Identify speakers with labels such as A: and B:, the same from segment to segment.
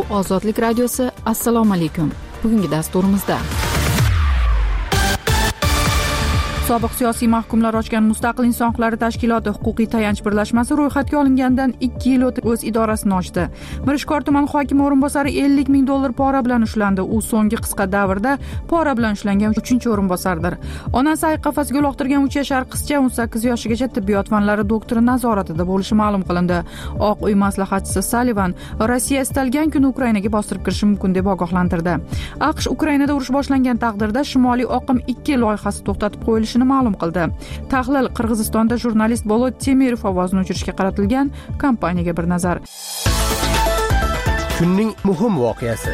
A: Ozodlik radiosi. Assalomu alaykum. Bugungi dasturimizda sobiq siyosiy mahkumlar ochgan Mustaqil inson huquqlari tashkiloti huquqiy tayanch birlashmasi ro'yxatga olingandan 2 yil o'tib o'z idorasini ochdi. Mirishkor tuman hokimi o'rinbosari $50 ming pora bilan ushlandi. U so'nggi qisqa davrda pora bilan ushlangan 3-chi o'rinbosardir. Onasi ayiq qafasiga uloqtirgan 3 yashar qizcha 18 yoshgacha tibbiyot fanlari doktori nazoratida bo'lishi ma'lum qilindi. Oq uy maslahatchisi Sullivan Rossiya istalgan kuni Ukrainaga bostirib kirishi mumkin deb ogohlantirdi. AQSh Ukrainada urush boshlangan taqdirda Shimoliy oqim 2 loyihasi to'xtatib qo'yilishi ma'lum qildi. Tahlil: Qirg'izistonda jurnalist Bolot Temirov ovozini o'chirishga qaratilgan kampaniyaga bir nazar.
B: Kunning muhim voqeasi.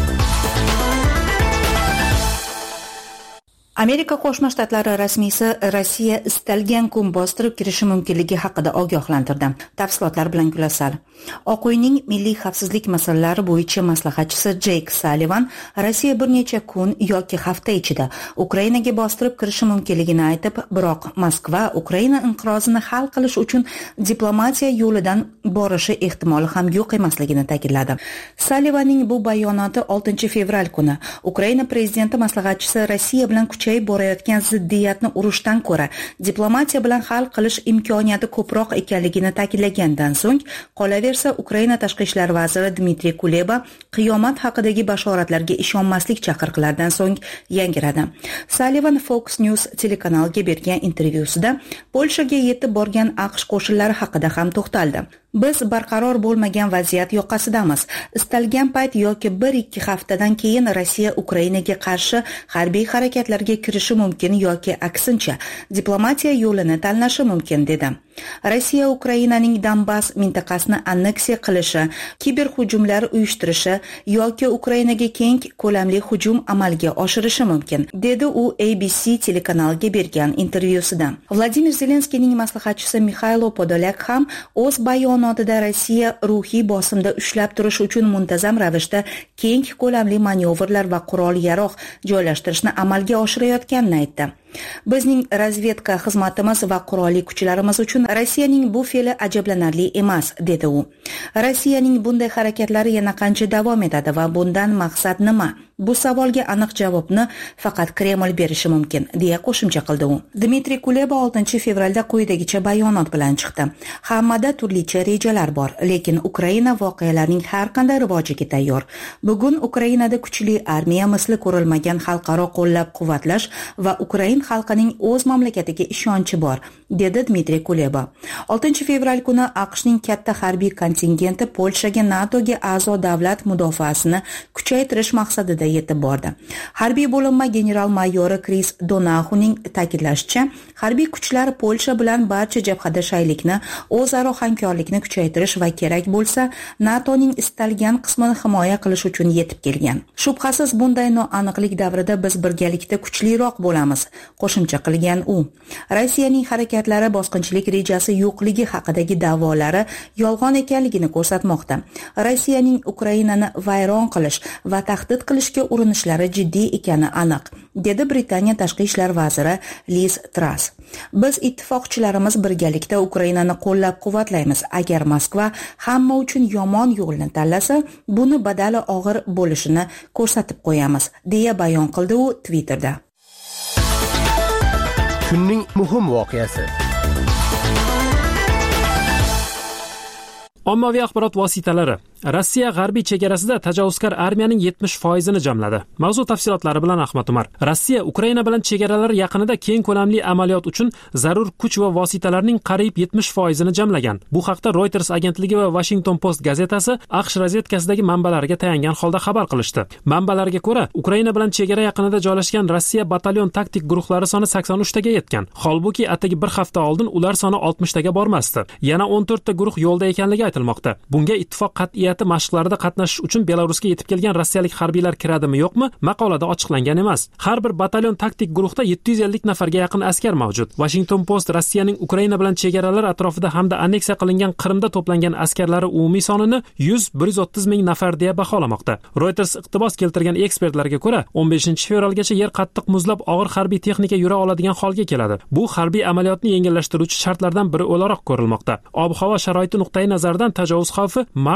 C: Amerika Qo'shma Shtatlari rasmiysi Rossiya istalgan kun bostirib kirishi mumkinligi haqida ogohlantirdi. Tafsilotlar bilan Gulasal. Oq uyning milliy xavfsizlik masalalari bo'yicha maslahatchisi Jeyk Sullivan Rossiya bir necha kun yoki hafta ichida Ukrainaga bostirib kirishi mumkinligini aytib, biroq Moskva Ukraina inqirozini hal qilish uchun diplomatiya yo'lidan borishi ehtimoli ham yo'q emasligini ta'kidladi. Sullivanning bu bayonoti 6-fevral kuni Ukraina prezidenti maslahatchisi Rossiya bilan kuchayib borayotgan ziddiyatni urushdan ko'ra diplomatiya bilan hal qilish imkoniyati ko'proq ekanligini ta'kidlagandan so'ng, qolaversa Ukraina tashqi ishlar vaziri Dmitriy Kuleba qiyomat haqidagi bashoratlarga ishonmaslik chaqiriqlaridan so'ng yangiradi. Sullivan Fox News telekanaliga bergan intervyusida Polshaga yetib borgan AQSh qo'shinlari haqida ham to'xtaldi. Biz barqaror bo'lmagan vaziyat yoqasidamiz. Istalgan payt yoki 1-2 haftadan keyin Rossiya Ukrainaga qarshi harbiy harakatlarga kirishi mumkin yoki aksincha diplomatiya yo'lini tanlashi mumkin dedi. Rossiya Ukrainaning Donbass mintaqasini anneksiya qilishi, kiberhujumlar uyushtirishi yoki Ukrainaga keng ko'lamli hujum amalga oshirishi mumkin, dedi u ABC telekanaliga bergan intervyusida. Vladimir Zelenskiyning maslahatchisi Mikhailo Podolyak ham o'z bayonotida Rossiya ruhiy bosimda ushlab turish uchun muntazam ravishda keng ko'lamli manyovrlar va qurol-yarog' joylashtirishni amalga oshirayotganini aytdi. Bizning razvedka xizmatimiz va qurolli kuchlarimiz uchun Rossiyaning bu fe'li ajablanarli emas, dedi u. Rossiyaning bunday harakatlari yana qancha davom etadi va bundan maqsad nima? Bu savolga aniq javobni faqat Kreml berishi mumkin, deya qo'shimcha qildi u. Dmitriy Kuleba 6-fevralda quyidagicha bayonot bilan chiqdi. Hammada turlicha rejalar bor, lekin Ukraina voqealarning har qanday rivojiga tayyor. Bugun Ukrainada kuchli armiya, misli ko'rilmagan xalqaro qo'llab-quvvatlash va Ukraina xalqining o'z mamlakatiga ishonchi bor, dedi Dmitriy Kuleba. 6-fevral kuni AQShning katta harbiy kontingenti Polshaga NATOga a'zo davlat mudofaasini kuchaytirish maqsadida yetib bordi. Harbiy bo'linma general-mayori Kris Donahuning ta'kidlashicha, harbiy kuchlar Polsha bilan barcha jabhada shaylikni, o'zaro hamkorlikni kuchaytirish va kerak bo'lsa NATOning istalgan qismini himoya qilish uchun yetib kelgan. Shubhasiz bunday noaniqlik davrida biz birgalikda kuchliroq bo'lamiz, qo'shimcha qilgan u. Rossiyaning harakatlari bosqinchilik rejasi yo'qligi haqidagi da'volari yolg'on ekanligini ko'rsatmoqda. Rossiyaning Ukrainani vayron qilish va tahdid qilishga urinishlari jiddiy ekani aniq, dedi Britaniya tashqi ishlar vaziri Liz Truss. Biz ittifoqchilarimiz birgalikda Ukrainani qo'llab-quvvatlaymiz. Agar Moskva hamma uchun yomon yo'lni tanlasa, buni badali og'ir bo'lishini ko'rsatib qo'yamiz, deya bayon qildi u Twitterda.
B: Kunning muhim voqeasi.
D: Ommaviy axborot vositalari Rossiya g'arbiy chegarasida tajovuzkor armiyaning 70%ni jamladi. Mavzu tafsilotlari bilan Ahmad Umar. Rossiya Ukraina bilan chegaralar yaqinida keng ko'lamli amaliyot uchun zarur kuch va vositalarning qariyb 70%ni jamlagan. Bu haqda Reuters agentligi va Washington Post gazetasi AQSh razvedkasidagi manbalariga tayangan holda xabar qilishdi. Manbalarga ko'ra, Ukraina bilan chegara yaqinida joylashgan Rossiya batalyon taktik guruhlari soni 83 taga yetgan. Holbuki atigi bir hafta oldin ular soni 60 taga bormasdi. Yana 14 ta guruh yo'lda ekanligi aytilmoqda. Bunga ittifoq qat'iy mashqlarida qatnashish uchun Belarusga yetib kelgan rossiyalik harbiylar kiradimi yo'qmi, maqolada ochiqlangan emas. Har bir batalyon taktik guruhda 750 nafarga yaqin askar mavjud. Washington Post Rossiyaning Ukraina bilan chegaralar atrofida hamda anneksiya qilingan Qrimda to'plangan askarlari umumiy sonini 100-130 ming nafar deya baholamoqda. Reuters iqtibos keltirgan ekspertlarga ko'ra, 15-fevralgacha yer qattiq muzlab og'ir harbiy texnika yura oladigan holga keladi. Bu harbiy amaliyotni yengillashtiruvchi shartlardan biri o'laroq ko'rilmoqda. Ob-havo sharoiti nuqtai nazaridan tajovuz xavfi mart oyi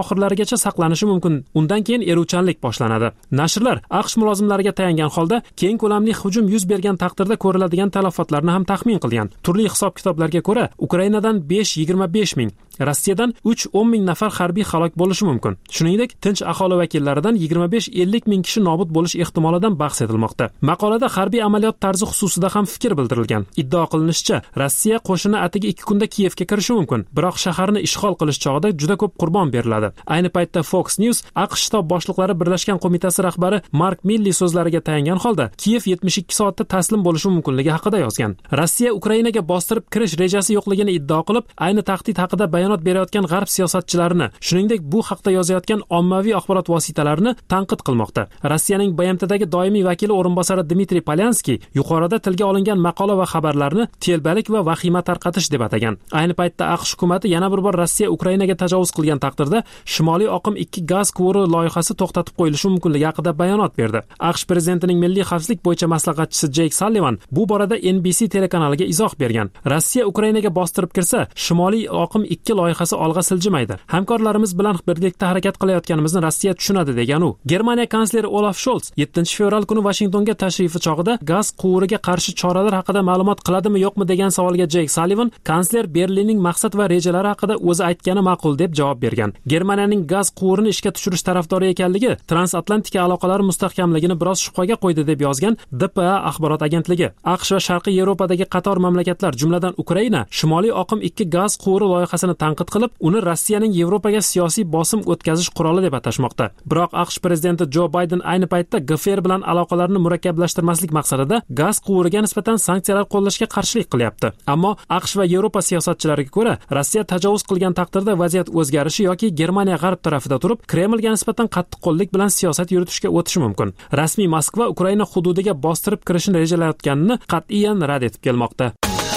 D: oxirlarigacha saqlanishi mumkin. Undan keyin eruvchanlik boshlanadi. Nashrlar AQSh mulozimlariga tayangan holda keng ko'lamli hujum yuz bergan taqdirda ko'riladigan talafotlarni ham taxmin qilgan. Turli hisob-kitoblarga ko'ra, Ukrainadan 5-25 ming, Rossiyadan 3-10 ming nafar harbiy halok bo'lishi mumkin. Shuningdek, tinch aholi vakillaridan 25-50 ming kishi nobud bo'lish ehtimolidan bahs etilmoqda. Maqolada harbiy amaliyot tarzi xususida ham fikr bildirilgan. Iddao qilinishicha, Rossiya qo'shini atigi 2 kunda Kiyevga kirishi mumkin. Biroq shaharni ishg'ol qilish chog'ida juda ko'p qurbon beriladi. Ayni paytda Fox News AQSh shtab boshliqlari birlashgan qo'mitasi rahbari Mark Milley so'zlariga tayangan holda Kiyev 72 soatda taslim bo'lishi mumkinligi haqida yozgan. Rossiya Ukrainaga bostirib kirish rejasi yo'qligini iddao qilib, ayni tahdid haqida bayonot berayotgan g'arb siyosatchilarini, shuningdek bu haqda yozayotgan ommaviy axborot vositalarini tanqid qilmoqda. Rossiyaning BMTdagi doimiy vakili o'rinbosari Dmitriy Polyanskiy yuqorida tilga olingan maqola va xabarlarni telbalik va vahima tarqatish deb atagan. Ayni paytda AQSh hukumatı yana bir bor Rossiya Ukrainaga tajovuz qilgan taqdirda Shimoliy oqim 2 gaz quvuri loyihasi to'xtatib qo'yilishi mumkinligi haqida bayonot berdi. AQSh prezidentining milliy xavfsizlik bo'yicha maslahatchisi Jake Sullivan bu borada NBC telekanaliga izoh bergan. Rossiya Ukrainaga bostirib kirsa, Shimoliy oqim 2 loyihasi olg'a siljimaydi. Hamkorlarimiz bilan birgalikda harakat qilayotganimizni Rossiya tushunadi degan u. Germaniya kansleri Olaf Scholz 7-fevral kuni Washingtonga tashrifi chog'ida gaz quvuriga qarshi choralar haqida ma'lumot qiladimi yo'qmi degan savolga Jake Sullivan, kansler Berlinning maqsad va rejalari haqida o'zi aytgani ma'qul deb javob bergan. Germaniyaning gaz quvurini ishga tushirish tarafdori ekanligi transatlantika aloqalari mustahkamligini biroz shubhaga qo'ydi deb yozgan DPA axborot agentligi. AQSh va Sharqiy Yevropadagi qator mamlakatlar, jumladan Ukraina, Shimoliy oqim 2 gaz quvuri loyihasini tanqid qilib, uni Rossiyaning Yevropaga siyosiy bosim o'tkazish quroli deb atashmoqda. Biroq AQSh prezidenti Joe Biden ayni paytda GFR bilan aloqalarni murakkablashtirmaslik maqsadida gaz quvuriga nisbatan sanksiyalar qo'llashga qarshilik qilyapti. Ammo AQSh va Yevropa siyosatchilariga ko'ra, Rossiya tajovuz qilgan taqdirda vaziyat o'zgarishi yoki Germaniya g'arb tarafida turib, Kremlga nisbatan qattiqqo'llik bilan siyosat yuritishga o'tishi mumkin. Rasmiy Moskva Ukraina hududiga bostirib kirishni rejalayotganini qat'iyan rad etib kelmoqda.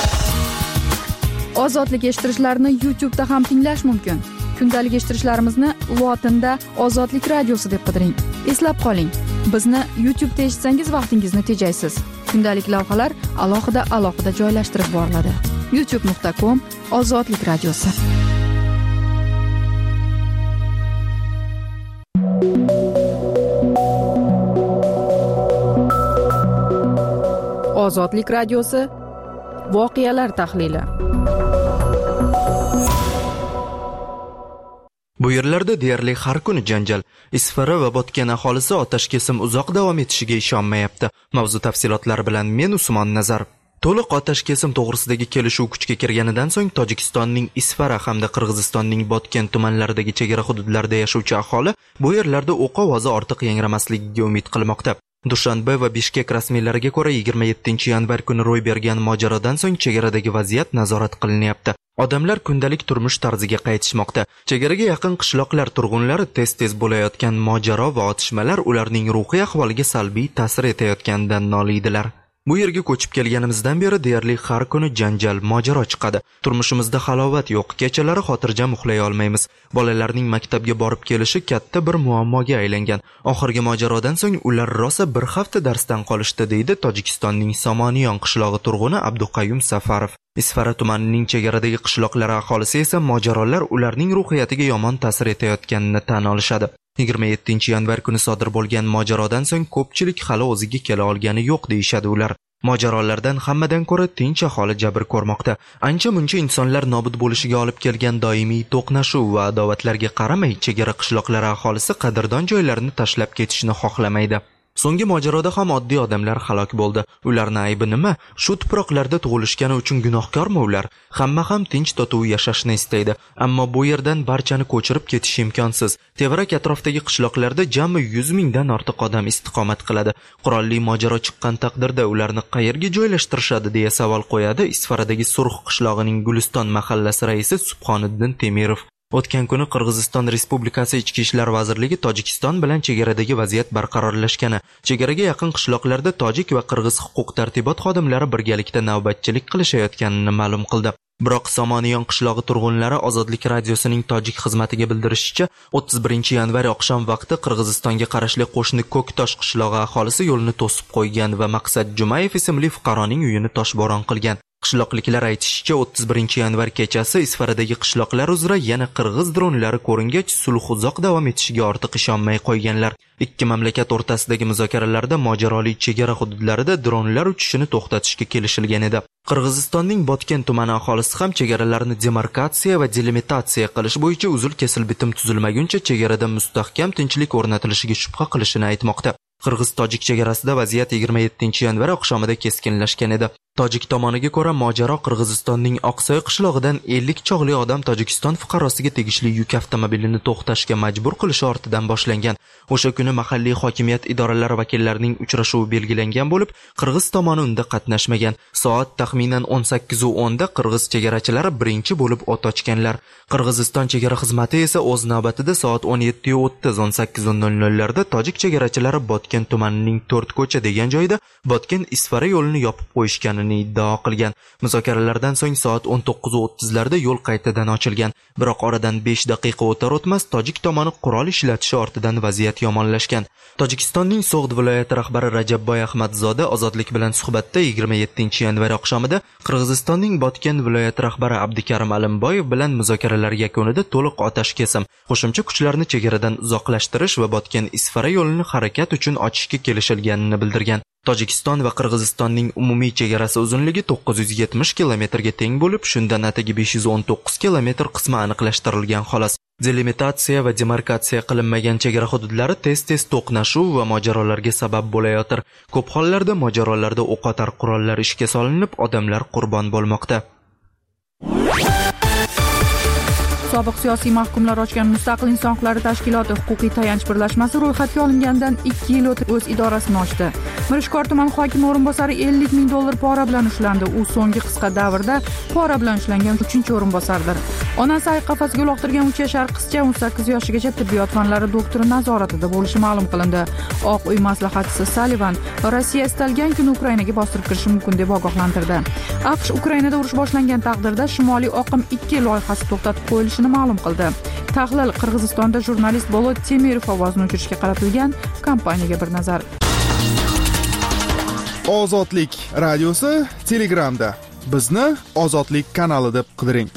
A: Ozodlik eshittirishlarni YouTube'da ham tinglash mumkin. Kundalik eshittirishlarimizni lotinda Ozodlik radiosi deb qidiring. Eslab qoling, bizni YouTube'da eshitsangiz vaqtingizni tejaysiz. Kundalik lavhalar alohida joylashtirib boriladi. youtube.com/Ozodlik radiosi. Ozodlik radiosi voqealar tahlili.
E: Bu yerlarda deyarli har kuni janjal. Isfara va botgan aholisi otashkesim uzoq davom etishiga ishonmayapti. Mavzu tafsilotlari bilan men Usmon Nazarov. To'liq otashkesim to'g'risidagi kelishuv kuchga kirganidan so'ng Tojikistonning Isfara hamda Qirg'izistonning Botken tumanlaridagi chegara hududlarda yashovchi aholi bu yerlarda o'q ovozi ortiq yangramasligiga umid qilmoqda. Dushanbe va Bishkek rasmiylariga ko'ra 27-yanvar kuni ro'y bergan mojarodan so'ng chegaradagi vaziyat nazorat qilinyapti. Odamlar kundalik turmush tarziga qaytishmoqda. Chegaraga yaqin qishloqlar turg'unlari tez-tez bo'layotgan mojaro va otishmalar ularning ruhiy ahvoliga salbiy ta'sir etayotganidan noliydilar. Bu yerga ko'chib kelganimizdan beri deyarli har kuni janjal, mojaro chiqadi. Turmushimizda halovat yo'q, kechalari xotirjam uxlay olmaymiz. Bolalarning maktabga borib kelishi katta bir muammoga aylangan. Oxirgi mojarodan so'ng ular rosa bir hafta darsdan qolishdi, deydi Tojikistonning Somoniyon qishlog'i turg'uni Abduqayyum Safarov. Isfara tumanining chegaradagi qishloqlar aholisi esa mojarolar ularning ruhiyatiga yomon ta'sir etayotganini tan olishadi. 27-yanvar kuni sodir bo'lgan mojarodan so'ng ko'pchilik hali o'ziga kela olgani yo'q deyishadi ular. Mojarolardan hammadan ko'ra tinch aholi jabr ko'rmoqda. Ancha-muncha insonlar nobud bo'lishiga olib kelgan doimiy to'qnashuv va adovatlarga qaramay, chegara qishloqlari aholisi qadrdon joylarini tashlab ketishni xohlamaydi. So'nggi mojaroda ham oddiy odamlar halok bo'ldi. Ularning aybi nima? Shu tuproqlarda tug'ilishgani uchun gunohkormi ular? Hamma ham tinch totuv yashashni istaydi, ammo bu yerdan barchani ko'chirib ketish imkonsiz. Tevarak atrofdagi qishloqlarda jami 100 mingdan ortiq odam istiqomat qiladi. Qurolli mojaro chiqqan taqdirda ularni qayerga joylashtirishadi deya savol qo'yadi Isfaradagi Surx qishlog'ining Guliston mahallasi raisi Subhoniddin Temirov. O'tgan kuni Qirg'iziston Respublikasi Ichki ishlar vazirligi Tojikiston bilan chegaradagi vaziyat barqarorlashgani, chegaraga yaqin qishloqlarda tojik va qirg'iz huquq-tartibot xodimlari birgalikda navbatchilik qilishayotganini ma'lum qildi. Biroq Somoniyon qishlog'i turg'unlari Ozodlik radiosining tojik xizmatiga bildirishicha, 31-yanvar oqshom vaqti Qirg'izistonga qarashli qo'shni Ko'ktosh qishlog'i aholisi yo'lni to'sib qo'ygan va Maqsad Jumayev ismli fuqaroning uyini toshbo'ron qilgan. Qishloqliklar aytishicha 31-yanvar kechasi Isfaradagi qishloqlar uzra yana qirg'iz dronlari ko'ringach, sulh uzoq davom etishiga ortiq ishonmay qo'yganlar. Ikki mamlakat o'rtasidagi muzokaralarda mojaroli chegara hududlarida dronlar uchishini to'xtatishga kelishilgan edi. Qirg'izistonning Botken tumani aholisi ham chegaralarni demarkatsiya va delimitatsiya qilish bo'yicha uzil-kesil bitim tuzilmaguncha chegarada mustahkam tinchlik o'rnatilishiga shubha qilishini aytmoqda. Qirg'iz-tojik chegarasida vaziyat 27-yanvar oqshomida keskinlashgan edi. Tojik tomoniga ko'ra, mojaro Qirg'izistonning Oqsoy qishlog'idan 50 chog'li odam Tojikiston fuqarosiga tegishli yuk avtomobilini to'xtashga majbur qilishi ortidan boshlangan. O'sha kuni mahalliy hokimiyat idoralari vakillarining uchrashuvi belgilangan bo'lib, Qirg'iz tomoni unda qatnashmagan. Soat taxminan 18:10 da qirg'iz chegarachilari birinchi bo'lib o't ochganlar. Qirg'iziston chegara xizmati esa o'z navbatida soat 17:30-18:00 larda tojik chegarachilari Botken tumanining 4 ko'cha degan joyda Botken-Isfara yo'lini yopib qo'yishganini iddao qilgan. Muzokaralardan so'ng soat 19:30 larda yo'l qaytadan ochilgan. Biroq oradan 5 daqiqa o'tar-o'tmas tojik tomoni qurol ishlatishi ortidan vaziyat yomonlashgan. Tojikistonning So'g'd viloyati rahbari Rajabboy Ahmadzoda Ozodlik bilan suhbatda 27-yanvar oqshomida Qirg'izistonning Botken viloyati rahbari Abdukarim Alimboyev bilan muzokaralar yakunida to'liq otash kesim, qo'shimcha kuchlarni chegaradan uzoqlashtirish va Botken-Isfara yo'lini harakat uchun ochishga kelishilganini bildirgan. Tojikiston va Qirg'izistonning umumiy chegarasi uzunligi 970 kilometrga teng bo'lib, shundan atigi 519 kilometr qismi aniqlashtirilgan xolos. Delimitatsiya va demarkatsiya qilinmagan chegara hududlari tez-tez to'qnashuv va mojarolarga sabab bo'layotir. Ko'p hollarda mojarolarda o'qotar qurollar ishga solinib, odamlar qurbon bo'lmoqda.
A: Sobiq siyosiy mahkumlar ochgan Mustaqil inson huquqlari tashkiloti huquqiy tayanch birlashmasi ro'yxatga olingandan 2 yil o'tib o'z idorasini ochdi. Mirishkor tuman hokimi o'rinbosari 50 ming dollar pora bilan ushlandi. U so'nggi qisqa davrda pora bilan ushlangan 3-chi o'rinbosardir. Onasi ayiq qafasiga uloqtirgan 3 yashar qizcha 18 yoshigacha tibbiyot fanlari doktori nazoratida bo'lishi ma'lum qilindi. Oq uy maslahatchisi Sullivan Rossiya istalgan kuni Ukrainaga bostirib kirishi mumkin deb ogohlantirdi. AQSh Ukrainada urush boshlangan taqdirda Shimoliy oqim 2 loyihasi to'xtatib qo'yilishi ma'lum qildi. Tahlil Qirg'izistonda jurnalist Bolot Temirov ovozini o'chirishga qaratilgan kompaniyaga bir nazar.
F: Ozodlik radiosi Telegramda. Bizni Ozodlik kanali deb qidiring.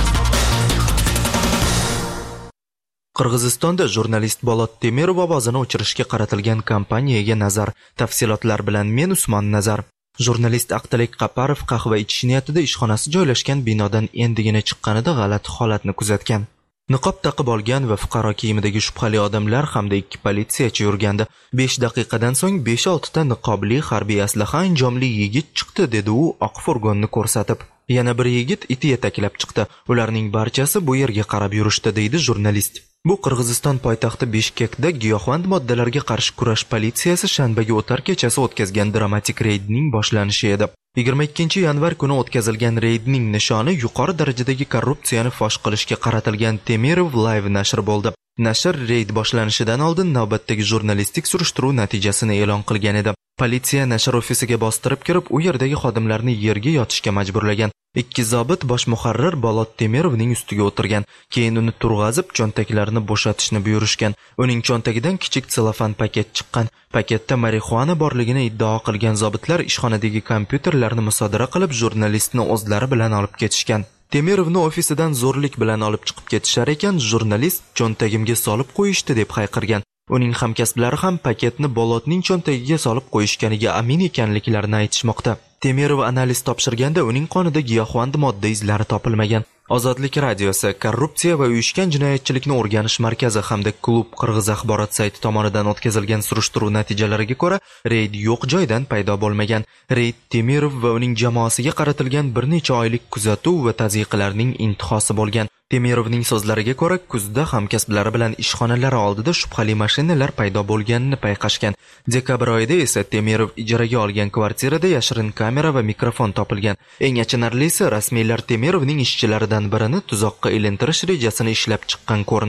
E: Qirg'izistonda jurnalist Bolot Temirov ovozini o'chirishga qaratilgan kompaniyaga nazar. Tafsilotlar bilan men Usmon Nazar. Jurnalist Aqtalik Qaparov qahva ichish niyatida ishxonasi joylashgan binodan endigina chiqqanida g'alati holatni kuzatgan. Niqob taqib olgan va fuqaro kiyimidagi shubhali odamlar hamda 2 politsiyachi yurgandi. 5 daqiqadan so'ng 5-6 ta niqobli harbiy aslaha anjomli yigit chiqdi, dedi u oq furgonni ko'rsatib. Yana bir yigit iti yetaklab chiqdi. Ularning barchasi bu yerga qarab yurishdi, deydi jurnalist. Bu Qirg'iziston poytaxti Bishkekda giyohvand moddalarga qarshi kurash politsiyasi shanbaga o'tar kechasi o'tkazgan dramatik reydning boshlanishi edi. 22-yanvar kuni o'tkazilgan reydning nishoni yuqori darajadagi korrupsiyani fosh qilishga qaratilgan Temirov Live nashr bo'ldi. Nashr reyd boshlanishidan oldin navbatdagi jurnalistik surishtiruv natijasini e'lon qilgan edi. Politsiya nashr ofisiga bostirib kirib, u yerdagi xodimlarni yerga yotishga majburlagan. 2 zobit bosh muharrir Bolot Temirovning ustiga o'tirgan. Keyin uni turg'azib, cho'ntaklarini bo'shatishni buyurishgan. Uning cho'ntagidan kichik selofan paket chiqqan. Paketda marixuana borligini iddao qilgan zobitlar ishxonadagi kompyuterlarni musodara qilib, jurnalistni o'zlari bilan olib ketishgan. Temirovni ofisidan zo'rlik bilan olib chiqib ketishar ekan, jurnalist cho'ntagimga solib qo'yishdi deb hayqirgan. Uning hamkasblari ham paketni Bolotning cho'ntagiga solib qo'yishganiga amin ekanliklarini aytishmoqda. Temirov analiz topshirganda uning qonida giyohvand modda izlari topilmagan. Ozodlik radiosi korrupsiya va uyushgan jinoyatchilikni o'rganish markazi hamda klub Qirg'iz axborot sayti tomonidan o'tkazilgan surishtiruv natijalariga ko'ra, reyd yo'q joydan paydo bo'lmagan. Reyd Temirov va uning jamoasiga qaratilgan bir necha oylik kuzatuv va tazyiqlarning intihosi bo'lgan. Temirovning so'zlariga ko'ra, kuzda hamkasblari bilan ishxonalari oldida shubhali mashinalar paydo bo'lganini payqashgan. Dekabr oyida esa Temirov ijaraga olgan kvartirada yashirin kamera va mikrofon topilgan. Eng achinarlisi, rasmiylar Temirovning ishchilaridan birini tuzoqqa ilintirish rejasini ishlab chiqqan ko'rinadi.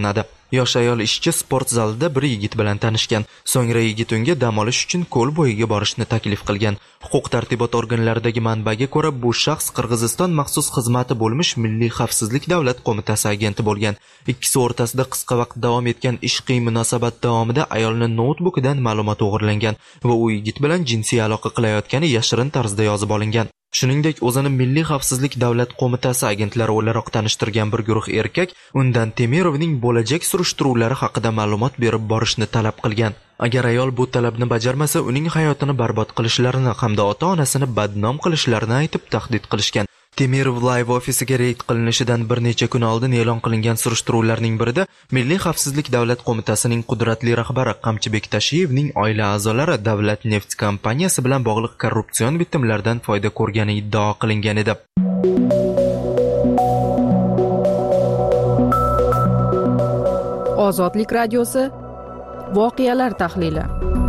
E: Yosh ayol ishchi sport zalida bir yigit bilan tanishgan. So'ngra yigit unga dam olish uchun ko'l bo'yiga borishni taklif qilgan. Huquq-tartibot organlaridagi manbaga ko'ra, bu shaxs Qirg'iziston maxsus xizmati bo'lmish Milliy xavfsizlik davlat qo'mitasi agenti bo'lgan. Ikkisi o'rtasida qisqa vaqt davom etgan ishqiy munosabat davomida ayolning noutbukidan ma'lumot o'g'irlangan va u yigit bilan jinsiy aloqa qilayotgani yashirin tarzda yozib olingan. Shuningdek, o'zini Milliy xavfsizlik davlat qo'mitasi agentlari o'laroq tanishtirgan bir guruh erkak undan Temirovning bo'lajak surishtiruvlari haqida ma'lumot berib borishni talab qilgan. Agar ayol bu talabni bajarmasa, uning hayotini barbod qilishlarini hamda ota-onasini badnom qilishlarini aytib tahdid qilishgan. Temirov Live ofisiga reyd qilinishidan bir necha kun oldin e'lon qilingan surishtiruvlarning birida Milliy xavfsizlik davlat qo'mitasining qudratli rahbari Qamchibek Tashiyevning oila a'zolari davlat neft kompaniyasi bilan bog'liq korrupsion bitimlardan foyda ko'rgani iddao qilingan edi.
A: Ozodlik radiosi voqealar tahlili.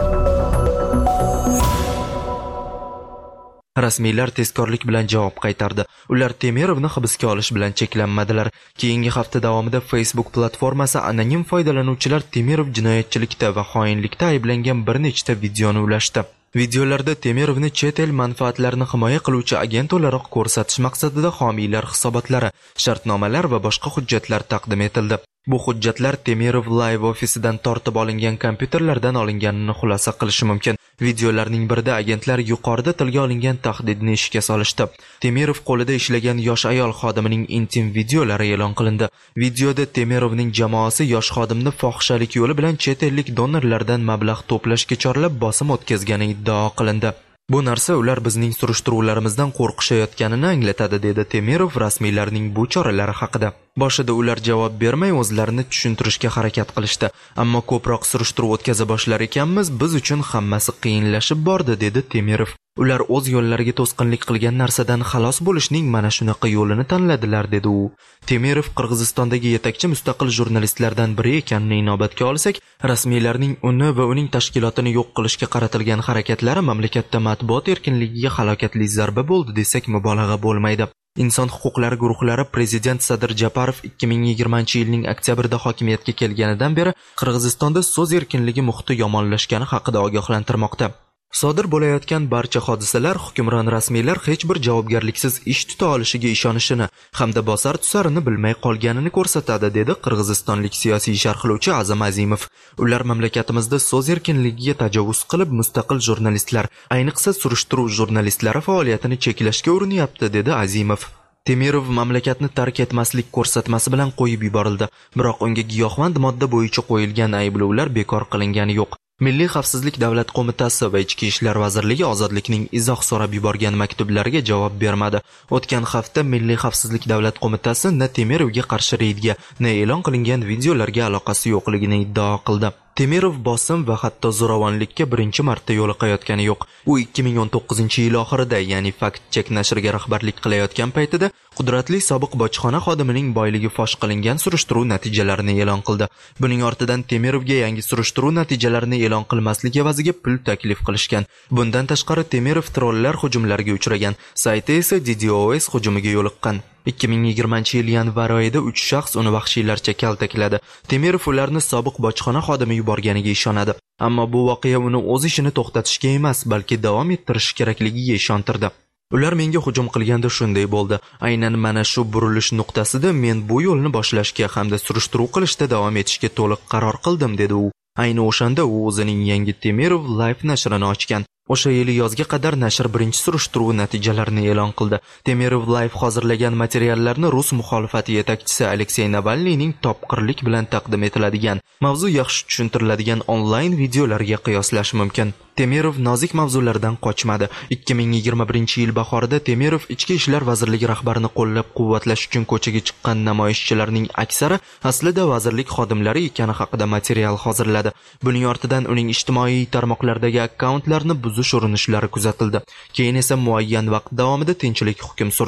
E: Rasmiylar tezkorlik bilan javob qaytardi. Ular Temirovni hibsga olish bilan cheklanmadilar. Keyingi hafta davomida Facebook platformasi anonim foydalanuvchilar Temirov jinoyatchilikda va xoinlikda ayblangan bir nechta videoni ulashdi. Videolarda Temirovni chet el manfaatlarini himoya qiluvchi agent o'laroq ko'rsatish maqsadida homiylar hisobotlari, shartnomalar va boshqa hujjatlar taqdim etildi. Bu hujjatlar Temirov Live ofisidan tortib olingan kompyuterlardan olinganini xulosa qilishi mumkin. Videolarning birida agentlar yuqorida tilga olingan tahdidni ishga solishdi. Temirov qo'lida ishlagan yosh ayol xodimining intim videolari e'lon qilindi. Videoda Temirovning jamoasi yosh xodimni fohishalik yo'li bilan chet ellik donorlardan mablag' to'plashga chorlab bosim o'tkazgani iddao qilindi. Bu narsa ular bizning surishtiruvlarimizdan qo'rqishayotganini anglatadi, dedi Temirov rasmiylarning bu choralari haqida. Boshida ular javob bermay o'zlarini tushuntirishga harakat qilishdi, ammo ko'proq surishtiruv o'tkaza boshlar ekanmiz, biz uchun hammasi qiyinlashib bordi, dedi Temirov. Ular o'z yo'llariga to'sqinlik qilgan narsadan xalos bo'lishning mana shunaqa yo'lini tanladilar, dedi u. Temirov Qirg'izistondagi yetakchi mustaqil jurnalistlardan biri ekanini inobatga olsak, rasmiylarning uni va uning tashkilotini yo'q qilishga qaratilgan harakatlari mamlakatda matbuot erkinligiga halokatli zarba bo'ldi desak mubolag'a bo'lmaydi. Inson huquqlari guruhlari prezident Sadir Japarov 2020-yilning oktyabrida hokimiyatga kelganidan beri Qirg'izistonda so'z erkinligi muhiti yomonlashgani haqida ogohlantirmoqda. Sodir bo'layotgan barcha hodisalar hukmron rasmiylar hech bir javobgarliksiz ish tuta olishiga ishonishini hamda bosar tusarini bilmay qolganini ko'rsatadi, dedi qirg'izistonlik siyosiy sharhlovchi Azam Azimov. Ular mamlakatimizda so'z erkinligiga tajovuz qilib, mustaqil jurnalistlar, ayniqsa surishtiruv jurnalistlari faoliyatini cheklashga urinyapti, dedi Azimov. Temirov mamlakatni tark etmaslik ko'rsatmasi bilan qo'yib yuborildi, biroq unga giyohvand modda bo'yicha qo'yilgan ayblovlar bekor qilingani yo'q. Milliy xavfsizlik davlat qo'mitasi va Ichki ishlar vazirligi ozodlikning izoh so'rab yuborgan maktublariga javob bermadi. O'tgan hafta Milliy xavfsizlik davlat qo'mitasi na Temirovga qarshi reydga, na e'lon qilingan videolarga aloqasi yo'qligini iddao qildi. Temirov bosim va hatto zo'ravonlikka birinchi marta yo'liqayotgani yo'q. U 2019-yil oxirida, ya'ni Fact Check nashriga rahbarlik qilayotgan paytida qudratli sobiq bojxona xodimining boyligi fosh qilingan surishtiruv natijalarini e'lon qildi. Buning ortidan Temirovga yangi surishtiruv natijalarini e'lon qilmaslik evaziga pul taklif qilishgan. Bundan tashqari Temirov trollar hujumlariga uchragan, sayti esa DDoS hujumiga yo'liqqan. 2020-yil yanvar oyida 3 shaxs uni vahshiylarcha kaltakladi. Temirov ularni sobiq bojxona xodimi yuborganiga ishonadi. Ammo bu voqea uni o'z ishini to'xtatishga emas, balki davom ettirish kerakligiga ishontirdi. Ular menga hujum qilganda shunday bo'ldi. Aynan mana shu burilish nuqtasida men bu yo'lni boshlashga hamda surishtiruv qilishda davom etishga to'liq qaror qildim, dedi u. Ayni o'shanda u o'zining yangi Temirov Live nashrini ochgan. O'sha yili yozga qadar nashr birinchi surishtiruv natijalarini e'lon qildi. Temirov Live hozirlagan materiallarni rus muxolifati yetakchisi Aleksey Navalniyning topqirlik bilan taqdim etiladigan, mavzu yaxshi tushuntiriladigan onlayn videolarga qiyoslash mumkin. Temirov nozik mavzulardan qochmadi. 2021-yil bahorida Temirov Ichki ishlar vazirligi rahbarini qo'llab-quvvatlash uchun ko'chaga chiqqan namoyishchilarning aksari aslida vazirlik xodimlari ekani haqida material hozirladi. Buning ortidan uning ijtimoiy tarmoqlardagi akkauntlarini buzish urinishlari kuzatildi. Keyin esa muayyan vaqt davomida tinchlik hukm surdi.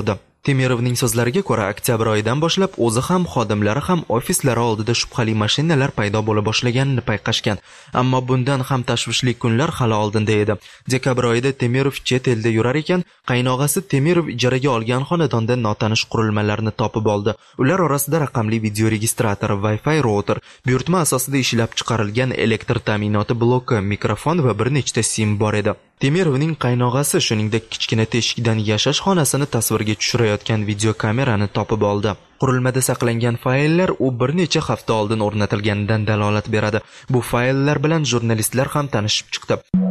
E: Temirovning so'zlariga ko'ra, oktyabr oyidan boshlab o'zi ham, xodimlari ham ofislari oldida shubhali mashinalar paydo bo'la boshlaganini payqashgan. Ammo bundan ham tashvishli kunlar hali oldinda edi. Dekabr oyida Temirov chet elda yurar ekan, qaynog'asi Temirov ijaraga olgan xonadonda notanish qurilmalarni topib oldi. Ular orasida raqamli video registrator, Wi-Fi router, buyurtma asosida ishlab chiqarilgan elektr ta'minoti bloki, mikrofon va bir nechta sim bor edi. Temirovning qaynog'asi shuningdek kichkina teshikdan yashash xonasini tasvirga tushirayotgan videokamerani topib oldi. Qurilmada saqlangan fayllar u bir necha hafta oldin o'rnatilganidan dalolat beradi. Bu fayllar bilan jurnalistlar ham tanishib chiqdi.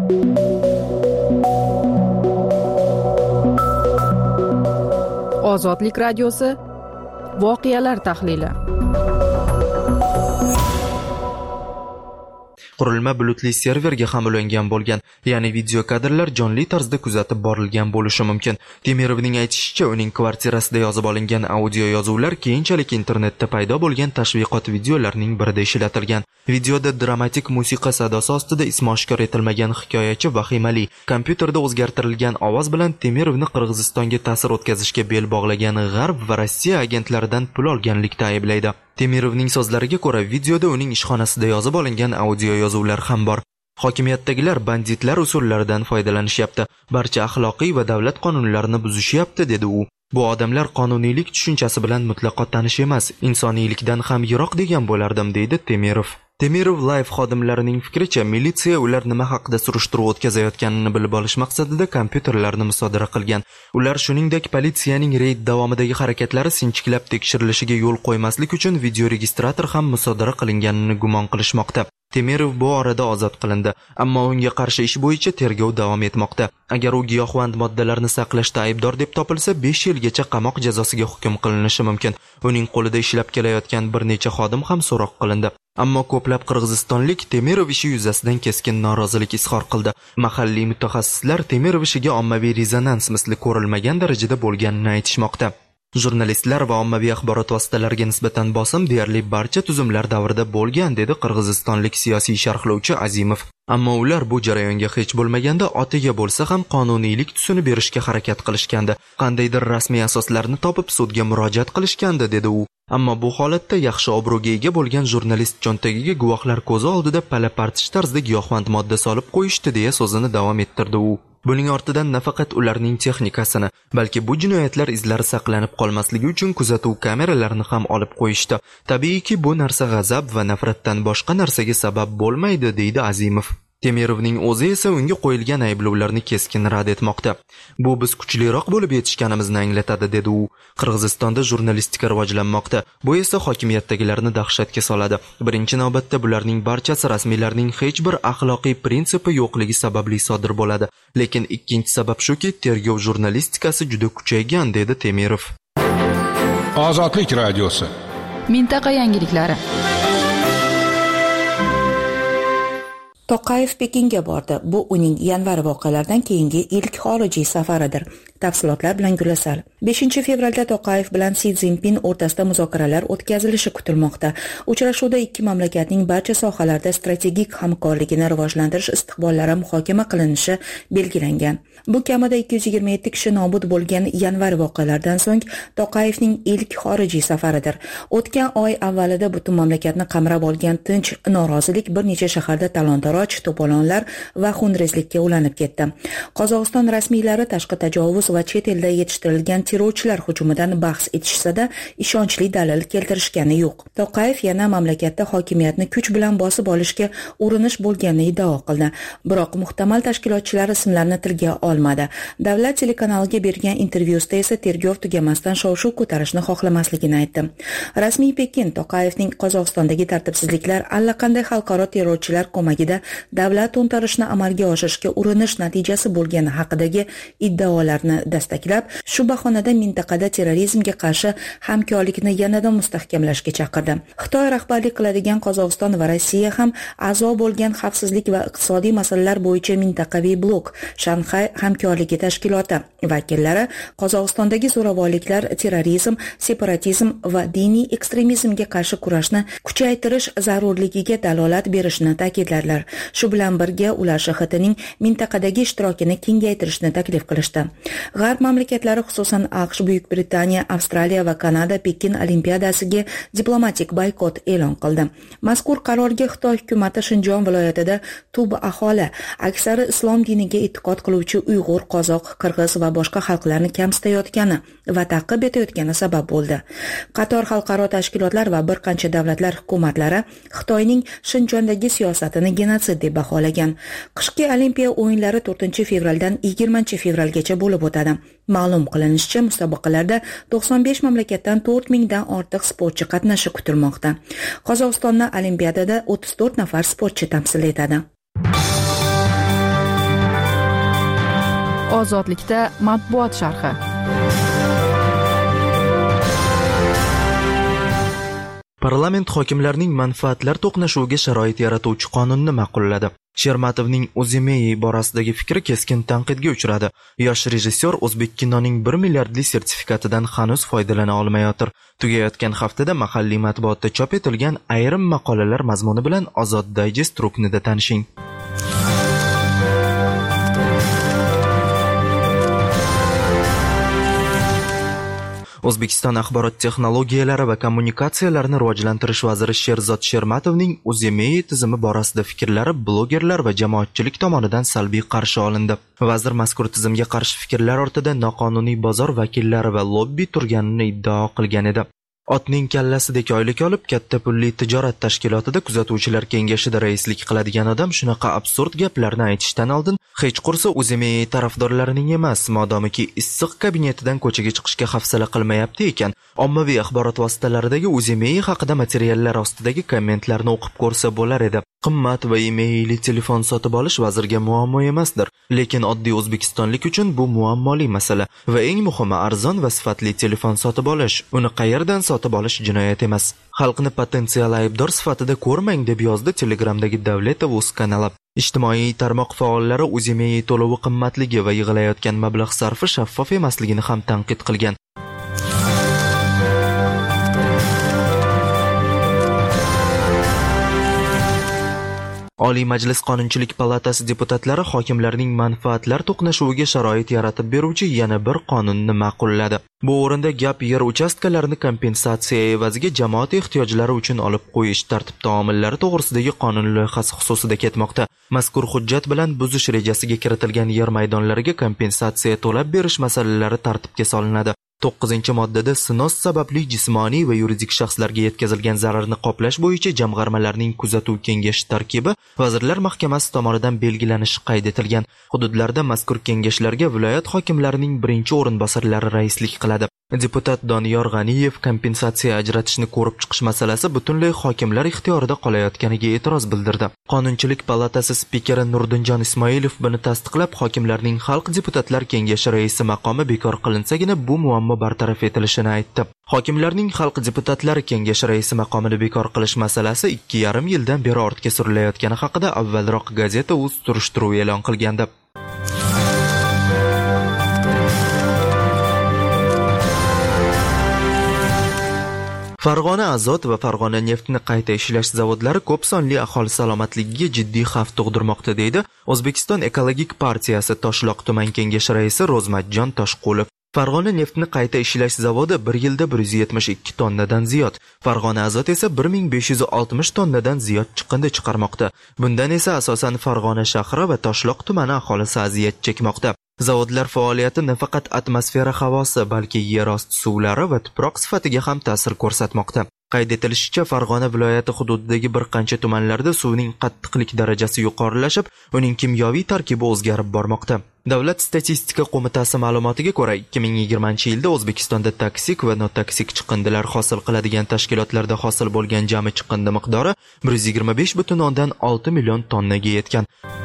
A: Ozodlik radiosi voqealar tahlili.
E: Qurilma bulutli serverga ham ulangan bo'lgan, ya'ni video kadrlar jonli tarzda kuzatib borilgan bo'lishi mumkin. Temirovning aytishicha, uning kvartirasida yozib olingan audio yozuvlar keyinchalik internetda paydo bo'lgan tashviqot videolarining birida ishlatilgan. Videoda dramatik musiqa sadosi ostida ismi oshkor etilmagan hikoyachi vahimali kompyuterda o'zgartirilgan ovoz bilan Temirovni Qirg'izistonga ta'sir o'tkazishga bel bog'lagan G'arb va Rossiya agentlaridan pul olganlikda ayblaydi. Temirovning so'zlariga ko'ra, videoda uning ishxonasida yozib olingan audio yozuvlar ham bor. Hokimiyatdagilar banditlar usullaridan foydalanishyapti, barcha axloqiy va davlat qonunlarini buzishyapti, dedi u. Bu odamlar qonuniylik tushunchasi bilan mutlaqo tanish emas, insoniylikdan ham yiroq degan bo'lardim, deydi Temirov. Temirov Live xodimlarining fikricha, militsiya ular nima haqida surishtiruv o'tkazayotganini bilib olish maqsadida kompyuterlarni musodara qilgan. Ular shuningdek politsiyaning reyd davomidagi harakatlari sinchiklab tekshirilishiga yo'l qo'ymaslik uchun video registrator ham musodara qilinganini gumon qilishmoqda. Temirov bu orada ozod qilindi, ammo unga qarshi ish bo'yicha tergov davom etmoqda. Agar u giyohvand moddalarni saqlashda aybdor deb topilsa, 5 yilgacha qamoq jazosiga hukm qilinishi mumkin. Uning qo'lida ishlab kelayotgan bir necha xodim ham so'roq qilindi. Ammo ko'plab qirg'izistonlik Temirov ishi yuzasidan keskin norozilik izhor qildi. Mahalliy mutaxassislar Temirov ishiga ommaviy rezonans misli ko'rilmagan darajada bo'lganini aytishmoqda. Jurnalistlar va ommaviy axborot vositalariga nisbatan bosim deyarli barcha tuzumlar davrida bo'lgan, dedi qirg'izistonlik siyosiy sharhlovchi Azimov. Ammo ular bu jarayonga hech bo'lmaganda otiga bo'lsa ham qonuniylik tusini berishga harakat qilishgandi. Qandaydir rasmiy asoslarni topib sudga murojaat qilishgandi, dedi u. Ammo bu holatda yaxshi obro'ga ega bo'lgan jurnalist cho'ntagiga guvohlar ko'zi oldida pala-partish tarzda giyohvand modda solib qo'yishdi, deya so'zini davom ettirdi u. Buning ortidan nafaqat ularning texnikasini, balki bu jinoyatlar izlari saqlanib qolmasligi uchun kuzatuv kameralarini ham olib qo'yishdi. Tabiiyki, bu narsa g'azab va nafratdan boshqa narsaga sabab bo'lmaydi, deydi Azimov. Temirovning o'zi esa unga qo'yilgan ayblovlarni keskin rad etmoqda. Bu biz kuchliroq bo'lib yetishganimizni anglatadi, dedi u. Qirg'izistonda jurnalistika rivojlanmoqda. Bu esa hokimiyatdagilarni dahshatga soladi. Birinchi navbatda bularning barchasi rasmiylarning hech bir axloqiy prinsipi yo'qligi sababli sodir bo'ladi. Lekin ikkinchi sabab shuki, tergov jurnalistikasi juda kuchaygan, dedi Temirov.
G: Ozodlik radiosi.
A: Mintaqa yangiliklari.
C: To'qayev Pekinga bordi. Bu uning yanvar voqealaridan keyingi ilk xorijiy safaridir. Tafsilotlar bilan Gulasal. 5 fevralda To'qayev bilan Si Szinpin o'rtasida muzokaralar o'tkazilishi kutilmoqda. Uchrashuvda ikki mamlakatning barcha sohalarda strategik hamkorligini rivojlantirish istiqbollari muhokama qilinishi belgilangan. Bu kamida 227 kishi nobud bo'lgan yanvar voqealaridan so'ng To'qayevning ilk xorijiy safaridir. O'tgan oy avvalida butun mamlakatni qamrab olgan tinch norozilik bir necha shaharda talon-taroj, to'polonlar va xunrezlikka ulanib ketdi. Qozog'iston rasmiylari tashqi tajovuz va chet elda yetishtirilgan terrorchilar hujumidan bahs etishsa-da, ishonchli dalil keltirishgani yo'q. To'qayev yana mamlakatda hokimiyatni kuch bilan bosib olishga urinish bo'lganini iddao qildi. Biroq muhtamal tashkilotchilar ismlarini tilga olmadi. Davlat telekanaliga bergan intervyusida esa tergov tugamasdan shov-shuv ko'tarishni xohlamasligini aytdi. Rasmiy Pekin To'qayevning Qozog'istondagi tartibsizliklar allaqanday xalqaro terrorchilar ko'magida davlat to'ntarishni amalga oshirishga urinish natijasi bo'lgani haqidagi iddaolarni dastaklab, shu bahonada mintaqada terrorizmga qarshi hamkorlikni yanada mustahkamlashga chaqirdi. Xitoy rahbarlik qiladigan Qozog'iston va Rossiya ham a'zo bo'lgan xavfsizlik va iqtisodiy masalalar bo'yicha mintaqaviy blok Shanxay hamkorligi tashkiloti vakillari Qozog'istondagi zo'ravonliklar, terrorizm, separatizm va diniy ekstremizmga qarshi kurashni kuchaytirish zarurligiga dalolat berishni ta'kidladilar. Shu bilan birga ular SHTning mintaqadagi ishtirokini kengaytirishni taklif qilishdi. G'arb mamlakatlari, xususan AQSh, Buyuk Britaniya, Avstraliya va Kanada Pekin olimpiadasiga diplomatik boykot e'lon qildi. Mazkur qarorga Xitoy hukumati Shinjon viloyatida tub aholi, aksari islom diniga e'tiqod qiluvchi Uyg'ur, Qozoq, Qirg'iz va boshqa xalqlarni kamsitayotgani va ta'qib etayotgani sabab bo'ldi. Qator xalqaro tashkilotlar va bir qancha davlatlar hukumatlari Xitoyning Shinjondagi siyosatini genotsid deb baholagan. Qishki Olimpiya o'yinlari 4-fevraldan 20-fevralgacha bo'lib o'tadi. Ma'lum qilinishicha, musobaqalarda 95 mamlakatdan 4000 dan ortiq sportchi qatnashi kutilmoqda. Qozog'istonni olimpiadada 34 nafar sportchi tamsil etadi.
A: Ozodlikda matbuot sharhi.
E: Parlament hokimlarning manfaatlar to'qnashuviga sharoit yaratuvchi qonunni ma'qulladi. Shermatovning O'zimey borasidagi fikri keskin tanqidga uchradi. Yosh rejissyor o'zbek kinoning 1 milliardli sertifikatidan hanuz foydalana olmayotir. Tugayotgan haftada mahalliy matbuotda chop etilgan ayrim maqolalar mazmuni bilan Ozod Digest ruknida tanishing. O'zbekiston axborot texnologiyalari va kommunikatsiyalarini rivojlantirish vaziri Sherzod Shermatovning O'zimey tizimi borasida fikrlari blogerlar va jamoatchilik tomonidan salbiy qarshi olindi. Vazir mazkur tizimga qarshi fikrlar ortida noqonuniy bozor vakillari va lobbi turganini iddao qilgan edi. Otning kallasidek oylik olib, katta pulli tijorat tashkilotida kuzatuvchilar kengashida raislik qiladigan odam shunaqa absurd gaplarni aytishdan oldin hech qursa O'zimey tarafdorlarining emas, modomiki issiq kabinetidan ko'chaga chiqishga hafsala qilmayapti ekan, ommaviy axborot vositalaridagi O'zimey haqida materiallar ostidagi kommentlarni o'qib ko'rsa bo'lar edi. Qimmat va emailli telefon sotib olish vazirga muammo emasdir, lekin oddiy o'zbekistonlik uchun bu muammoli masala va eng muhimi arzon va sifatli telefon sotib olish. Uni qayerdan sotib olish jinoyat emas. Xalqni potensial aybdor sifatida ko'rmang deb yozdi Telegramdagi Davletov.uz kanali. Ijtimoiy tarmoq faollari O'zimey to'lovi qimmatligi va yig'ilayotgan mablag' sarfi shaffof emasligini ham tanqid qilgan. Oliy Majlis Qonunchilik palatasi deputatlari hokimlarning manfaatlar to'qnashuviga sharoit yaratib beruvchi yana bir qonunni ma'qulladi. Bu o'rinda gap yer uchastkalarini kompensatsiya evaziga jamoat ehtiyojlari uchun olib qo'yish tartib-taomillari to'g'risidagi qonun loyihasi xususida ketmoqda. Mazkur hujjat bilan buzish rejasiga kiritilgan yer maydonlariga kompensatsiya to'lab berish masalalari tartibga solinadi. 9-moddada sinos sababli jismoniy va yuridik shaxslarga yetkazilgan zararni qoplash bo'yicha jamg'armalarning kuzatuv kengashi tarkibi Vazirlar Mahkamasi tomonidan belgilanishi qayd etilgan. Hududlarda mazkur kengashlarga viloyat hokimlarining birinchi o'rinbosarlari raislik qiladi. Deputat Doniyor G'aniyev kompensatsiya ajratishni ko'rib chiqish masalasi butunlay hokimlar ixtiyorida qolayotganiga e'tiroz bildirdi. Qonunchilik palatasi spikeri Nurdinjon Ismoilov buni tasdiqlab, hokimlarning xalq deputatlar kengashi raisi maqomi bekor qilinsagina bu muammo bartaraf etilishini aytdi. Hokimlarning xalq deputatlari kengashi raisi maqomini bekor qilish masalasi 2,5 yildan beri ortga surilayotgani haqida avvalroq Gazeta.uz surishtiruv e'lon qilgandi. Farg'ona azot va Farg'ona neftni qayta ishlash zavodlari ko'p sonli aholi salomatligiga jiddiy xavf tug'dirmoqda, deydi O'zbekiston Ekologik partiyasi Toshloq tuman kengashi raisi Ro'zmatjon Toshqulov. Farg'ona neftni qayta ishlash zavodi 1 yilda 172 tonnadan ziyod, Farg'ona azot esa 1560 tonnadan ziyod chiqindi chiqarmoqda. Bundan esa asosan Farg'ona shahri va Toshloq tumani aholisi aziyat chekmoqda. Zavodlar faoliyati nafaqat atmosfera havosi, balki yer osti suvlari va tuproq sifatiga ham ta'sir ko'rsatmoqda. Qayd etilishicha, Farg'ona viloyati hududidagi bir qancha tumanlarda suvning qattiqlik darajasi yuqorilashib, uning kimyoviy tarkibi o'zgarib bormoqda. Davlat statistika qo'mitasi ma'lumotiga ko'ra, 2020-yilda O'zbekistonda toksik va notoksik chiqindilar hosil qiladigan tashkilotlarda hosil bo'lgan jami chiqindi miqdori 125,6 million tonnaga yetgan.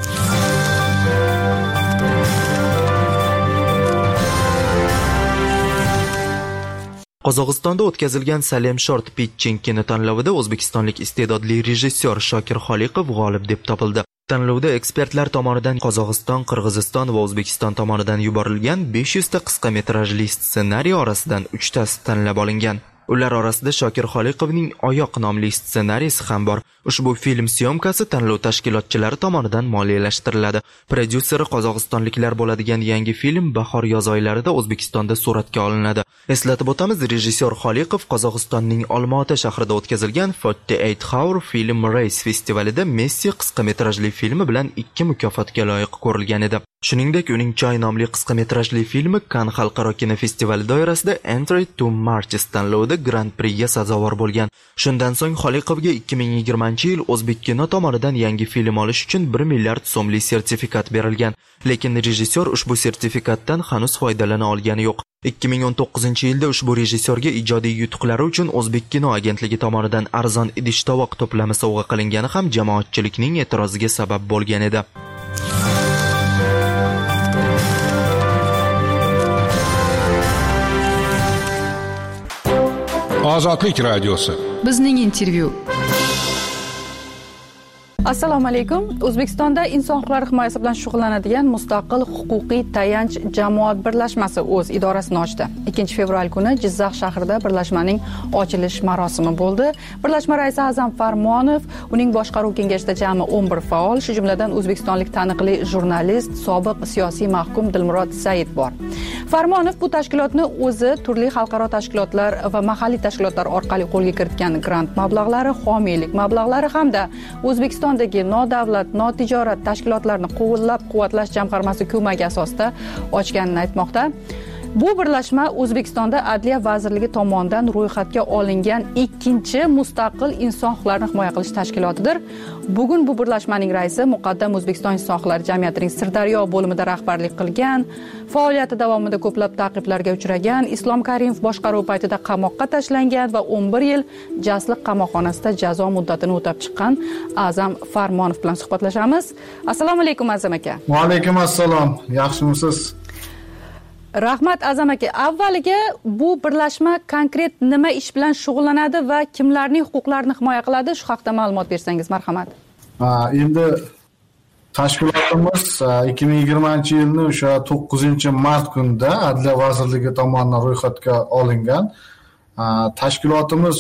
E: Qozog'istonda o'tkazilgan Salem Short Pitching kinotanlovida o'zbekistonlik iste'dodli rejissyor Shokir Xoliqov g'olib deb topildi. Tanlovda ekspertlar tomonidan Qozog'iston, Qirg'iziston va O'zbekiston tomonidan yuborilgan 500 ta qisqa metrajli ssenariy orasidan 3 tasi tanlab olingan. Ular orasida Shokir Xoliqovning Oyoq nomli ssenariysi ham bor. Ushbu film syomkasi tanlov tashkilotchilari tomonidan moliyalashtiriladi. Prodyuseri qozog'istonliklar bo'ladigan yangi film bahor yoz oylarida O'zbekistonda suratga olinadi. Eslatib o'tamiz, rejissyor Xoliqov Qozog'istonning Olmaota shahrida o'tkazilgan 48 Hour Film Race festivalida Messi qisqa metrajli filmi bilan 2 mukofotga loyiq ko'rilgan edi. Shuningdek, uning Choy nomli qisqa metrajli filmi Cannes xalqaro kinofestivali doirasida Entry to Marches tanlovida Grand Prixga sazovor bo'lgan. Shundan so'ng Xoliqovga 2020-yil O'zbek kino tomonidan yangi film olish uchun 1 milliard so'mlik sertifikat berilgan. Lekin rejissyor ushbu sertifikatdan hanuz foydalana olgani yo'q. 2019-yilda ushbu rejissyorga ijodiy yutuqlari uchun O'zbek kino agentligi tomonidan arzon idish-tovoq to'plami sovg'a qilingani ham jamoatchilikning e'tiroziga sabab bo'lgan edi.
G: Ozodlik radiosi.
A: Bizning intervyu. Assalomu alaykum. O'zbekistonda inson huquqlari himoyasi bilan shug'ullanadigan mustaqil huquqiy tayanch jamoat birlashmasi o'z idorasini ochdi. 2 fevral kuni Jizzax shahrida birlashmaning ochilish marosimi bo'ldi. Birlashma raisi Azam Farmonov, uning boshqaruv kengashida jami 11 faol, shu jumladan o'zbekistonlik taniqli jurnalist, sobiq siyosiy mahkum Dilmurod Said bor. Farmonov bu tashkilotni o'zi turli xalqaro tashkilotlar va mahalliy tashkilotlar orqali qo'lga kiritgan grant mablag'lari, homiylik mablag'lari hamda O'zbekistondagi nodavlat, notijorat tashkilotlarni qo'llab-quvvatlash jamg'armasi ko'magi asosida ochganini aytmoqda. Bu birlashma O'zbekistonda Adliya vazirligi tomonidan ro'yxatga olingan 2-chi mustaqil inson huquqlarini himoya qilish tashkilotidir. Bugun bu birlashmaning raisi muqaddam O'zbekiston inson huquqlari jamiyatining Sirdaryo bo'limida rahbarlik qilgan, faoliyati davomida ko'plab ta'qiblarga uchragan, Islom Karimov boshqaruv paytida qamoqqa tashlangan va 11 yil Jasliq qamoqxonasida jazo muddatini o'tab chiqqan Azam Farmonov bilan suhbatlashamiz. Assalomu alaykum Azam aka.
H: Va alaykum assalom. Yaxshimisiz?
A: Rahmat Azam aka. Avvaliga bu birlashma konkret nima ish bilan shug'ullanadi va kimlarning huquqlarini himoya qiladi? Shu haqda ma'lumot bersangiz, marhamat.
H: Endi tashkilotimiz 2020-yilning o'sha 9-mart kunida Adliya vazirligi tomonidan ro'yxatga olingan. Tashkilotimiz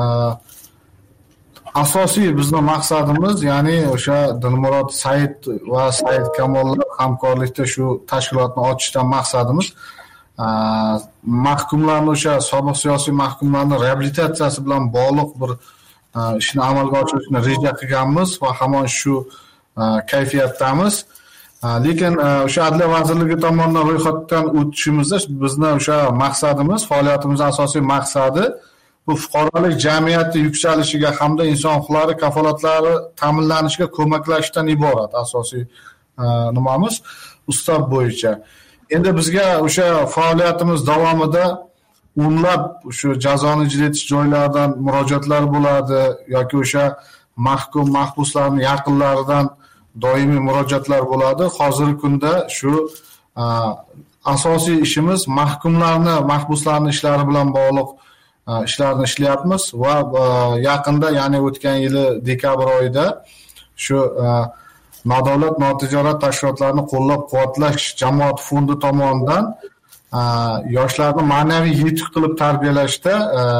H: asosiy bizning maqsadimiz, ya'ni o'sha Dilmurod Said va Said Kamollar hamkorlikda shu tashkilotni ochishdan maqsadimiz mahkumlarning o'sha sobiq siyosiy mahkumlarning reabilitatsiyasi bilan bog'liq bir ishni amalga oshirishni reja qilganmiz va hamon shu kayfiyatdamiz. Lekin o'sha Adliya vazirligi tomonidan ro'yxatdan o'tishimizda bizning o'sha maqsadimiz, faoliyatimizning asosiy maqsadi bu fuqarolik jamiyati yuksalishiga hamda inson huquqlari kafolatlari ta'minlanishiga ko'maklashishdan iborat. Asosiy nimamiz ustoz bo'yicha. Endi bizga o'sha faoliyatimiz davomida o'nlab shu jazoni ijro etish joylaridan murojaatlar bo'ladi yoki o'sha mahkum mahbuslarning yaqinlaridan doimiy murojaatlar bo'ladi. Hozirgi kunda shu asosiy ishimiz mahbuslarning ishlari bilan bog'liq ishlarni ishlayapmiz va yaqinda, ya'ni o'tgan yili dekabr oyida shu nodavlat notijorat tashkilotlarni qo'llab-quvvatlash jamoat fondi tomonidan yoshlarni ma'naviy yetuk qilib tarbiyalashda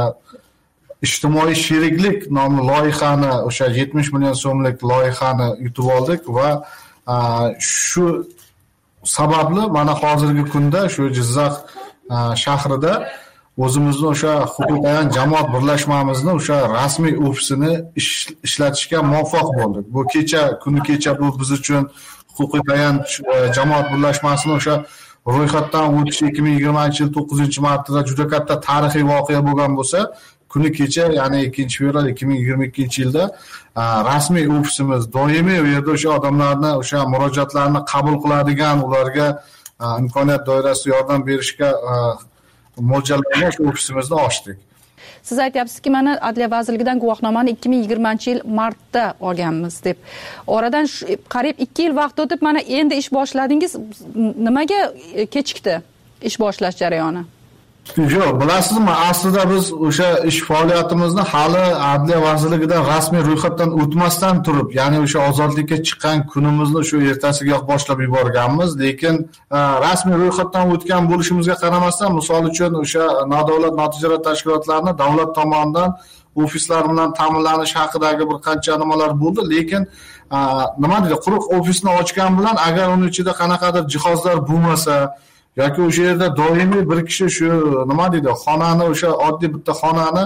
H: ijtimoiy sheriklik nomli loyihani, o'sha 70 million so'mlik loyihani yutib oldik va shu sababli mana hozirgi kunda shu Jizzax shahrida o'zimizni o'sha huquqiy tayanch jamoat birlashmamizni o'sha rasmiy ofisini ishlatishga muvaffaq bo'ldik. Bu kuni kecha bu biz uchun huquqiy tayanch jamoat birlashmasini o'sha ro'yxatdan o'tish 2020-yil 9-martida juda katta tarixiy voqea bo'lgan bo'lsa, kuni kecha, ya'ni 2 fevral 2022-yilda rasmiy ofisimiz doimiy u yerda o'sha odamlarni o'sha murojaatlarini qabul qiladigan, ularga imkoniyat doirasida yordam berishga mo'ljallangan shu ofisimizni ochdik.
A: Siz aytyapsizki, mana Adliya vazirligidan guvohnomani 2020-yil martda olganmiz deb. Oradan qariyb 2 yil vaqt o'tib, mana endi ish boshladingiz. Nimaga kechikdi ish boshlash jarayoni?
H: Yo'q, bilasizmi, aslida biz o'sha ish faoliyatimizni hali Adliya vazirligidan rasmiy ro'yxatdan o'tmasdan turib, ya'ni o'sha ozodlikka chiqqan kunimizni shu ertasigayoq boshlab yuborganmiz, lekin rasmiy ro'yxatdan o'tgan bo'lishimizga qaramasdan, misol uchun o'sha nodavlat notijorat tashkilotlarni davlat tomonidan ofislar bilan ta'minlanish haqidagi bir qancha nimalar bo'ldi, lekin nima deydi, quruq ofisni ochgan bilan agar uni ichida qanaqadir jihozlar bo'lmasa yoki o'sha yerda doimiy bir kishi shu nima deydi, xonani, o'sha oddiy bitta xonani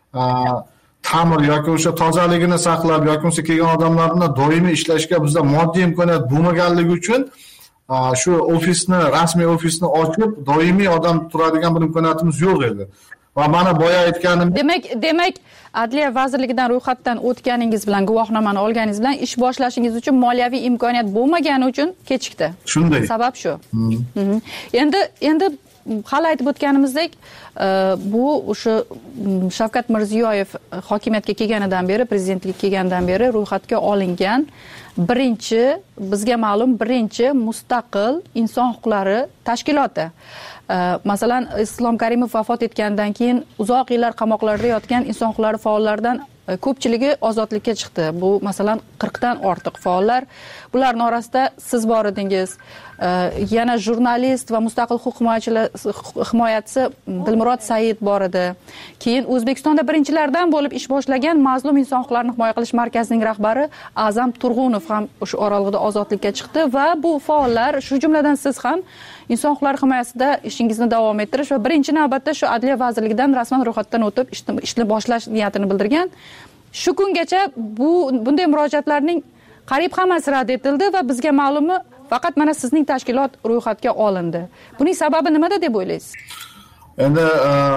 H: ta'mir yoki o'sha tozaligini saqlab yoki bo'lmasa kelgan odamlar bilan doimiy ishlashga bizda moddiy imkoniyat bo'lmaganligi uchun shu ofisni, rasmiy ofisni ochib doimiy odam turadigan bir imkoniyatimiz yo'q edi. Va mana boya aytganim,
A: demak Adliya vazirligidan ro'yxatdan o'tganingiz bilan, guvohnomani olganingiz bilan ish boshlashingiz uchun moliyaviy imkoniyat bo'lmagani uchun kechikdi.
H: Shunday.
A: Sabab shu. Endi hali aytib o'tganimizdek, bu o'sha Shavkat Mirziyoyev hokimiyatga kelganidan beri, prezidentlikka kelganidan beri ro'yxatga olingan bizga ma'lum birinchi mustaqil inson huquqlari tashkiloti. Masalan, Islom Karimov vafot etgandan keyin uzoq yillar qamoqlarda yotgan inson huquqlari faollaridan ko'pchiligi ozodlikka chiqdi. Bu masalan 40 dan ortiq faollar. Bularning orasida siz bor edingiz. Yana jurnalist va mustaqil huquq himoyachisi Dilmurod Said bor edi. Keyin O'zbekistonda birinchilardan bo'lib ish boshlagan Mazlum inson huquqlarini himoya qilish markazining rahbari A'zam Turg'unov ham o'sha oralig'ida ozodlikka chiqdi va bu faollar, shu jumladan siz ham inson huquqlari himoyasida ishingizni davom ettirish va birinchi navbatda shu Adliya vazirligidan rasman ro'yxatdan o'tib ishni boshlash niyatini bildirgan. Shu kungacha bunday murojaatlarning qariyb hammasi rad etildi va bizga ma'lumi faqat mana sizning tashkilot ro'yxatga olindi. Buning sababi nimada deb o'ylaysiz?
H: Endi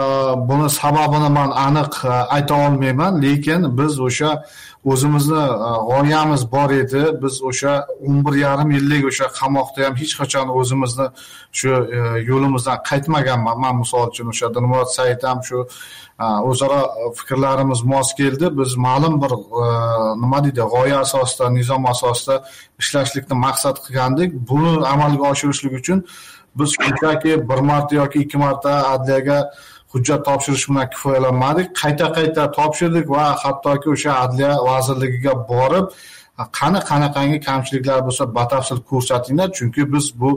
H: buni sababini men aniq ayta olmayman, lekin biz o'sha o'zimizni g'oyamiz bor edi. Biz o'sha 11,5 yillik o'sha qamoqda ham hech qachon o'zimizni shu yo'limizdan qaytmaganman. Men misol uchun o'sha Dilmurod Said ham shu o'zaro fikrlarimiz mos keldi. Biz ma'lum bir nima deydi, g'oya asosida, nizom asosida ishlashlikni maqsad qilgandik. Buni amalga oshirishlik uchun biz shunchaki bir marta yoki 2 marta adliyaga hujjat topshirish bilan kifoyalanmadik. Qayta topshirdik va hattoki o'sha Adliya vazirligiga borib, qanaqangi kamchiliklar bo'lsa batafsil ko'rsatinglar, chunki biz bu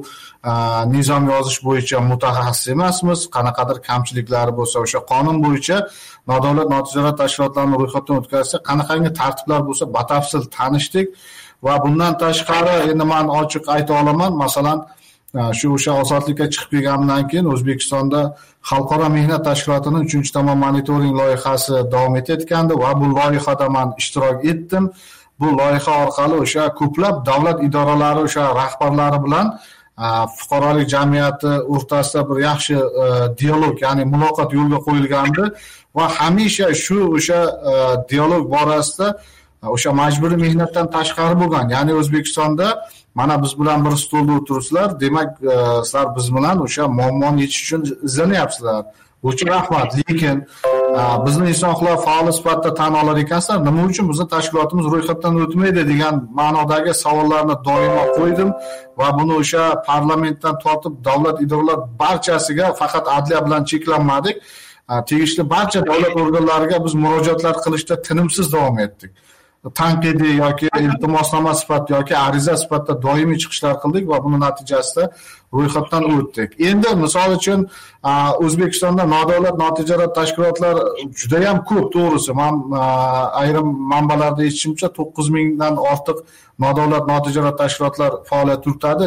H: nizom yozish bo'yicha mutaxassis emasmiz. Qanaqadir kamchiliklari bo'lsa o'sha qonun bo'yicha nodavlat notijorat tashkilotlarini ro'yxatdan o'tkazsa qanaqangi tartiblar bo'lsa batafsil tanishdik va bundan tashqari endi men ochiq ayta olaman, masalan o'sha ozodlikka chiqib kelgandan keyin O'zbekistonda Xalqaro mehnat tashkilotining 3-tomon monitoring loyihasi davom etayotgandi va bu loyihada men ishtirok etdim. Bu loyiha orqali o'sha ko'plab davlat idoralari o'sha rahbarlari bilan fuqarolik jamiyati o'rtasida bir yaxshi dialog, ya'ni muloqot yo'lga qo'yilgandi va hamisha o'sha dialog borasida o'sha majburiy mehnatdan tashqari bo'lgan, ya'ni O'zbekistonda mana biz bilan bir stolda o'tiribsizlar, demak sizlar biz bilan o'sha muammoni yechish uchun izlanyapsizlar. Bu uchun rahmat. Lekin bizni inson huquqlari faoli sifatida tan olar ekansizlar, nima uchun bizni tashkilotimiz ro'yxatdan o'tmaydi degan ma'nodagi savollarni doimo qo'ydim va buni o'sha parlamentdan tortib davlat idoralari barchasiga, faqat adliya bilan cheklanmadik, tegishli barcha davlat organlariga biz murojaatlar qilishda tinimsiz davom etdik. Tanqidiy yoki iltimosnoma sifatida yoki ariza sifatida doimiy chiqishlar qildik va buning natijasida ro'yxatdan o'tdik. Endi misol uchun O'zbekistonda nodavlat notijorat tashkilotlar juda ham ko'p, to'g'risi. Men ayrim manbalarda eshitishimcha 9,000 dan ortiq nodavlat notijorat tashkilotlar faoliyat yuritadi,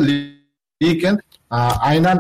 H: lekin aynan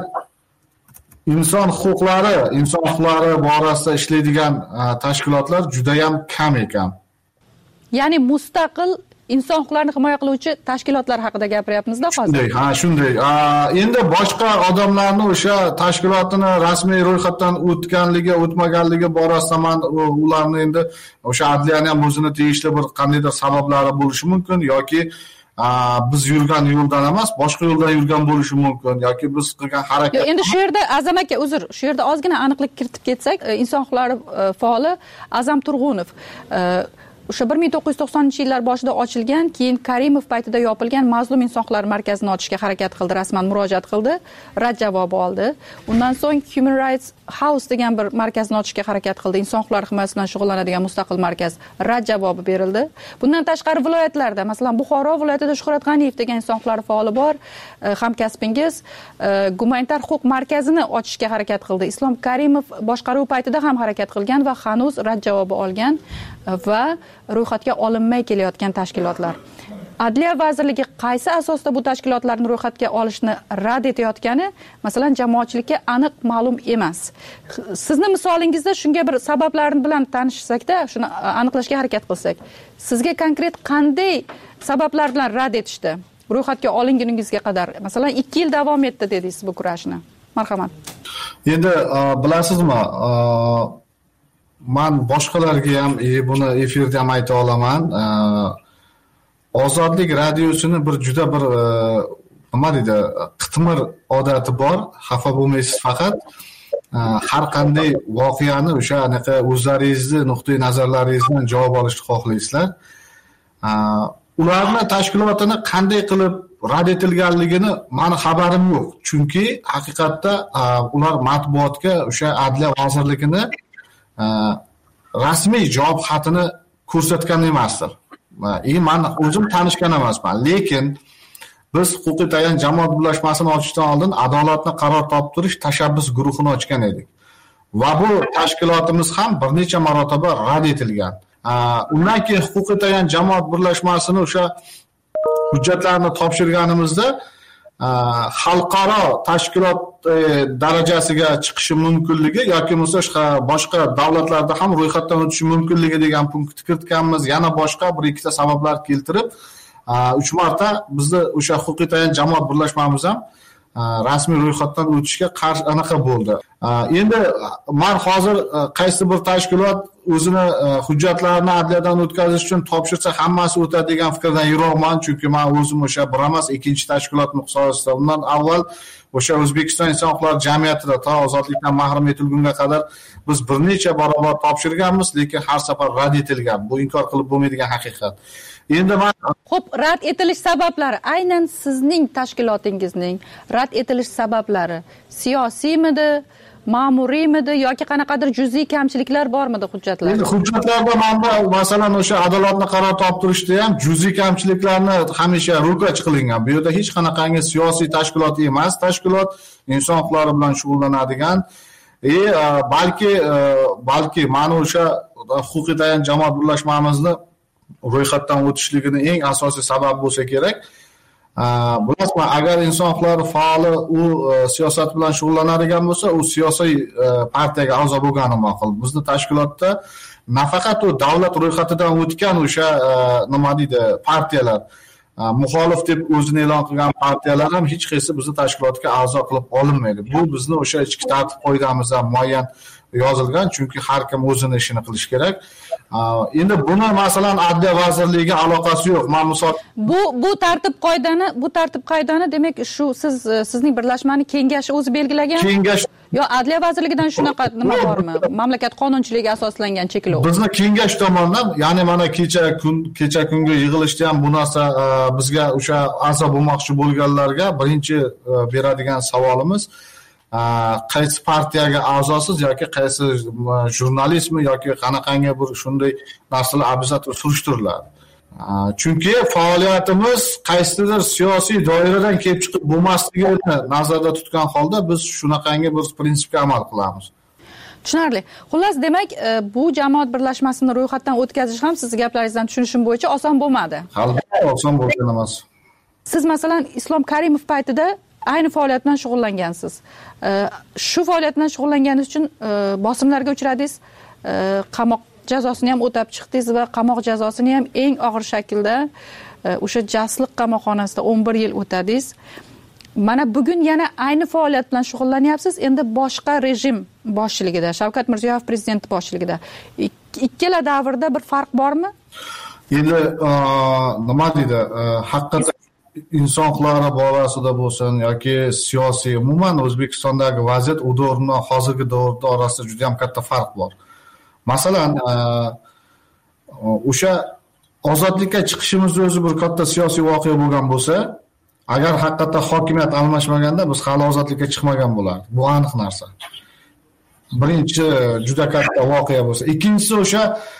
H: inson huquqlari borasida ishlaydigan tashkilotlar juda ham kam ekan.
A: Ya'ni mustaqil inson huquqlarini himoya qiluvchi tashkilotlar haqida gapiryapmiz-da hozir.
H: Shunday. Endi boshqa odamlarni o'sha tashkilotini rasmiy ro'yxatdan o'tmaganligi borasida men ularni endi o'sha adliyaning ham o'zini tegishli bir qandaydir sabablari bo'lishi mumkin yoki biz yurgan yo'ldan emas, boshqa yo'ldan yurgan bo'lishi mumkin yoki biz qilgan harakat.
A: Endi shu yerda Azam aka, shu yerda ozgina aniqlik kiritib ketsak, inson huquqlari faoli A'zam Turg'unov o'sha 1990-yillar boshida ochilgan, keyin Karimov paytida yopilgan Mazlum inson huquqlari markazini ochishga harakat qildi, rasman murojaat qildi, rad javobi oldi. Undan so'ng Human Rights House degan bir markazni ochishga harakat qildi, inson huquqlari himoyasi bilan shug'ullanadigan mustaqil markaz, rad javobi berildi. Bundan tashqari viloyatlarda, masalan, Buxoro viloyatida Shuhrat G'aniyev degan inson huquqlari faoli bor, hamkasbingiz gumanitar huquq markazini ochishga harakat qildi. Islom Karimov boshqaruv paytida ham harakat qilgan va hanuz rad javobi olgan va ro'yxatga olinmay kelayotgan tashkilotlar. Adliya vazirligi qaysi asosda bu tashkilotlarni ro'yxatga olishni rad etayotgani, masalan, jamoatchilikka aniq ma'lum emas. Sizni misolingizda shunga bir sabablarini bilan tanishsak-da, shuni aniqlashga harakat qilsak, sizga konkret qanday sabablar bilan rad etishdi? Ro'yxatga olinguningizga qadar, masalan, 2 yil davom etdi dedingiz bu kurashni. Marhamat.
H: Endi bilasizmi, men boshqalarga ham buni efirda ham ayta olaman. Ozodlik radiosini bir juda bir nima deydi, qitmir odati bor. Xafa bo'lmaysiz, faqat har qanday voqeani o'sha anaqa o'zlaringizni nuqtai nazarlaringizdan javob olishni xohlaysizlar. Ularni tashkilotini qanday qilib rad etilganligini meni xabarim yo'q. Chunki haqiqatda ular matbuotga o'sha Adliya vazirligini rasmiy javob xatini ko'rsatgan emasdir. Men o'zim tanishgan emasman, lekin biz huquqiy tayanch jamoat birlashmasini ochishdan oldin adolatni qaror toptirish tashabbus guruhini ochgan edik. Va bu tashkilotimiz ham bir necha marotaba rad etilgan. Undan keyin huquqiy tayanch jamoat birlashmasini o'sha hujjatlarni topshirganimizda xalqaro tashkilot darajasiga chiqishi mumkinligi yoki bo'lmasa boshqa davlatlarda ham ro'yxatdan o'tishi mumkinligi degan punkt kiritganmiz. Yana boshqa bir ikkita sabablar keltirib 3 marta bizni o'sha huquqiy tayanch jamoat birlashmamiz ham rasmiy ro'yxatdan o'tishga qarshi anaqa bo'ldi. Endi men hozir qaysi bir tashkilot o'zini hujjatlarini adliyadan o'tkazish uchun topshirsa hammasi o'tadi degan fikrdan yiroqman, chunki men o'zim o'sha bir emas, ikkinchi tashkilot miqyosida undan avval o'sha O'zbekiston inson huquqlari jamiyatida to ozodlikdan mahrum etilgunga qadar biz bir necha barobar topshirganmiz, lekin har safar rad etilgan. Bu inkor qilib bo'lmaydigan haqiqat. Endi men
A: xo'p, rad etilish sabablari, aynan sizning tashkilotingizning rad etilish sabablari siyosiymidi, ma'muriymidi yoki qanaqadir juz'iy kamchiliklar bormidi hujjatlarda?
H: Endi hujjatlarda menda masalan o'sha adolatni qaror toptirishda ham juz'iy kamchiliklarni hamisha ro'kach qilingan. Bu yerda hech qanaqangi siyosiy tashkilot emas, tashkilot inson huquqlari bilan shug'ullanadigan balki mana o'sha huquqiy tayanch jamoat birlashmamizni ro'yxatdan o'tishligini eng asosiy sabab bo'lsa kerak. Bilasizmi, agar inson huquqlari faoli u siyosat bilan shug'ullanadigan bo'lsa, u siyosiy partiyaga a'zo bo'lgani ma'qul. Bizni tashkilotda nafaqat u davlat ro'yxatidan o'tgan o'sha nima deydi, partiyalar, muxolif deb o'zini e'lon qilgan partiyalar ham hech qaysi bizni tashkilotga a'zo qilib olinmaydi. Bu bizni o'sha ichki tartib qoidamizda muayyan yozilgan, chunki har kim o'zini ishini qilish kerak. Endi buni masalan Adliya vazirligiga aloqasi yo'q. Men misol bu tartib qoidani demak shu sizning birlashmani kengashi o'zi belgilagan? Kengash yo Adliya vazirligidan shunaqa nima bormi? Mamlakat qonunchiligiga asoslangan cheklov. Bizni kengash tomonidan, ya'ni mana kecha kungi yig'ilishda ham bu narsa bizga o'sha a'zo bo'lmoqchi bo'lganlarga birinchi beradigan savolimiz qaysi partiyaga a'zosiz yoki qaysi jurnalistmi yoki qanaqangi bir shunday narsalar obязательно surishtiriladi. Chunki faoliyatimiz qaysidir siyosiy doiradan kelib chiqib bo'lmasligini nazarda tutgan holda biz shunaqangi bir prinsipga amal qilamiz.
A: Tushunarli. Xullas, demak, bu jamoat birlashmasini ro'yxatdan o'tkazish ham siz gaplaringizdan tushunishim bo'yicha oson bo'lmadi.
H: Albatta, oson bo'lgan emas.
A: Siz masalan Islom Karimov paytida ayni faoliyat bilan shug'ullangansiz. Shu faoliyat bilan shug'ullanganingiz uchun bosimlarga uchradingiz, qamoq jazosini ham o'tab chiqdingiz va qamoq jazosini ham eng og'ir shaklda o'sha Jasliq qamoqxonasida 11 yil o'tadingiz. Mana bugun yana ayni faoliyat bilan shug'ullanyapsiz, endi boshqa rejim boshchiligida, Shavkat Mirziyoyev prezident boshchiligida. Ikkala davrda bir farq bormi?
H: Endi nima deydi, haqiqatan inson huquqlari borasida bo'lsin yoki siyosiy, umuman O'zbekistondagi vaziyat u davr bilan hozirgi davrda orasida juda ham katta farq bor. Masalan, o'sha ozodlikka chiqishimiz o'zi bir katta siyosiy voqea bo'lgan bo'lsa, agar haqiqatdan hokimiyat almashmaganda biz hali ozodlikka chiqmagan bo'lardik. Bu aniq narsa. Birinchi juda katta voqea bo'lsa, ikkinchisi o'sha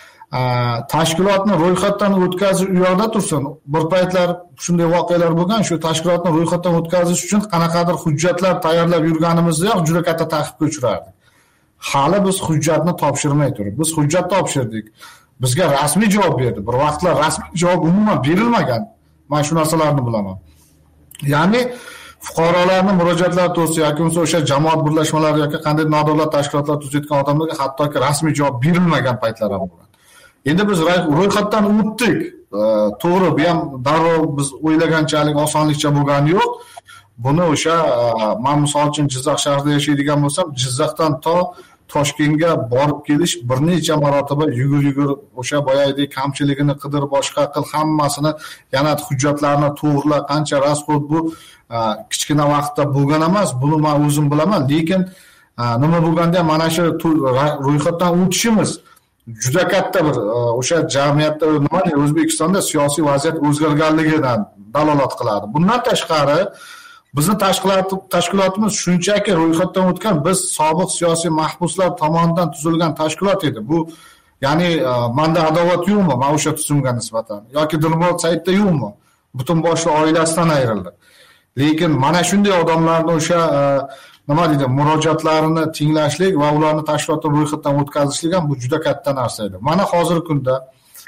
H: tashkilotni ro'yxatdan o'tkazish u yoqda tursin. Bir paytlar shunday voqealar bo'lgan, shu tashkilotni ro'yxatdan o'tkazish uchun qanaqadir hujjatlar tayyorlab yurganimizda ham juda katta ta'qibga uchrardik. Hali biz hujjatni topshirmay turib, biz hujjat topshirdik. Bizga rasmiy javob berdi. Bir vaqtlar rasmiy javob umuman berilmagan. Men shu narsalarni bilaman. Ya'ni fuqarolarning murojaatlari to'g'risida yoki bo'lmasa o'sha jamoat birlashmalari yoki qanday nodavlat tashkilotlar tuzayotgan odamlarga hattoki rasmiy javob berilmagan paytlar ham bo'lgan. Endi biz ro'yxatdan o'tdik. To'g'ri, bu ham darrov biz o'ylaganchalik osonlikcha bo'lgani yo'q. Buni o'sha men misol uchun Jizzax shahrida yashaydigan bo'lsam, Jizzaxdan to Toshkentga borib kelish bir necha marotaba yugur o'sha boyagidek kamchiligini qidir, boshqa qil, hammasini yana hujjatlarni to'g'rila, qancha rasxod bu kichkina vaqtda bo'lgan emas. Buni men o'zim bilaman, lekin nima bo'lganda mana shu ro'yxatdan o'tishimiz juda katta bir o'sha jamiyatda nima deydi, O'zbekistonda siyosiy vaziyat o'zgarganligidan dalolat qiladi. Bundan tashqari bizning tashkilotimiz shunchaki ro'yxatdan o'tgan, biz sobiq siyosiy mahbuslar tomonidan tuzilgan tashkilot edi. Bu ya'ni menda adovat yo'qmi, men o'sha tuzumga nisbatan yoki Dilmurod Saidda yo'qmi? Butun boshli oilasidan ayrildi. Lekin mana shunday odamlarni o'sha nima deydi, murojaatlarini tinglashlik va ularni tashkilotdan ro'yxatdan o'tkazishlik ham bu juda katta narsa edi. Mana hozirgi kunda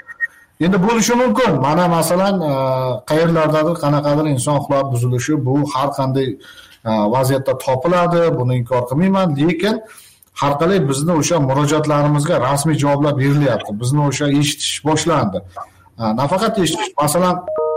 H: endi bo'lishi mumkin. Mana masalan, qayerlardadir qanaqadir inson huquqlari buzilishi bu har qanday vaziyatda topiladi, buni inkor qilmayman, lekin har qalay bizni o'sha murojaatlarimizga rasmiy javoblar berilyapti. Bizni o'sha eshitish boshlandi. Nafaqat eshitish, masalan,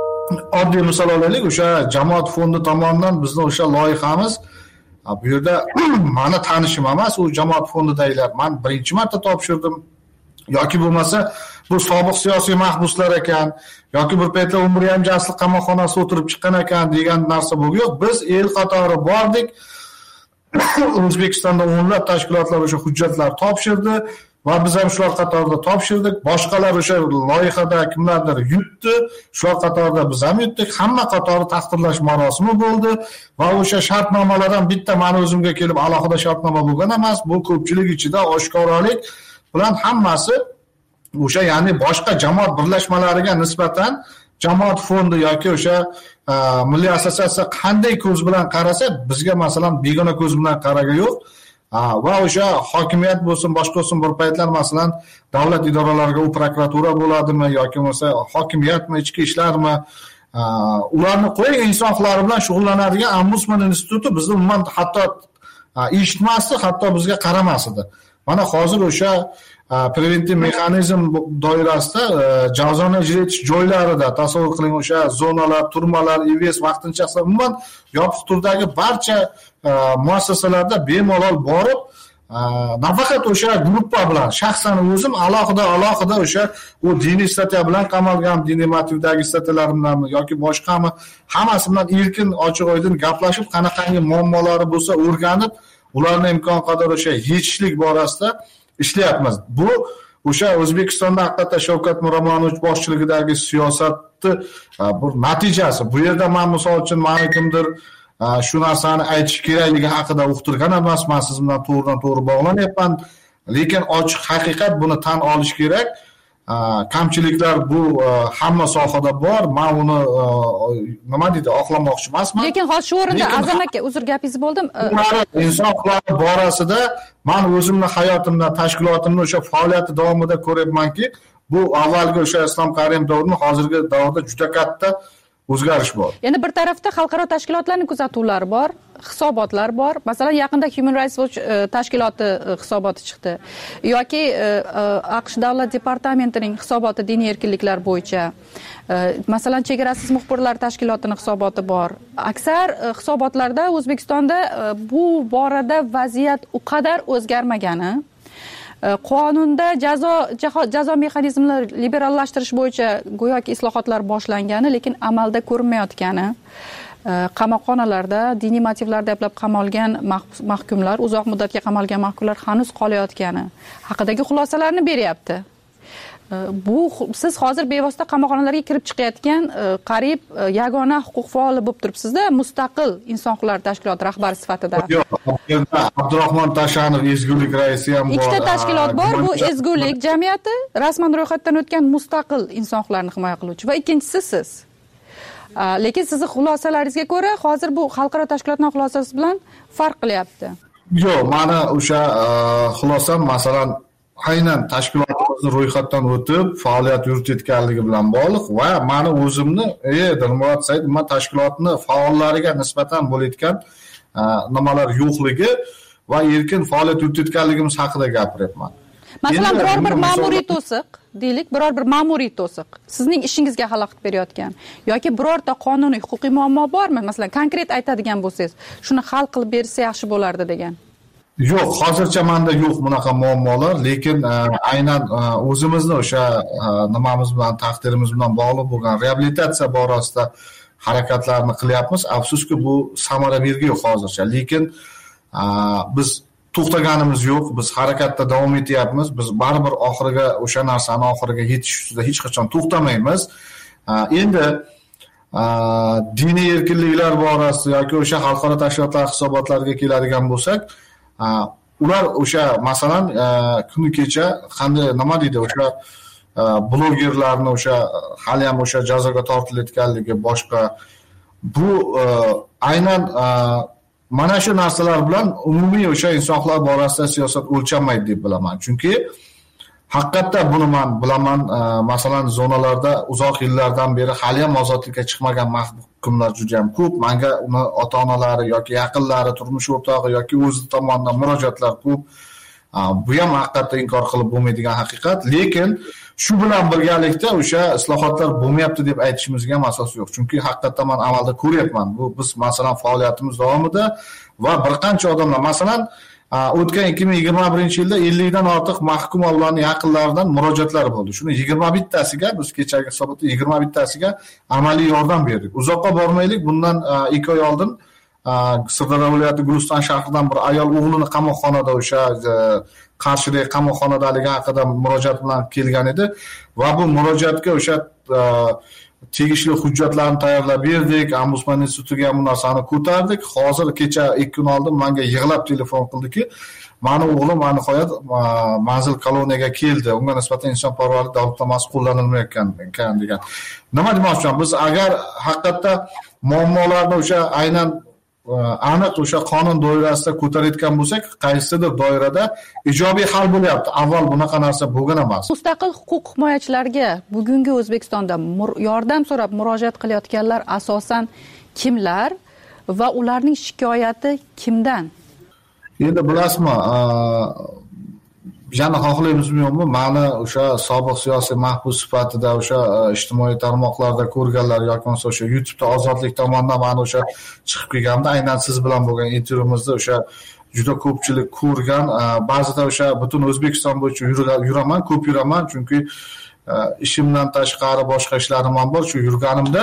H: oddiy misol olaylik, o'sha jamoat fondi tomonidan bizni o'sha loyihamiz bu yerda meni tanishim emas, u jamoat fondidagilar. Men birinchi marta topshirdim. Yoki bo'lmasa bu sobiq siyosiy mahbuslar ekan, yoki bir paytlar umriy hamjaslik qamoqxonasida o'tirib chiqqan ekan degan narsa bu yo'q. Biz el qatori bordik. O'zbekistonda o'nlab tashkilotlar o'sha hujjatlar topshirdi va biz ham shular qatorida topshirdik. Boshqalar o'sha loyihada kimlardir yutdi, shular qatorida biz ham yutdik. Hamma qatori taqdirlash marosimi bo'ldi va o'sha shartnomalar ham bitta meni o'zimga kelib alohida shartnoma bo'lgan emas. Bu ko'pchilik ichida oshkoralik bilan hammasi o'sha, ya'ni boshqa jamoat birlashmalariga nisbatan jamoat fondi yoki o'sha milliy assotsiatsiya qanday ko'z bilan qarasa, bizga masalan begona ko'z bilan qaraga yo'q. Va o'sha hokimiyat bo'lsin, boshqa bo'lsin, bir paytlar masalan davlat idoralariga u prokuratura bo'ladimi yoki bo'lmasa hokimiyatmi, ichki ishlarmi, ularni qo'ying, inson huquqlari bilan shug'ullanadigan ombudsman instituti bizni umuman hatto eshitmasdi, hatto bizga qaramasdi. Mana hozir o'sha preventiv mexanizm doirasida jazoni ijro etish joylarida tasavvur qiling, o'sha zonalar, turmalar, IVS vaqtincha umuman yopiq turdagi barcha muassasalarda bemalol borib, nafaqat o'sha gruppa bilan, shaxsan o'zim alohida o'sha u diniy statya bilan qamalgan, diniy motivdagi statyalarni yoki boshqami, hammasi bilan erkin, ochiq-oydin gaplashib, qanaqangi muammolari bo'lsa o'rganib, ularni imkon qadar o'sha yechishlik borasida ishlayapmiz. Bu o'sha O'zbekistonda haqiqatda Shavkat Miromonovich boshchiligidagi siyosatni bir natijasi. Bu yerda men misol uchun meni kimdir shu narsani aytish kerakligi haqida uqtirgan emasman, siz bilan to'g'ridan-to'g'ri bog'lanyapman. Lekin ochiq haqiqat, buni tan olish kerak. Kamchiliklar bu hamma sohada bor. Men uni nima deydi, oqlamoqchi emasman.
A: Lekin hozir shu o'rinda Azam aka, uzr gapingizni bo'ldim.
H: Inson huquqlari borasida men o'zimni hayotimda, tashkilotimni o'sha faoliyati davomida ko'ryapmanki, bu avvalgi o'sha Islom Karimov davridan hozirgi davrda juda katta o'zgarish bor.
A: Endi bir tarafda xalqaro tashkilotlarning kuzatuvlari bor, hisobotlar bor. Masalan, yaqinda Human Rights Watch tashkiloti hisoboti chiqdi. Yoki AQSh davlat departamentining hisoboti diniy erkinliklar bo'yicha. Masalan, chegarasiz muxbirlar tashkilotining hisoboti bor. Aksar hisobotlarda O'zbekistonda bu borada vaziyat u qadar o'zgarmagani, qonunda jazo mexanizmlarini liberallashtirish bo'yicha go'yoki islohotlar boshlangani, lekin amalda ko'rinmayotgani, qamoqxonalarda diniy motivlarda ayblab qamalgan mahkumlar, uzoq muddatga qamalgan mahkumlar hanuz qolayotgani haqidagi xulosalarni beryapti. Bu siz hozir bevosita qamoqxonalarga kirib chiqayotgan qariyb yagona huquq faoli bo'lib turibsiz-da, mustaqil inson huquqlari tashkiloti rahbari sifatida.
H: Yo'q, Abdurahmon Tashanov ezgulik raisi ham bor.
A: Ikkita tashkilot bor, bu ezgulik jamiyati rasman ro'yxatdan o'tgan mustaqil inson huquqlarini himoya qiluvchi va ikkinchisi siz. Lekin sizni xulosalaringizga ko'ra, hozir bu xalqaro tashkilotning xulosasi bilan farq qilyapti.
H: Yo'q, mana o'sha xulosam masalan aynan tashkilotimizni ro'yxatdan o'tib faoliyat yuritayotganligi bilan bog'liq va meni o'zimni Dilmurod Said man tashkilotni faollariga nisbatan bo'layotgan nimalar yo'qligi va erkin faoliyat yuritayotganligimiz haqida gapiryapman.
A: Masalan, biror bir ma'muriy to'siq, deylik, biror bir ma'muriy to'siq sizning ishingizga xalaqit berayotgan yoki birorta qonuniy huquqiy muammo bormi? Masalan, konkret aytadigan bo'lsangiz, shuni hal qilib bersa yaxshi bo'lardi degan.
H: Yo'q, hozircha menda yo'q bunaqa muammolar, lekin aynan o'zimizni o'sha nimamiz bilan, taqdirimiz bilan bog'liq bo'lgan reabilitatsiya borasida harakatlarni qilyapmiz. Afsuski bu samara bergan yo'q hozircha, lekin biz to'xtaganimiz yo'q, biz harakatda davom etyapmiz. Biz baribir oxiriga o'sha narsani oxiriga yetish ustida hech qachon to'xtamaymiz. Endi diniy erkinliklar borasida yoki o'sha xalqaro tashkilotlar hisobotlariga keladigan bo'lsak, ular o'sha masalan kuni kecha qanday nima deydi o'sha blogerlarni o'sha hali ham o'sha jazoga tortilayotganligi boshqa bu aynan mana shu narsalar bilan umumiy o'sha inson huquqlari borasida siyosat o'lchanmaydi deb bilaman. Chunki haqiqatda buni men bilaman, masalan zonalarda uzoq yillardan beri hali ham ozodlikka chiqmagan mahkumlar juda ham ko'p. Menga uni ota-onalari yoki yaqinlari, turmush o'rtog'i yoki o'zi tomonidan murojaatlar ko'p. Bu ham haqiqatda inkor qilib bo'lmaydigan haqiqat, lekin shu bilan birgalikda o'sha islohotlar bo'lmayapti deb aytishimizga ham asos yo'q. Chunki haqiqatda men amalda ko'ryapman. Bu biz masalan faoliyatimiz davomida va bir qancha odamlar masalan o'tgan 2021-yilda 50 dan ortiq mahkum va ularning yaqinlaridan murojaatlar bo'ldi. Shuni 21 tasiga biz kechagi hisobotda 21 tasiga amaliy yordam berdik. Uzoqqa bormaylik, bundan 2 oy oldin Sirdaryo viloyati Guliston shahridan bir ayol o'g'lini qamoqxonada o'sha Qarshidagi qamoqxonadaligi haqida murojaat bilan kelgan edi va bu murojaatga o'sha tegishli hujjatlarni tayyorlab berdik, Ombudsman institutiga ham bu narsani ko'tardik. Hozir kecha 2 kun oldin menga yig'lab telefon qildiki, meni o'g'lim nihoyat manzil koloniyaga keldi. Unga nisbatan insonparvarlik davlatnomasi qo'llanilmayotgan ekan degan. Nima demoqchiman? Biz agar haqiqatda muammolarni o'sha aynan aniq o'sha qonun doirasida ko'tarayotgan bo'lsak, qaysidir doirada ijobiy hal bo'lyapti. Avval bunaqa narsa bo'lgan emas.
A: Mustaqil huquq himoyachilarga bugungi O'zbekistonda yordam so'rab murojaat qilayotganlar asosan kimlar va ularning shikoyati kimdan?
H: Endi bilasizmi, yana xohlaymizmi yo'qmi, meni o'sha sobiq siyosiy mahbus sifatida o'sha ijtimoiy tarmoqlarda ko'rganlar yoki bo'lmasa o'sha YouTube'da Ozodlik tomonidan meni o'sha chiqib kelganda aynan siz bilan bo'lgan intervyumizda o'sha juda ko'pchilik ko'rgan. Ba'zida o'sha butun O'zbekiston bo'yicha yuraman, ko'p yuraman, chunki ishimdan tashqari boshqa ishlarim ham bor. Shu yurganimda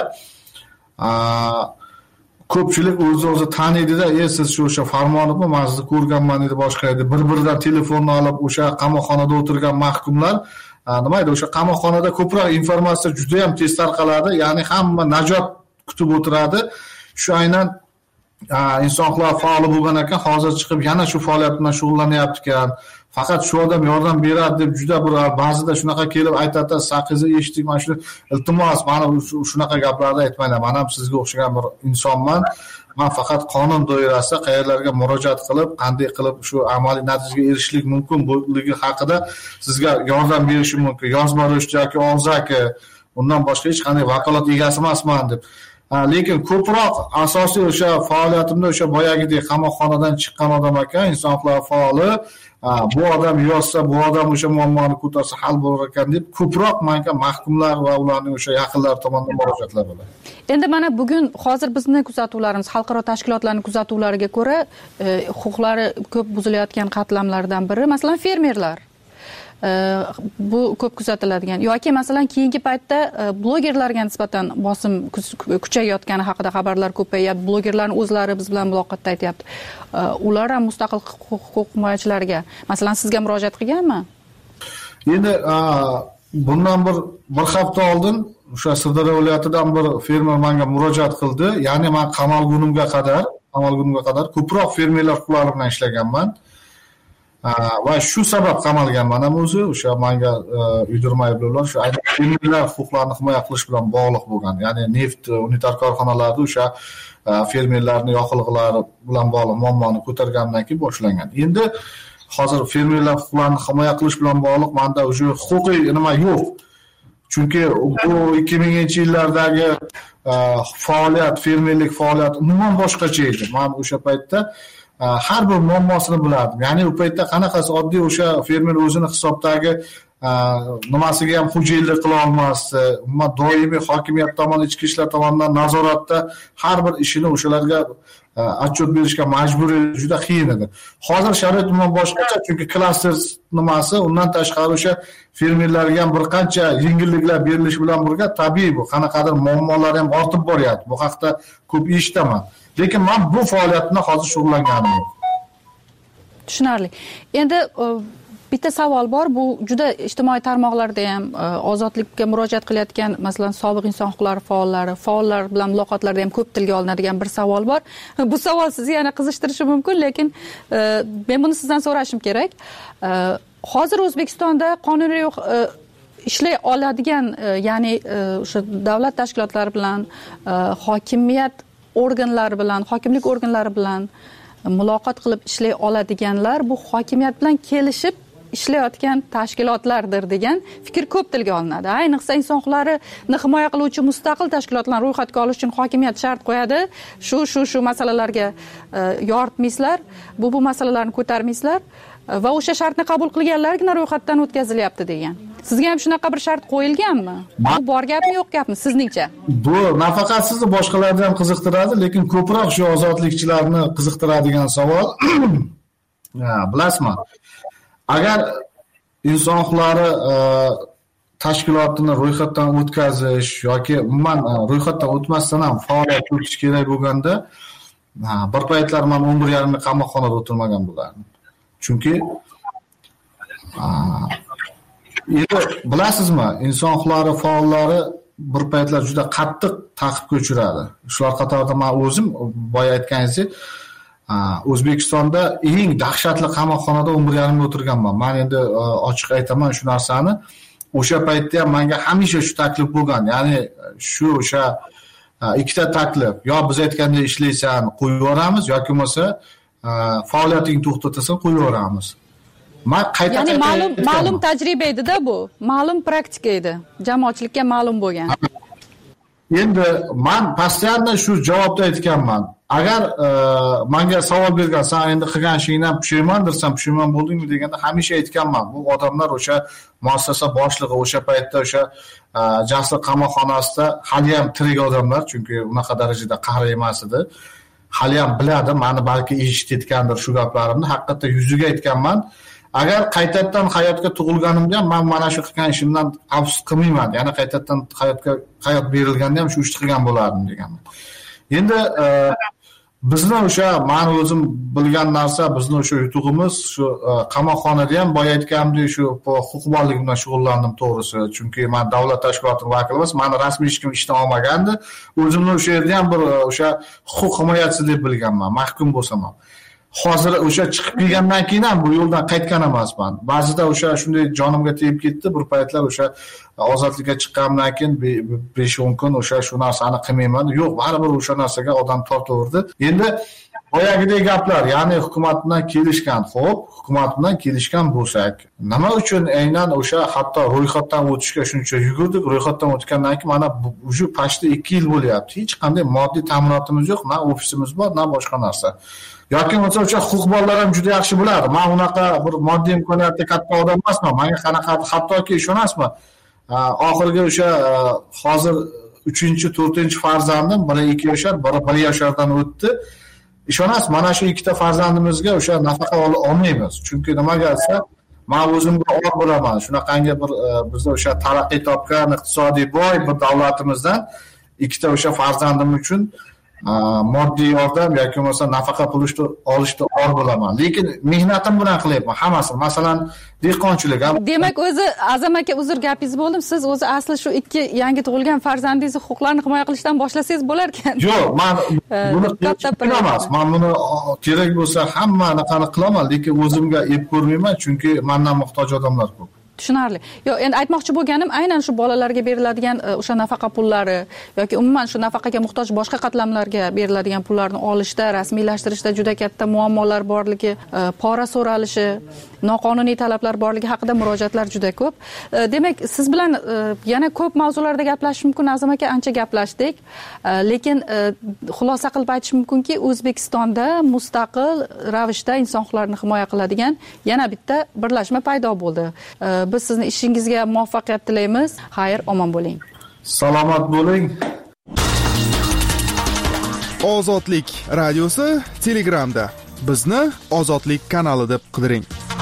H: ko'pchilik o'zi taniydi-da, siz shu o'sha Farmonovni men sizni ko'rganman edi, boshqa edi. Bir-biridan telefonni olib o'sha qamoqxonada o'tirgan mahkumlar, nima edi, o'sha qamoqxonada ko'proq informatsiya juda ham tez tarqaladi, ya'ni hamma najot kutib o'tiradi. Shu aynan inson huquqlari faoli bo'lgan ekan, hozir chiqib yana shu faoliyat bilan shug'ullanyapti ekan. Faqat shu odam yordam beradi deb juda bir ba'zida shunaqa kelib aytadi, saqizni eshitdik, mana shu iltimos, mana shunaqa gaplarni aytmanglar. Men ham sizga o'xshagan bir insonman. Men faqat qonun doirasida qayerlarga murojaat qilib, qanday qilib shu amaliy natijaga erishishlik mumkin bo'ligi haqida sizga yordam berishim mumkin. Yozma ravishda yoki og'zaki, undan boshqa hech qanday vakolat egasi emasman deb. Lekin ko'proq asosiy o'sha faoliyatimda o'sha boyagidek qamoqxonadan chiqqan odam ekan, inson huquqlari faoli, bu odam yozsa, bu odam o'sha muammoni ko'tarsa hal bo'lar ekan deb ko'proq menga mahkumlar va ularning o'sha yaqinlari tomonidan murojaatlar bo'ladi.
A: Endi mana bugun hozir bizning kuzatuvlarimiz, xalqaro tashkilotlarning kuzatuvlariga ko'ra, huquqlari ko'p buzilayotgan qatlamlardan biri, masalan, fermerlar. Bu ko'p kuzatiladigan yoki masalan keyingi paytda blogerlarga nisbatan bosim kuchayayotgani haqida xabarlar ko'payyapti. Blogerlarning o'zlari biz bilan muloqotda aytayapti. Ular ham mustaqil huquq himoyachilariga masalan sizga murojaat qilganmi?
H: Endi bundan bir hafta oldin o'sha Sirdaryo viloyatidan bir fermer menga murojaat qildi. Ya'ni men qamalgunimga qadar ko'proq fermerlar huquqlari bilan ishlaganman. Va shu sabab qamalganman ham o'zi o'sha menga uydirma ayblovlar shu aynan fermerlar huquqlarini himoya qilish bilan bog'liq bo'lgan. Ya'ni neft unitar korxonalarida o'sha fermerlarning yoqilg'ilari bilan bog'liq muammoni ko'targandan keyin boshlangan. Endi hozir fermerlar huquqlarini himoya qilish bilan bog'liq menda o'sha huquqiy nima yo'q. Chunki bu 2000-yillardagi faoliyat, fermerlik faoliyati umuman boshqacha edi. Men o'sha paytda har bir muammosini bilardim. Ya'ni u paytda qanaqasi oddiy o'sha fermer o'zini hisobdagi nimasiga ham xo'jayinlik qila olmasdi. Umuman doimiy hokimiyat tomonidan, ichki ishlar tomonidan nazoratda har bir ishini o'shalarga отчет berishga majbur edi, juda qiyin edi. Hozir sharoit umuman boshqacha, chunki klaster nimasi, undan tashqari o'sha fermerlarga ham bir qancha yengilliklar berilishi bilan birga tabiiy bu qanaqadir muammolar ham ortib boryapti. Bu haqda ko'p eshitaman. Lekin men bu faoliyatni hozir shug'ullanganim yo'q.
A: Tushunarli. Endi bitta savol bor, bu juda ijtimoiy tarmoqlarda ham ozodlikka murojaat qilayotgan, masalan, sobiq inson huquqlari faollar bilan muloqotlarda ham ko'p tilga olinadigan bir savol bor. Bu savol sizni yana qizishtirishi mumkin, lekin men buni sizdan so'rashim kerak. Hozir O'zbekistonda qonuniy ishlay oladigan, ya'ni o'sha davlat tashkilotlari bilan, hokimiyat organlari bilan, hokimlik organlari bilan muloqot qilib ishlay oladiganlar bu hokimiyat bilan kelishib ishlayotgan tashkilotlardir degan fikr ko'p tilga olinadi. Ayniqsa inson huquqlarini himoya qiluvchi mustaqil tashkilotlarni ro'yxatga olish uchun hokimiyat shart qo'yadi. Shu masalalarga yoritmaysizlar, bu masalalarni ko'tarmaysizlar va o'sha shartni qabul qilganlargina ro'yxatdan o'tkazilyapti degan. Sizga ham shunaqa bir shart qo'yilganmi? Bu bor gapmi, yo'q gapmi sizningcha? Bu
H: nafaqat sizni boshqalarni ham qiziqtiradi, lekin ko'proq shu ozodlikchilarni qiziqtiradigan savol. Bilasizmi? Agar inson huquqlari tashkilotini ro'yxatdan o'tkazish yoki umuman ro'yxatdan o'tmasdan ham faoliyat yuritish kerak bo'lganda, bir paytlar men 11,5 yil qamoqxonada o'tirmagan bo'lardim. Chunki endi bilasizmi, inson huquqlari faollari bir paytlar juda qattiq ta'qibga uchradi. Shular qatorida men o'zim boya aytganingizdek O'zbekistonda eng dahshatli qamoqxonada 11,5 yil o'tirganman. Men endi ochiq aytaman shu narsani. O'sha paytda ham menga hamisha shu taklif bo'lgan. Ya'ni o'sha ikkita taklif. Yo biz aytganda ishlaysan, qo'yib yuboramiz yoki bo'lmasa faoliyatingni to'xtatasan, qo'yib yuboramiz. Men
A: ya'ni ma'lum tajriba edi-da bu. Ma'lum praktika edi. Jamoatchilikka ma'lum bo'lgan.
H: Endi men postoyanno shu javobni aytganman. Agar menga savol bergan, sen endi qilgan ishingdan pushaymondirsan, pushaymon bo'ldingmi deganda hamisha aytganman. Bu odamlar o'sha muassasa boshlig'i o'sha paytda o'sha Jasur qamoqxonasida hali ham tirik odamlar, chunki unaqa darajada qahri emas edi. Hali ham biladi, meni balki eshitayotgandir shu gaplarimni, haqiqatda yuziga aytganman. Agar qaytadan hayotga tug'ilganimda ham men mana shu qilgan ishimdan afsus qilmayman. Ya'ni qaytadan hayot berilganda ham shu ishni qilgan bo'lardim deganman. Endi bizni o'sha men o'zim bilgan narsa, bizni o'sha yutug'imiz shu qamoqxonada ham boya aytganimdek shu huquqbonlik bilan shug'ullandim to'g'risi. Chunki men davlat tashkilotining vakili emas, meni rasmiy hech kim ishdan olmagandi. O'zimni o'sha yerda ham bir o'sha huquq himoyachisi deb bilganman, mahkum bo'lsam ham. Hozir o'sha chiqib kelgandan keyin ham bu yo'ldan qaytgan emasman. Ba'zida o'sha shunday jonimga tegib ketdi, bir paytlar o'sha ozodlikka chiqqandan keyin 5-10 kun o'sha shu narsani qilmayman. Yo'q, baribir o'sha narsaga odam tortaverdi. Endi boyagidek gaplar, ya'ni hukumat bilan kelishgan, xo'p, hukumat bilan kelishgan bo'lsak, nima uchun aynan o'sha hatto ro'yxatdan o'tishga shuncha yugurdik, ro'yxatdan o'tgandan keyin mana shu pashda 2 yil bo'lyapti. Hech qanday moddiy ta'minotimiz yo'q, na ofisimiz bor, na boshqa narsa. Yoki bo'lsa o'sha huquqbonlar ham juda yaxshi biladi. Men unaqa bir moddiy imkoniyatli katta odam emasman. Menga qanaqa hattoki ishonasizmi? Oxirgi o'sha hozir 3-4 farzandim, biri 2 yoshar, biri 1 yoshardan o'tdi. Ishonasiz, mana shu ikkita farzandimizga o'sha nafaqa olmaymiz. Chunki nimaga desa, men o'zimga or bo'laman. Shunaqangi bir bizda o'sha taraqqiy topgan iqtisodiy boy bir davlatimizdan ikkita o'sha farzandim uchun moddiy yordam yoki bo'lmasa nafaqa pul olishda or bo'laman, lekin mehnatim bilan qilyapman hammasini. Masalan, dehqonchilik ham.
A: Demak, o'zi Azam aka, uzr gapingiz bo'ldim, siz o'zi asli shu 2 yangi tug'ilgan farzandingizni huquqlarini himoya qilishdan boshlasangiz bo'lar ekan.
H: Yo'q, men buni qilaman. Men buni kerak bo'lsa hamma anaqani qilaman, lekin o'zimga ep ko'rmayman, chunki mendan muhtoj odamlar ko'p.
A: Tushunarli. Yo'q, endi aytmoqchi bo'lganim, aynan shu bolalarga beriladigan o'sha nafaqa pullari yoki umuman shu nafaqaga muhtoj boshqa qatlamlarga beriladigan pullarni olishda, rasmiylashtirishda juda katta muammolar borligi, pora so'ralishi, noqonuniy talablar borligi haqida murojaatlar juda ko'p. Demak, siz bilan yana ko'p mavzularda gaplashish mumkin. Azam aka, ancha gaplashdik. Lekin xulosa qilib aytish mumkinki, O'zbekistonda mustaqil ravishda inson huquqlarini himoya qiladigan yana bitta birlashma paydo bo'ldi. Biz sizni ishingizga muvaffaqiyat tilaymiz. Xayr, omon bo'ling.
H: Salomat bo'ling.
F: Ozodlik radiosi Telegramda. Bizni Ozodlik kanali deb qidiring.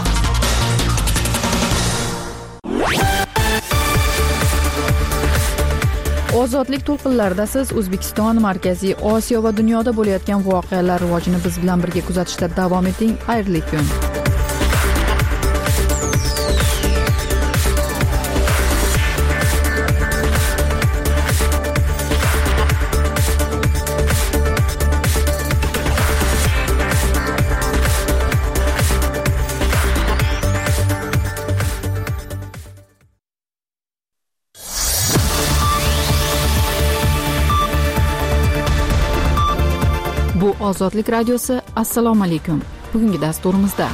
A: Ozodlik to'lqinlarida siz O'zbekiston, Markaziy Osiyo va dunyoda bo'layotgan voqealar rivojini biz bilan birga kuzatishda davom eting. Xayrli kun. Bu Ozodlik radiosi. Assalomu alaykum. Bugungi dasturimizda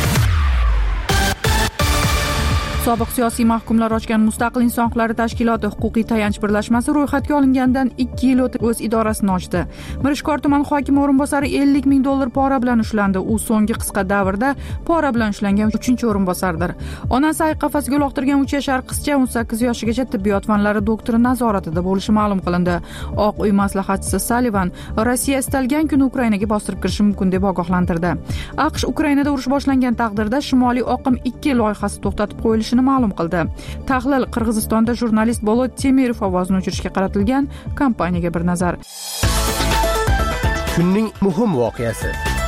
A: sobiq siyosiy mahkumlar ochgan Mustaqil inson huquqlari tashkiloti huquqiy tayanch birlashmasi ro'yxatga olingandan 2 yil o'tib o'z idorasini ochdi. Mirishkor tuman hokimi o'rinbosari $50 ming pora bilan ushlandi. U so'nggi qisqa davrda pora bilan ushlangan 3-chi o'rinbosardir. Onasi ayiq qafasiga uloqtirgan 3 yashar qizcha 18 yoshgacha tibbiyot fanlari doktori nazoratida bo'lishi ma'lum qilindi. Oq uy maslahatchisi Sullivan Rossiya istalgan kuni Ukrainaga bostirib kirishi mumkin deb ogohlantirdi. AQSh Ukrainada urush boshlangan taqdirda Shimoliy oqim 2 loyihasi to'xtatib qo'yilishi ma'lum qildi. Tahlil: Qirg'izistonda jurnalist Bolot Temirov ovozini o'chirishga qaratilgan kampaniyaga bir nazar.
B: Kunning muhim voqeasi.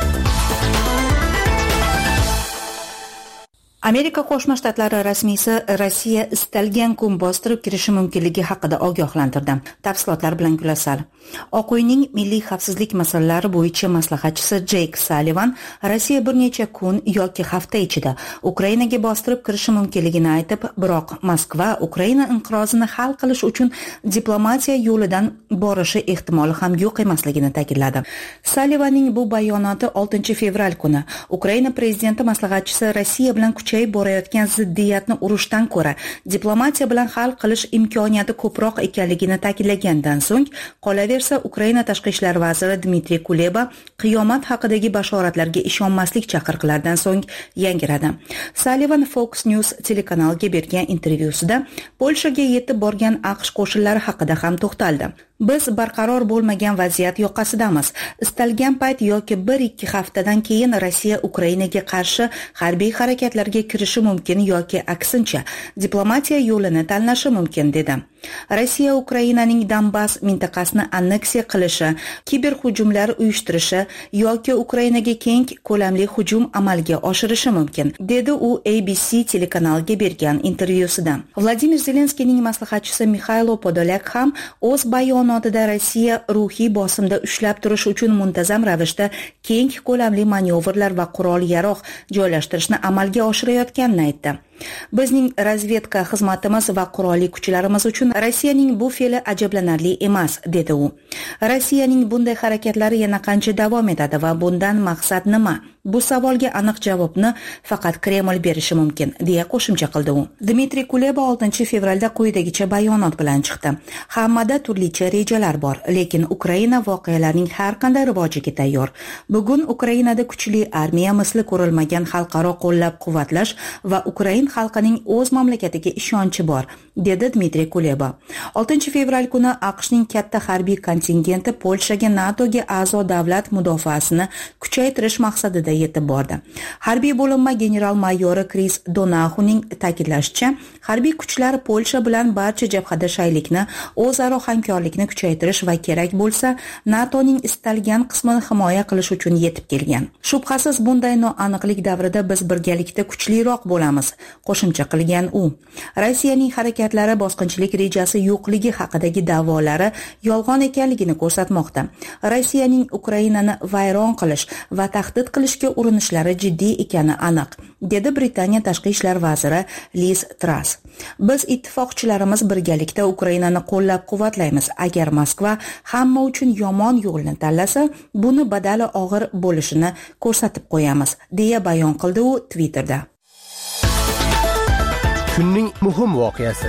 C: Amerika Qo'shma Shtatlari rasmiysi Rossiya istalgan kun bostirib kirishi mumkinligi haqida ogohlantirdi. Tafsilotlar bilan Gulasal. Oq uyning milliy xavfsizlik masalalari bo'yicha maslahatchisi Jeyk Sullivan Rossiya bir necha kun yoki hafta ichida Ukrainaga bostirib kirishi mumkinligini aytib, biroq Moskva Ukraina inqirozini hal qilish uchun diplomatiya yo'lidan borishi ehtimoli ham yo'q emasligini ta'kidladi. Sullivanning bu bayonoti 6 fevral kuni Ukraina prezidenti maslahatchisi Rossiya bilan kuchayib borayotgan ziddiyatni urushdan ko'ra diplomatiya bilan hal qilish imkoniyati ko'proq ekanligini ta'kidlagandan so'ng, qolaversa Ukraina tashqi ishlar vaziri Dmitriy Kuleba qiyomat haqidagi bashoratlarga ishonmaslik chaqiriqlaridan so'ng yangiradi. Sullivan Fox News telekanaliga bergan intervyusida Polshaga yetib borgan AQSh qo'shinlari haqida ham to'xtaldi. Biz barqaror bo'lmagan vaziyat yoqasidamiz. Istalgan payt yoki 1-2 haftadan keyin Rossiya Ukrainaga qarshi harbiy harakatlarga kirishi mumkin yoki aksincha diplomatiya yo'lini tanlashi mumkin dedi. Rossiya Ukrainaning Donbass mintaqasini anneksiya qilishi, kiberhujumlar uyushtirishi yoki Ukrainaga keng ko'lamli hujum amalga oshirishi mumkin, dedi u ABC telekanaliga bergan intervyusida. Vladimir Zelenskiyning maslahatchisi Mikhailo Podolyak ham o'z bayonotida Rossiya ruhiy bosimda ushlab turish uchun muntazam ravishda keng ko'lamli manyovrlar va qurol-yarog' joylashtirishni amalga oshirayotganini aytdi. Bizning razvedka xizmatimiz va qurolli kuchlarimiz uchun Rossiyaning bu fe'li ajablanarli emas, dedi u. Rossiyaning bunday harakatlari yana qancha davom etadi va bundan maqsad nima? Bu savolga aniq javobni faqat Kreml berishi mumkin, deya qo'shimcha qildi u. Dmitriy Kuleba 6 fevralda quyidagicha bayonot bilan chiqdi. Hammada turlicha rejalar bor, lekin Ukraina voqealarning har qanday rivojiga tayyor. Bugun Ukrainada kuchli armiya, misli ko'rilmagan xalqaro qo'llab-quvvatlash va Ukrain xalqining o'z mamlakatiga ishonchi bor, dedi Dmitriy Kuleba. 6 fevral kuni AQShning katta harbiy kontingenti Polshaga NATOga a'zo davlat mudofaasini kuchaytirish maqsadida yetib bordi. Harbiy bo'linma general-mayori Kris Donahuning ta'kidlashicha, harbiy kuchlar Polsha bilan barcha jabhada shaylikni, o'zaro hamkorlikni kuchaytirish va kerak bo'lsa, NATOning istalgan qismini himoya qilish uchun yetib kelgan. Shubhasiz bunday noaniqlik davrida biz birgalikda kuchliroq bo'lamiz, qo'shimcha qilgan u. Rossiyaning harakatlari bosqinchilik rejasi yo'qligi haqidagi da'volari yolg'on ekanligini ko'rsatmoqda. Rossiyaning Ukrainani vayron qilish va tahdid qilishga urinishlari jiddiy ekani aniq, dedi Britaniya tashqi ishlar vaziri Liz Truss. Biz ittifoqchilarimiz birgalikda Ukrainani qo'llab-quvvatlaymiz. Agar Moskva hamma uchun yomon yo'lni tanlasa, buni badali og'ir bo'lishini ko'rsatib qo'yamiz, deya bayon qildi u Twitterda.
B: Kunning muhim voqeasi.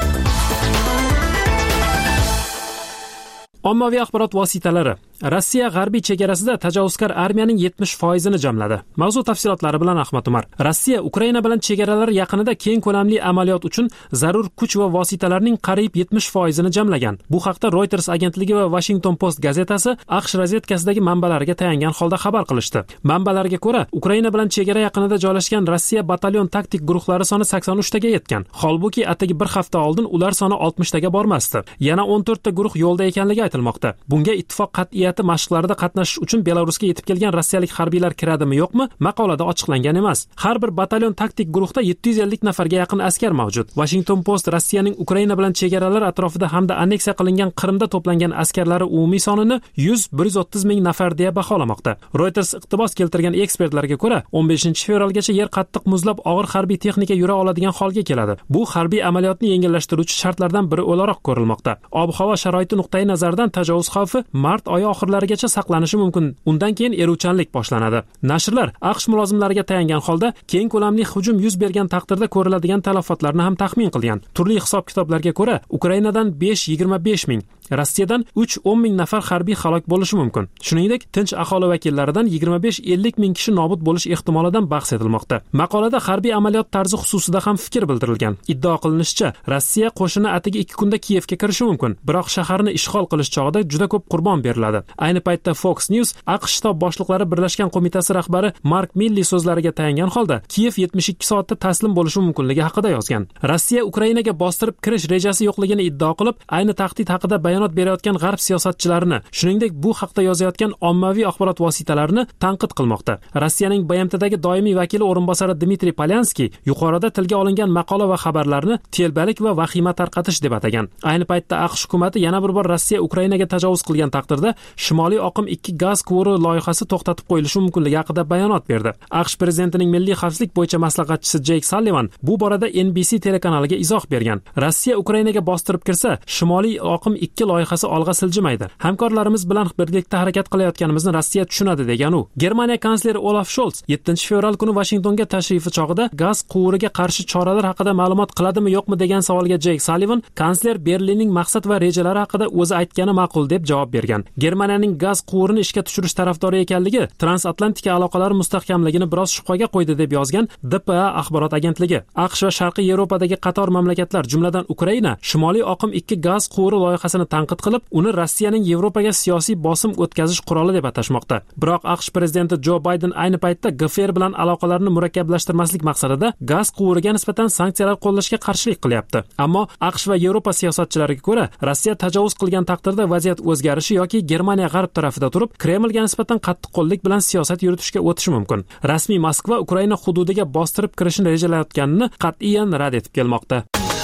D: Ommaviy axborot vositalari Rossiya g'arbiy chegarasida tajovuzkor armiyaning 70%ni jamladi. Mavzu tafsilotlari bilan Ahmad Umar. Rossiya Ukraina bilan chegaralar yaqinida keng ko'lamli amaliyot uchun zarur kuch va vositalarning qariyb 70%ni jamlagan. Bu haqda Reuters agentligi va Washington Post gazetasi AQSh razvedkasidagi manbalariga tayangan holda xabar qilishdi. Manbalarga ko'ra, Ukraina bilan chegara yaqinida joylashgan Rossiya batalyon taktik guruhlari soni 83 taga yetgan. Holbuki atigi bir hafta oldin ular soni 60 taga bormasdi. Yana 14 ta guruh yo'lda ekanligi aytilmoqda. Bunga ittifoq qat'iy mashqlarida qatnashish uchun Belarusga yetib kelgan rossiyalik harbiylar kiradimi yo'qmi, maqolada ochiqlangan emas. Har bir batalyon taktik guruhda 750 nafarga yaqin askar mavjud. Washington Post Rossiyaning Ukraina bilan chegaralar atrofida hamda anneksiya qilingan Qrimda to'plangan askarlari umumiy sonini 100-130 ming nafar deya baholamoqda. Reuters iqtibos keltirgan ekspertlarga ko'ra, 15-fevralgacha yer qattiq muzlab og'ir harbiy texnika yura oladigan holga keladi. Bu harbiy amaliyotni yengillashtiruvchi shartlardan biri o'laroq ko'rilmoqda. Ob-havo sharoiti nuqtai nazaridan tajovuz xavfi mart oyi oxirlarigacha saqlanishi mumkin. Undan keyin eruvchanlik boshlanadi. Nashrlar AQSh mulozimlariga tayangan holda keng ko'lamli hujum yuz bergan taqdirda ko'riladigan talafotlarni ham taxmin qilgan. Turli hisob-kitoblarga ko'ra, Ukrainadan 5-25 ming, Rossiyadan 3-10 ming nafar harbiy halok bo'lishi mumkin. Shuningdek, tinch aholi vakillaridan 25-50 ming kishi nobud bo'lish ehtimolidan bahs etilmoqda. Maqolada harbiy amaliyot tarzi xususida ham fikr bildirilgan. Iddao qilinishicha, Rossiya qo'shini atigi 2 kunda Kiyevga kirishi mumkin, biroq shaharni ishg'ol qilish chog'ida juda ko'p qurbon beriladi. Ayni paytda Fox News AQSh shtab boshliqlari birlashgan qo'mitasi rahbari Mark Milley so'zlariga tayangan holda Kiyev 72 soatda taslim bo'lishi mumkinligi haqida yozgan. Rossiya Ukrainaga bostirib kirish rejasi yo'qligini iddao qilib, ayni tahdid haqida bayonot berayotgan g'arb siyosatchilarini, shuningdek bu haqda yozayotgan ommaviy axborot vositalarini tanqid qilmoqda. Rossiyaning BMTdagi doimiy vakili o'rinbosari Dmitriy Polyanskiy yuqorida tilga olingan maqola va xabarlarni telbalik va vahima tarqatish deb atagan. Ayni paytda AQSh hukumatı yana bir bor Rossiya Ukrainaga tajovuz qilgan taqdirda Shimoliy oqim 2 gaz quvuri loyihasi to'xtatib qo'yilishi mumkinligi haqida bayonot berdi. AQSh prezidentining milliy xavfsizlik bo'yicha maslahatchisi Jake Sullivan bu borada NBC telekanaliga izoh bergan. Rossiya Ukrainaga bostirib kirsa, Shimoliy oqim 2 loyihasi olg'a siljimaydi. Hamkorlarimiz bilan birgalikda harakat qilayotganimizni Rossiya tushunadi, degan u. Germaniya kansleri Olaf Scholz 7-fevral kuni Washingtonga tashrifi chog'ida gaz quvuriga qarshi choralar haqida ma'lumot qiladimi yo'qmi degan savolga Jake Sullivan, kansler Berlinning maqsad va rejalari haqida o'zi aytgani ma'qul deb javob bergan. Germaniyaning gaz quvurini ishga tushirish tarafdori ekanligi transatlantika aloqalari mustahkamligini biroz shubhaga qo'ydi deb yozgan DPA axborot agentligi. AQSh va Sharqiy Yevropadagi qator mamlakatlar, jumladan Ukraina, Shimoliy oqim 2 gaz quvuri loyihasini tanqid qilib, uni Rossiyaning Yevropaga siyosiy bosim o'tkazish quroli deb atashmoqda. Biroq AQSh prezidenti Joe Biden ayni paytda GFR bilan aloqalarni murakkablashtirmaslik maqsadida gaz quvuriga nisbatan sanksiyalar qo'llashga qarshilik qilyapti. Ammo AQSh va Yevropa siyosatchilariga ko'ra, Rossiya tajovuz qilgan taqdirda vaziyat o'zgarishi yoki Germaniya g'arb tarafida turib, Kremlga nisbatan qattiqqo'llik bilan siyosat yuritishga o'tishi mumkin. Rasmiy Moskva Ukraina hududiga bostirib kirishni rejalayotganini qat'iyan rad etib kelmoqda.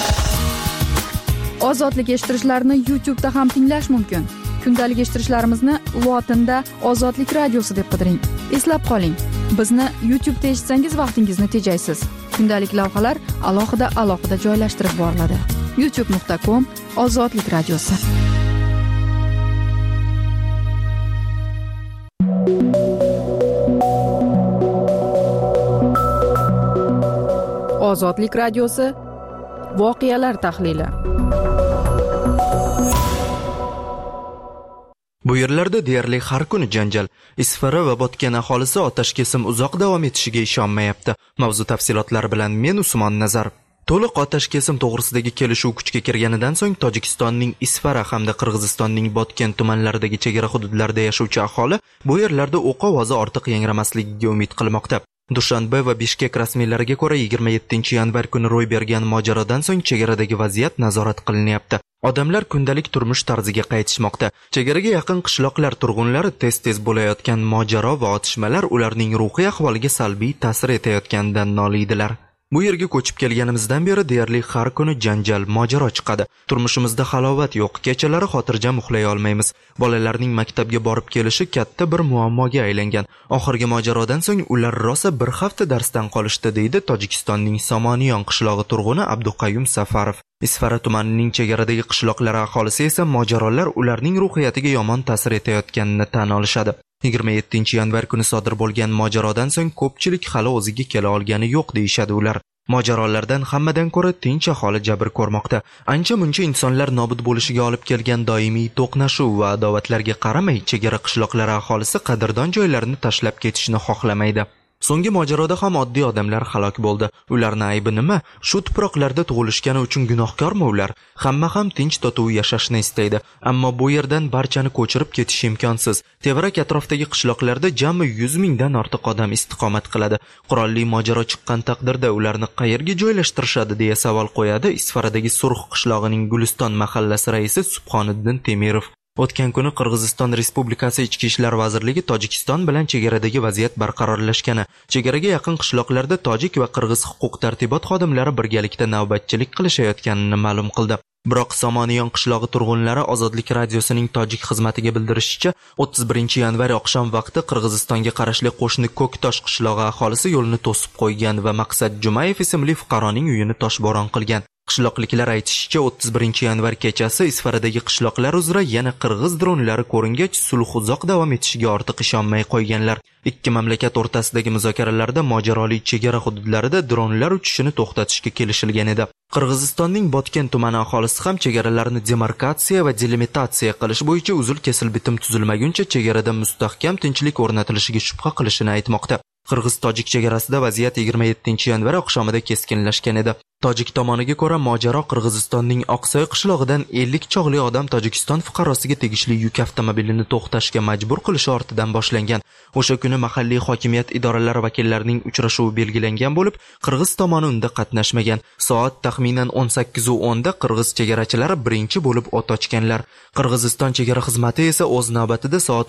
A: Ozodlik eshittirishlarni YouTube'da ham tinglash mumkin. Kundalik eshittirishlarimizni lotinda Ozodlik radiosi deb qidiring. Eslab qoling, bizni YouTube'da eshitsangiz vaqtingizni tejaysiz. Kundalik lavhalar alohida joylashtirib boriladi. youtube.com/ozodlik radiosi. Ozodlik radiosi voqealar tahlili.
E: Bu yerlarda deyarli har kuni janjal. Isfara va botgan aholisi otash kesim uzoq davom etishiga ishonmayapti. Mavzu tafsilotlari bilan men Usmon Nazarov. To'liq otash kesim to'g'risidagi kelishuv kuchga kirganidan so'ng Tojikistonning Isfara hamda Qirg'izistonning Botken tumanlaridagi chegara hududlarda yashovchi aholi bu yerlarda o'q ovozi ortiq yangramasligiga umid qilmoqda. Dushanbe va Bishkek rasmiylariga ko'ra 27-yanvar kuni ro'y bergan mojarodan so'ng chegaradagi vaziyat nazorat qilinyapti. Odamlar kundalik turmush tarziga qaytishmoqda. Chegaraga yaqin qishloqlar turg'unlari tez-tez bo'layotgan mojaro va otishmalar ularning ruhiy ahvoliga salbiy ta'sir etayotganidan noliydilar. Bu yerga ko'chib kelganimizdan beri deyarli har kuni janjal, mojaro chiqadi. Turmushimizda halovat yo'q, kechalari xotirjam uxlay olmaymiz. Bolalarning maktabga borib kelishi katta bir muammoga aylangan. Oxirgi mojarodan so'ng ular rosa bir hafta darsdan qolishdi, deydi Tojikistonning Somoniyon qishlog'i turg'uni Abduqayyum Safarov. Isfara tumanining chegaradagi qishloqlar aholisi esa mojarolar ularning ruhiyatiga yomon ta'sir etayotganini tan olishadi. 27-yanvar kuni sodir bo'lgan mojarodan so'ng ko'pchilik hali o'ziga kela olgani yo'q deyshadi ular. Mojarolardan hammadan ko'ra tinch aholi jabr ko'rmoqda. Ancha-muncha insonlar nobud bo'lishiga olib kelgan doimiy to'qnashuv va adovatlarga qaramay, chegara qishloqlari aholisi qadrdon joylarini tashlab ketishni xohlamaydi. So'nggi mojaroda ham oddiy odamlar halok bo'ldi. Ularning aybi nima? Shu tuproqlarda tug'ilishgani uchun gunohkormi ular? Hamma ham tinch totuv yashashni istaydi, ammo bu yerdan barchani ko'chirib ketish imkonsiz. Tevarak atrofdagi qishloqlarda jami 100 mingdan ortiq odam istiqomat qiladi. Qurolli mojaro chiqqan taqdirda ularni qayerga joylashtirishadi deya savol qo'yadi Isfaradagi Surx qishlog'ining Guliston mahallasi raisi Subhoniddin Temirov. O'tgan kuni Qirg'iziston Respublikasi Ichki ishlar vazirligi Tojikiston bilan chegaradagi vaziyat barqarorlashgani, chegaraga yaqin qishloqlarda tojik va qirg'iz huquq-tartibot xodimlari birgalikda navbatchilik qilishayotganini ma'lum qildi. Biroq Somoniyon qishlog'i turg'unlari Ozodlik radiosining tojik xizmatiga bildirishicha, 31-yanvar oqshom vaqti Qirg'izistonga qarashli qo'shni Ko'ktosh qishlog'i aholisi yo'lni to'sib qo'ygan va Maqsad Jumayev ismli fuqaroning uyini toshbo'ron qilgan. Qishloqliklar aytishicha, 31-yanvar kechasi Isfaradagi qishloqlar uzra yana qirg'iz dronlari ko'ringach, sulh uzoq davom etishiga ortiq ishonmay qo'yganlar. Ikki mamlakat o'rtasidagi muzokaralarda mojaroli chegara hududlarida dronlar uchishini to'xtatishga kelishilgan edi. Qirg'izistonning Botken tumani aholisi ham chegaralarni demarkatsiya va delimitatsiya qilish bo'yicha uzil-kesil bitim tuzilmaguncha chegarada mustahkam tinchlik o'rnatilishiga shubha qilishini aytmoqda. Qirg'iz-tojik chegarasida vaziyat 27-yanvar oqshomida keskinlashgan edi. Tojik tomoniga ko'ra, mojaro Qirg'izistonning Oqsoy qishlog'idan 50 chog'li odam Tojikiston fuqarosiga tegishli yuk avtomobilini to'xtashga majbur qilishi ortidan boshlangan. O'sha kuni mahalliy hokimiyat idoralari vakillarining uchrashuvi belgilangan bo'lib, Qirg'iz tomoni unda qatnashmagan. Soat taxminan 18:10 da qirg'iz chegarachilari birinchi bo'lib o't ochganlar. Qirg'iziston chegara xizmati esa o'z navbatida soat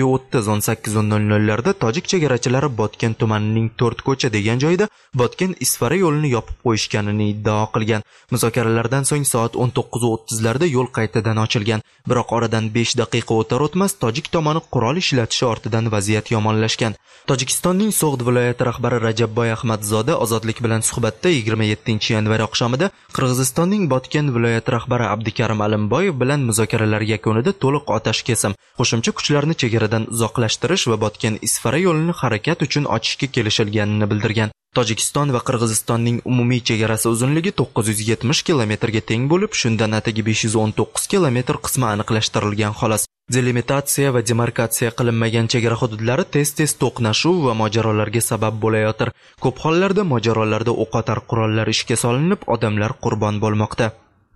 E: 17:30-18:00 larda tojik chegarachilari Botken tumanining 4 ko'cha degan joyda Botken Isfara yo'lini yopib qo'yishganini iddao qilgan. Muzokaralardan so'ng soat 19:30 larda yo'l qaytadan ochilgan. Biroq oradan 5 daqiqa o'tar-o'tmas tojik tomoni qurol ishlatishi ortidan vaziyat yomonlashgan. Tojikistonning So'g'd viloyati rahbari Rajabboy Ahmadzoda Ozodlik bilan suhbatda 27-yanvar oqshomida Qirg'izistonning Botken viloyati rahbari Abdukarim Alimboyev bilan muzokaralar yakunida to'liq otash kesim, qo'shimcha kuchlarni chegaradan uzoqlashtirish va Botken Isfara yo'lini harakat uchun ochishga kelishilganini bildirgan. Tojikiston va Qirg'izistonning umumiy chegarasi uzunligi 970 kilometrga teng bo'lib, shundan atigi 519 kilometr qismi aniqlashtirilgan xolos. Delimitatsiya va demarkatsiya qilinmagan chegara hududlari tez-tez to'qnashuv va mojarolarga sabab bo'layotir. Ko'p hollarda mojarolarda o'qotar qurollar ishga solinib, odamlar qurbon bo'lmoqda.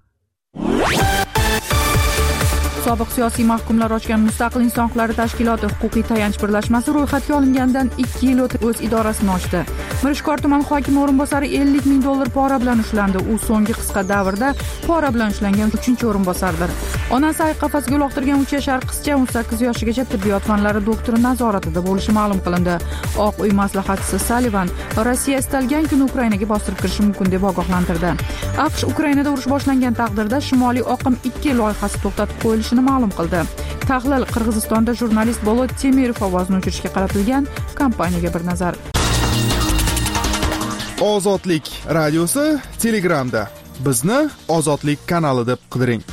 A: Sobiq siyosiy mahkumlar ochgan Mustaqil inson huquqlari tashkiloti huquqiy tayanch birlashmasi ro'yxatga olingandan 2 yil o'tib o'z idorasini ochdi. Mirishkor tuman hokimi o'rinbosari 50 ming dollar pora bilan ushlandi. U so'nggi qisqa davrda pora bilan ushlangan 3-chi o'rinbosardir. Onasi ay qafasga uloqtirgan 3 yashar qizcha 18 yoshigacha tibbiyot fanlari doktori nazoratida bo'lishi ma'lum qilindi. Oq uy maslahatchisi Sullivan Rossiya istalgan kuni Ukrainaga bostirib kirishi mumkin deb ogohlantirdi. AQSh Ukrainada urush boshlangan taqdirda Shimoliy oqim 2 loyihasi to'xtatib qo'yilishini ma'lum qildi. Tahlil Qirg'izistonda jurnalist Bolot Temirov ovozini o'chirishga qaratilgan kompaniyaga bir nazar.
F: Ozodlik radiosi Telegramda. Bizni Ozodlik kanali deb qidiring.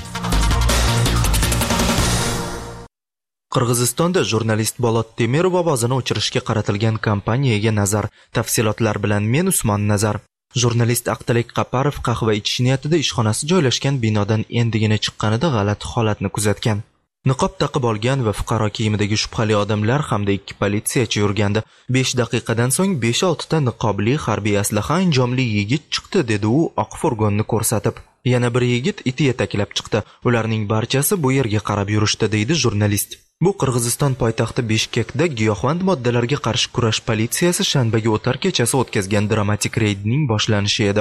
E: Qirg'izistonda jurnalist Bolot Temirov ovozini o'chirishga qaratilgan kompaniyaga nazar. Tafsilotlar bilan men Usmon Nazar. Jurnalist Aqtalik Qaparov qahva ichish niyatida ishxonasi joylashgan binodan endigina chiqqanida g'alati holatni kuzatgan. Niqob taqib olgan va fuqaro kiyimidagi shubhali odamlar hamda 2 politsiyachi yurgandi. 5 daqiqadan so'ng 5-6 ta niqobli harbiy aslaha anjomli yigit chiqdi, dedi u oq furgonni ko'rsatib. Yana bir yigit iti yetaklab chiqdi. Ularning barchasi bu yerga qarab yurishdi, deydi jurnalist. Bu Qirg'iziston poytaxti Bishkekda giyohvand moddalarga qarshi kurash politsiyasi shanbaga o'tar kechasi o'tkazgan dramatik reydning boshlanishi edi.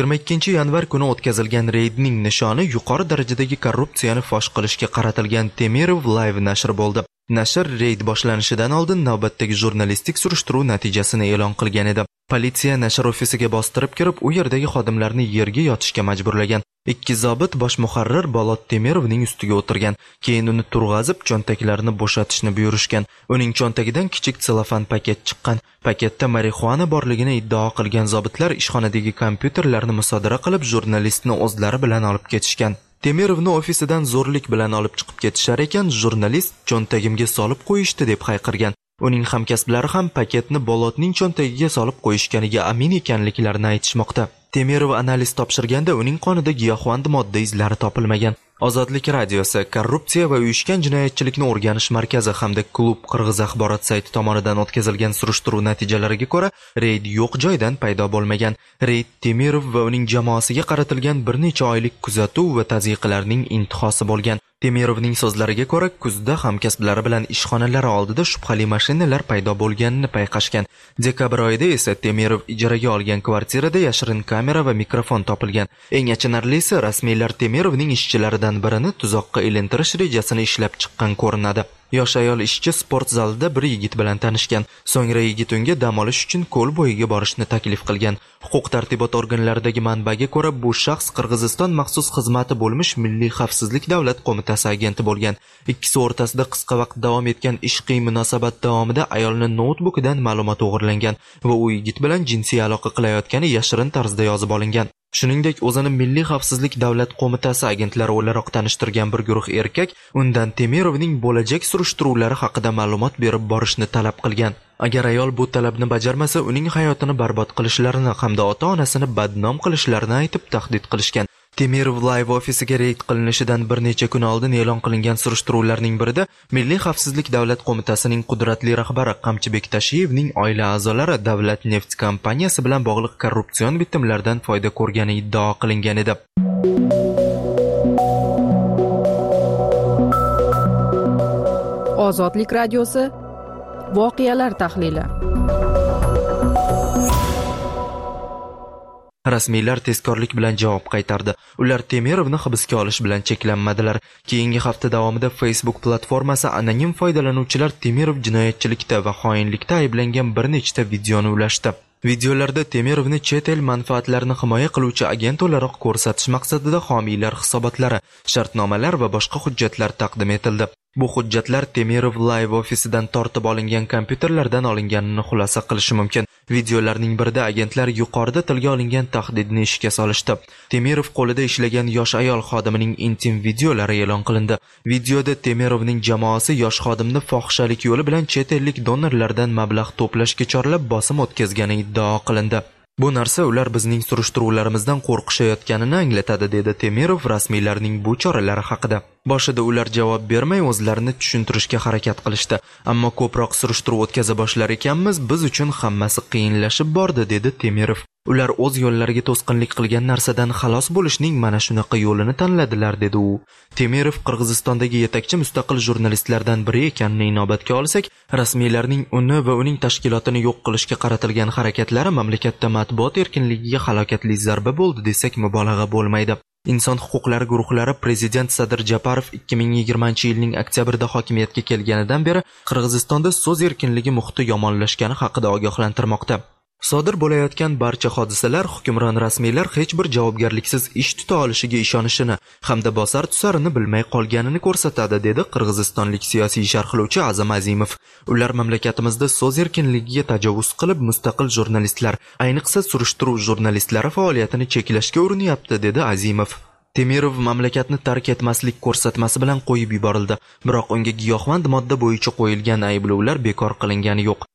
E: 22 yanvar kuni o'tkazilgan reydning nishoni yuqori darajadagi korrupsiyani fosh qilishga qaratilgan Temirov Live nashri bo'ldi. Nashr reyd boshlanishidan oldin navbatdagi jurnalistik surishtiruv natijasini e'lon qilgan edi. Politsiya nashr ofisiga bostirib kirib, u yerdagi xodimlarni yerga yotishga majburlagan. 2 zobit bosh muharrir Bolot Temirovning ustiga o'tirgan. Keyin uni turg'azib, cho'ntaklarini bo'shatishni buyurishgan. Uning cho'ntagidan kichik selofan paket chiqqan. Paketda marixuana borligini iddao qilgan zobitlar ishxonadagi kompyuterlarni musodara qilib, jurnalistni o'zlari bilan olib ketishgan. Temirovni ofisidan zo'rlik bilan olib chiqib ketishar ekan, jurnalist cho'ntagimga solib qo'yishdi deb hayqirgan. Uning hamkasblari ham paketni Bolotning cho'ntagiga solib qo'yishganiga amin ekanliklarini aytishmoqda. Temirov analiz topshirganda uning qonida giyohvand modda izlari topilmagan. Ozodlik radiosi, korrupsiya va uyushgan jinoyatchilikni o'rganish markazi hamda klub Qirg'iz axborot sayti tomonidan o'tkazilgan surishtiruv natijalariga ko'ra, reyd yo'q joydan paydo bo'lmagan. Reyd Temirov va uning jamoasiga qaratilgan bir necha oylik kuzatuv va tazyiqlarning intihosi bo'lgan. Temirovning so'zlariga ko'ra, kuzda hamkasblari bilan ishxonalari oldida shubhali mashinalar paydo bo'lganini payqashgan. Dekabr oyida esa Temirov ijaraga olgan kvartirada yashirin kamera va mikrofon topilgan. Eng achinarlisi, rasmiylar Temirovning ishchilaridan birini tuzoqqa ilintirish rejasini ishlab chiqqan ko'rinadi. Yosh ayol ishchi sport zalida bir yigit bilan tanishgan. So'ngra yigit unga dam olish uchun ko'l bo'yiga borishni taklif qilgan. Huquq-tartibot organlaridagi manbaga ko'ra, bu shaxs Qirg'iziston maxsus xizmati bo'lmish Milliy xavfsizlik davlat qo'mitasi agenti bo'lgan. Ikkisi o'rtasida qisqa vaqt davom etgan ishqiy munosabat davomida ayolning noutbukidan ma'lumot o'g'irlangan va u yigit bilan jinsiy aloqa qilayotgani yashirin tarzda yozib olingan. Shuningdek, o'zini Milliy xavfsizlik davlat qo'mitasi agentlari o'laroq tanishtirgan bir guruh erkak undan Temirovning bo'lajak surishtiruvlari haqida ma'lumot berib borishni talab qilgan. Agar ayol bu talabni bajarmasa, uning hayotini barbod qilishlarini hamda ota-onasini badnom qilishlarini aytib tahdid qilishgan. Temirov Live ofisiga reyd qilinishidan bir necha kun oldin e'lon qilingan surishtiruvlarning birida Milliy xavfsizlik davlat qo'mitasining qudratli rahbari Qamchibek Tashiyevning oila a'zolari Davlat neft kompaniyasi bilan bog'liq korrupsion bitimlardan foyda ko'rgani iddao qilingan edi.
A: Ozodlik radiosi voqealar tahlili.
E: Rasmiylar tezkorlik bilan javob qaytardi. Ular Temirovni hibsga olish bilan cheklanmadilar. Keyingi hafta davomida Facebook platformasi anonim foydalanuvchilar Temirov jinoyatchilikda va xoinlikda ayblangan bir nechta videoni ulashdi. Videolarda Temirovni chet el manfaatlarini himoya qiluvchi agent o'laroq ko'rsatish maqsadida homiylar hisobotlari, shartnomalar va boshqa hujjatlar taqdim etildi. Bu hujjatlar Temirov Live ofisidan tortib olingan kompyuterlardan olinganini xulosa qilishi mumkin. Videolarning birida agentlar yuqorida tilga olingan tahdidni ishga solishdi. Temirov qo'lida ishlagan yosh ayol xodimining intim videolari e'lon qilindi. Videoda Temirovning jamoasi yosh xodimni fohishalik yo'li bilan chet ellik donorlardan mablag' to'plashga chorlab bosim o'tkazgani iddao qilindi. Bu narsa ular bizning surishtiruvlarimizdan qo'rqishayotganini anglatadi, dedi Temirov rasmiylarning bu choralari haqida. Boshida ular javob bermay o'zlarini tushuntirishga harakat qilishdi, ammo ko'proq surishtiruv o'tkaza boshlar ekanmiz, biz uchun hammasi qiyinlashib bordi, dedi Temirov. Ular o'z yo'llariga to'sqinlik qilgan narsadan xalos bo'lishning mana shunaqa yo'lini tanladilar, dedi u. Temirov Qirg'izistondagi yetakchi mustaqil jurnalistlardan biri ekanini inobatga olsak, rasmiylarning uni va uning tashkilotini yo'q qilishga qaratilgan harakatlari mamlakatda matbuot erkinligiga halokatli zarba bo'ldi desak mubolag'a bo'lmaydi. Inson huquqlari guruhlari prezident Sadir Japarov 2020-yilning oktyabrida hokimiyatga kelganidan beri Qirg'izistonda so'z erkinligi muhiti yomonlashgani haqida ogohlantirmoqda. Sodir bo'layotgan barcha hodisalar hukmron rasmiylar hech bir javobgarliksiz ish tuta olishiga ishonishini hamda bosar tusarini bilmay qolganini ko'rsatadi, dedi qirg'izistonlik siyosiy sharhlovchi Azam Azimov. Ular mamlakatimizda so'z erkinligiga tajovuz qilib, mustaqil jurnalistlar, ayniqsa surishtiruv jurnalistlari faoliyatini cheklashga urinyapti, dedi Azimov. Temirov mamlakatni tark etmaslik ko'rsatmasi bilan qo'yib yuborildi, biroq unga giyohvand modda bo'yicha qo'yilgan ayblovlar bekor qilingani yo'q.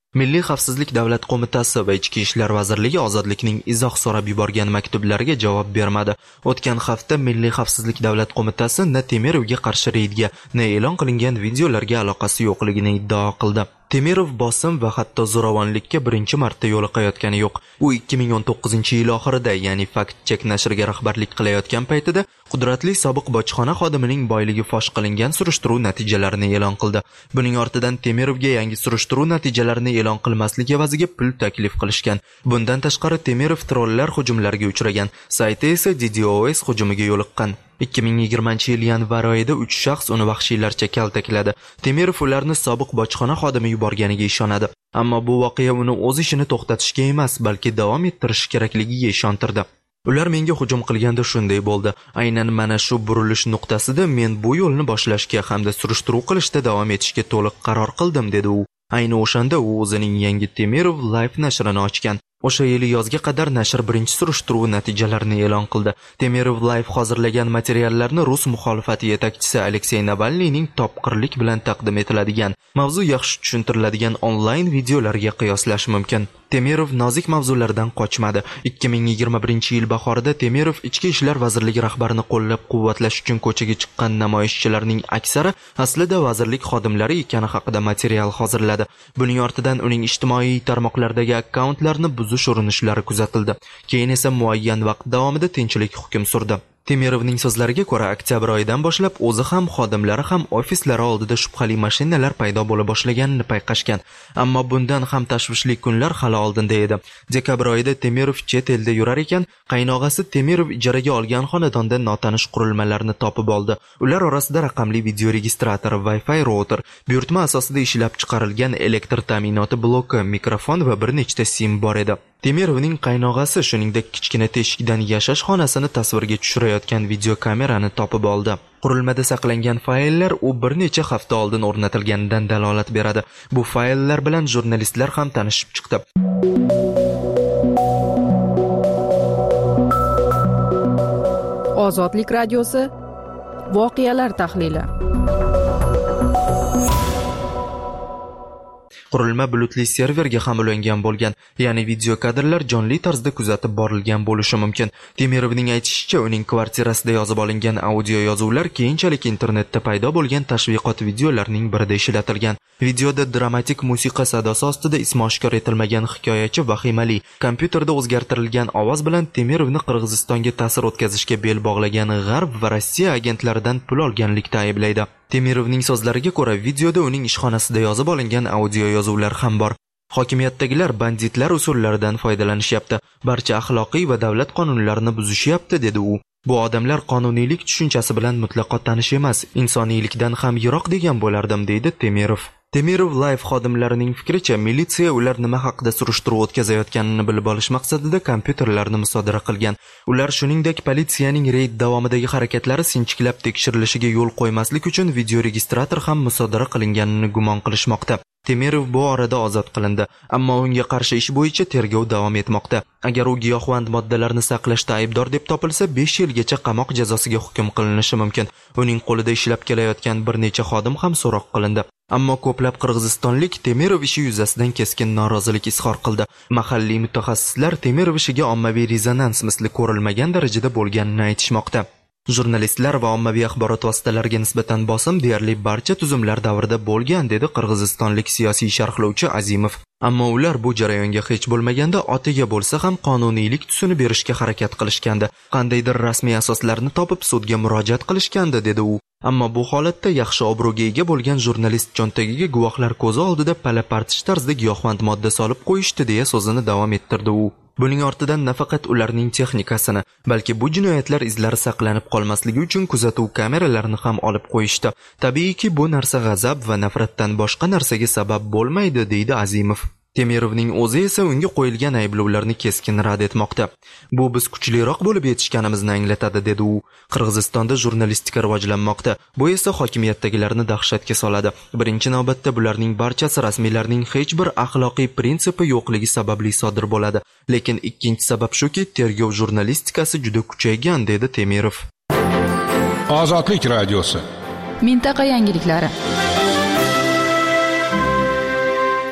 E: Milliy xavfsizlik davlat qo'mitasi va Ichki ishlar vazirligi ozodlikning izoh so'rab yuborgan maktublariga javob bermadi. O'tgan hafta Milliy xavfsizlik davlat qo'mitasi na Temirovga qarshi reydga, na e'lon qilingan videolarga aloqasi yo'qligini iddao qildi. Temirov bosim va hatto zo'ravonlikka birinchi marta yo'liqayotgani yo'q. U 2019-yil oxirida, ya'ni Fact Check nashriga rahbarlik qilayotgan paytida qudratli sobiq bojxona xodimining boyligi fosh qilingan surishtiruv natijalarini e'lon qildi. Buning ortidan Temirovga yangi surishtiruv natijalarini e'lon qilmaslik evaziga pul taklif qilishgan. Bundan tashqari Temirov trollar hujumlariga uchragan, sayti esa DDoS hujumiga yo'liqqan. 2020-yil yanvar oyida 3 shaxs uni vahshiylarcha kaltakladi. Temirov ularni sobiq bojxona xodimi yuborganiga ishonadi. Ammo bu voqea uni o'z ishini to'xtatishga emas, balki davom ettirish kerakligiga ishontirdi. Ular menga hujum qilganda shunday bo'ldi. Aynan mana shu burilish nuqtasida men bu yo'lni boshlashga hamda surishtiruv qilishda davom etishga to'liq qaror qildim, dedi u. Ayni o'shanda u o'zining yangi Temirov Live nashrini ochgan. O'sha yili yozga qadar nashr birinchi surishtiruv natijalarini e'lon qildi. Temirov Live hozirlagan materiallarni rus muxolifati yetakchisi Aleksey Navalniyning topqirlik bilan taqdim etiladigan, mavzu yaxshi tushuntiriladigan onlayn videolarga qiyoslash mumkin. Temirov nozik mavzulardan qochmadi. 2021-yil bahorida Temirov Ichki ishlar vazirligi rahbarini qo'llab-quvvatlash uchun ko'chaga chiqqan namoyishchilarning aksari aslida vazirlik xodimlari ekani haqida material hozirladi. Buning ortidan uning ijtimoiy tarmoqlardagi akkauntlarini buzish urinishlari kuzatildi. Keyin esa muayyan vaqt davomida tinchlik hukm surdi. Temirovning so'zlariga ko'ra, oktyabr oyidan boshlab o'zi ham, xodimlari ham ofislari oldida shubhali mashinalar paydo bo'la boshlaganini payqashgan. Ammo bundan ham tashvishli kunlar hali oldinda edi. Dekabr oyida Temirov chet elda yurar ekan, qaynog'asi Temirov ijaraga olgan xonadonda notanish qurilmalarni topib oldi. Ular orasida raqamli video registrator, Wi-Fi router, buyurtma asosida ishlab chiqarilgan elektr ta'minoti bloki, mikrofon va bir nechta sim bor edi. Temirovning qaynog'asi shuningdek kichkina teshikdan yashash xonasini tasvirga tushirayotgan videokamerani topib oldi. Qurilmada saqlangan fayllar u bir necha hafta oldin o'rnatilganidan dalolat beradi. Bu fayllar bilan jurnalistlar ham tanishib chiqdi.
A: Ozodlik radiosi voqealar tahlili.
E: Qurilma bulutli serverga ham ulangan bo'lgan, ya'ni video kadrlar jonli tarzda kuzatib borilgan bo'lishi mumkin. Temirovning aytishicha, uning kvartirasida yozib olingan audio yozuvlar keyinchalik internetda paydo bo'lgan tashviqot videolarining birida ishlatilgan. Videoda dramatik musiqa sadosi ostida ismi oshkor etilmagan hikoyachi vahimali kompyuterda o'zgartirilgan ovoz bilan Temirovni Qirg'izistonga ta'sir o'tkazishga bel bog'lagan G'arb va Rossiya agentlaridan pul olganlikda ayblaydi. Temirovning so'zlariga ko'ra, videoda uning ishxonasida yozib olingan audio yozuvlar ham bor. Hokimiyatdagilar banditlar usullaridan foydalanishyapti, barcha axloqiy va davlat qonunlarini buzishyapti, dedi u. Bu odamlar qonuniylik tushunchasi bilan mutlaqo tanish emas, insoniylikdan ham yiroq degan bo'lardim, deydi Temirov. Temirov Live xodimlarining fikricha, militsiya ular nima haqida surishtiruv o'tkazayotganini bilib olish maqsadida kompyuterlarni musodara qilgan. Ular shuningdek politsiyaning reyd davomidagi harakatlari sinchiklab tekshirilishiga yo'l qo'ymaslik uchun video registrator ham musodara qilinganini gumon qilishmoqda. Temirov bu orada ozod qilindi, ammo unga qarshi ish bo'yicha tergov davom etmoqda. Agar u giyohvand moddalarni saqlashda aybdor deb topilsa, 5 yilgacha qamoq jazosiga hukm qilinishi mumkin. Uning qo'lida ishlab kelayotgan bir necha xodim ham so'roq qilindi. Ammo ko'plab qirg'izistonlik Temirov ishi yuzasidan keskin norozilik izhor qildi. Mahalliy mutaxassislar Temirov ishiga ommaviy rezonans misli ko'rilmagan darajada bo'lganini aytishmoqda. Jurnalistlar va ommaviy axborot vositalariga nisbatan bosim deyarli barcha tuzumlar davrida bo'lgan, dedi qirg'izistonlik siyosiy sharhlovchi Azimov. Ammo ular bu jarayonga hech bo'lmaganda otiga bo'lsa ham qonuniylik tusini berishga harakat qilishgandi. Qandaydir rasmiy asoslarni topib sudga murojaat qilishgandi, dedi u. Ammo bu holatda yaxshi obro'ga ega bo'lgan jurnalist cho'ntagiga guvohlar ko'zi oldida pala-partish tarzda giyohvand modda solib qo'yishdi, deya so'zini davom ettirdi u. Buning ortidan nafaqat ularning texnikasini, balki bu jinoyatlar izlari saqlanib qolmasligi uchun kuzatuv kameralarini ham olib qo'yishdi. Tabiiyki, bu narsa g'azab va nafratdan boshqa narsaga sabab bo'lmaydi, deydi Azimov. Temirovning o'zi esa unga qo'yilgan ayblovlarni keskin rad etmoqda. Bu biz kuchliroq bo'lib yetishganimizni anglatadi, dedi u. Qirg'izistonda jurnalistika rivojlanmoqda. Bu esa hokimiyatdagilarni dahshatga soladi. Birinchi navbatda bularning barchasi rasmiylarning hech bir axloqiy prinsipi yo'qligi sababli sodir bo'ladi. Lekin ikkinchi sabab shuki, tergov jurnalistikasi juda kuchaygan, dedi Temirov.
G: Ozodlik radiosi.
A: Mintaqa yangiliklari.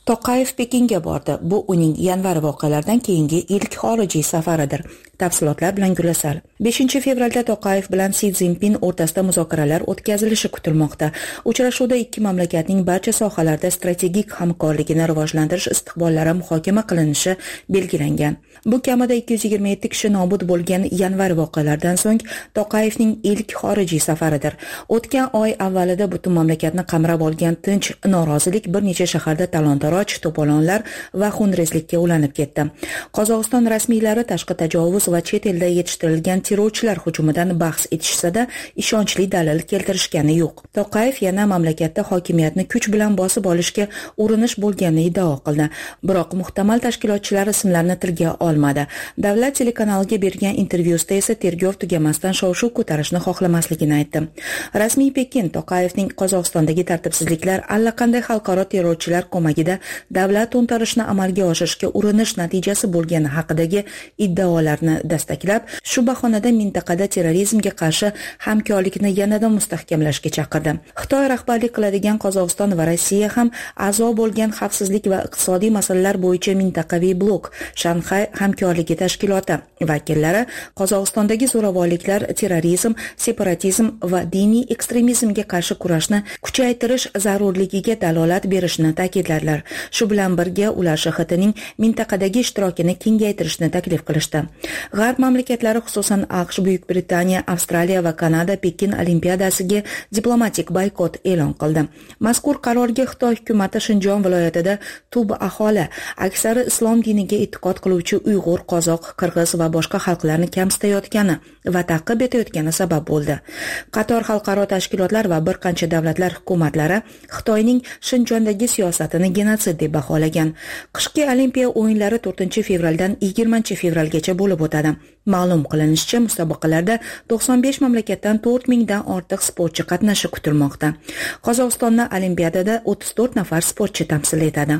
C: To'qayev Pekinga bordi. Bu uning yanvar voqealaridan keyingi ilk xorijiy safaridir. Tafsilotlar bilan Gulasal. 5 fevralda To'qayev bilan Si Szinpin o'rtasida muzokaralar o'tkazilishi kutilmoqda. Uchrashuvda ikki mamlakatning barcha sohalarda strategik hamkorligini rivojlantirish istiqbollari muhokama qilinishi belgilangan. Bu kamida 227 kishi nobud bo'lgan yanvar voqealaridan so'ng To'qayevning ilk xorijiy safaridir. O'tgan oy avvalida butun mamlakatni qamrab olgan tinch norozilik bir necha shaharda talon-taroj, to'polonlar va xunrezlikka ulanib ketdi. Qozog'iston rasmiylari tashqi tajovuz va chet elda yetishtirilgan terrorchilar hujumidan bahs etishsa-da, ishonchli dalil keltirishgani yo'q. To'qayev yana mamlakatda hokimiyatni kuch bilan bosib olishga urinish bo'lganini iddao qildi. Biroq muhtamal tashkilotchilar ismlarini tilga olmadi. Davlat telekanaliga bergan intervyusida esa tergov tugamasdan shov-shuv ko'tarishni xohlamasligini aytdi. Rasmiy Pekin To'qayevning Qozog'istondagi tartibsizliklar allaqanday xalqaro terrorchilar ko'magida davlat to'ntarishni amalga oshirishga urinish natijasi bo'lgani haqidagi iddaolarni dastaklab, shu bahonada mintaqada terrorizmga qarshi hamkorlikni yanada mustahkamlashga chaqirdi. Xitoy rahbarlik qiladigan Qozog'iston va Rossiya ham a'zo bo'lgan xavfsizlik va iqtisodiy masalalar bo'yicha mintaqaviy blok Shanxay hamkorligi tashkiloti vakillari Qozog'istondagi zo'ravonliklar, terrorizm, separatizm va diniy ekstremizmga qarshi kurashni kuchaytirish zarurligiga dalolat berishni ta'kidladilar. Shu bilan birga ular SHTning mintaqadagi ishtirokini kengaytirishni taklif qilishdi. G'arb mamlakatlari, xususan AQSh, Buyuk Britaniya, Avstraliya va Kanada Pekin olimpiadasiga diplomatik boykot e'lon qildi. Mazkur qarorga Xitoy hukumati Shinjon viloyatida tub aholi, aksari islom diniga e'tiqod qiluvchi Uyg'ur, Qozoq, Qirg'iz va boshqa xalqlarni kamsitayotgani va ta'qib etayotgani sabab bo'ldi. Qator xalqaro tashkilotlar va bir qancha davlatlar hukumatlari Xitoyning Shinjondagi siyosatini genotsid deb baholagan. Qishki Olimpiya o'yinlari 4-fevraldan 20-fevralgacha bo'lib o'tadi. Ma'lum qilinishicha, musobaqalarda 95 mamlakatdan 4000 dan ortiq sportchi qatnashi kutilmoqda. Qozog'istonni olimpiadada 34 nafar sportchi tamsil etadi.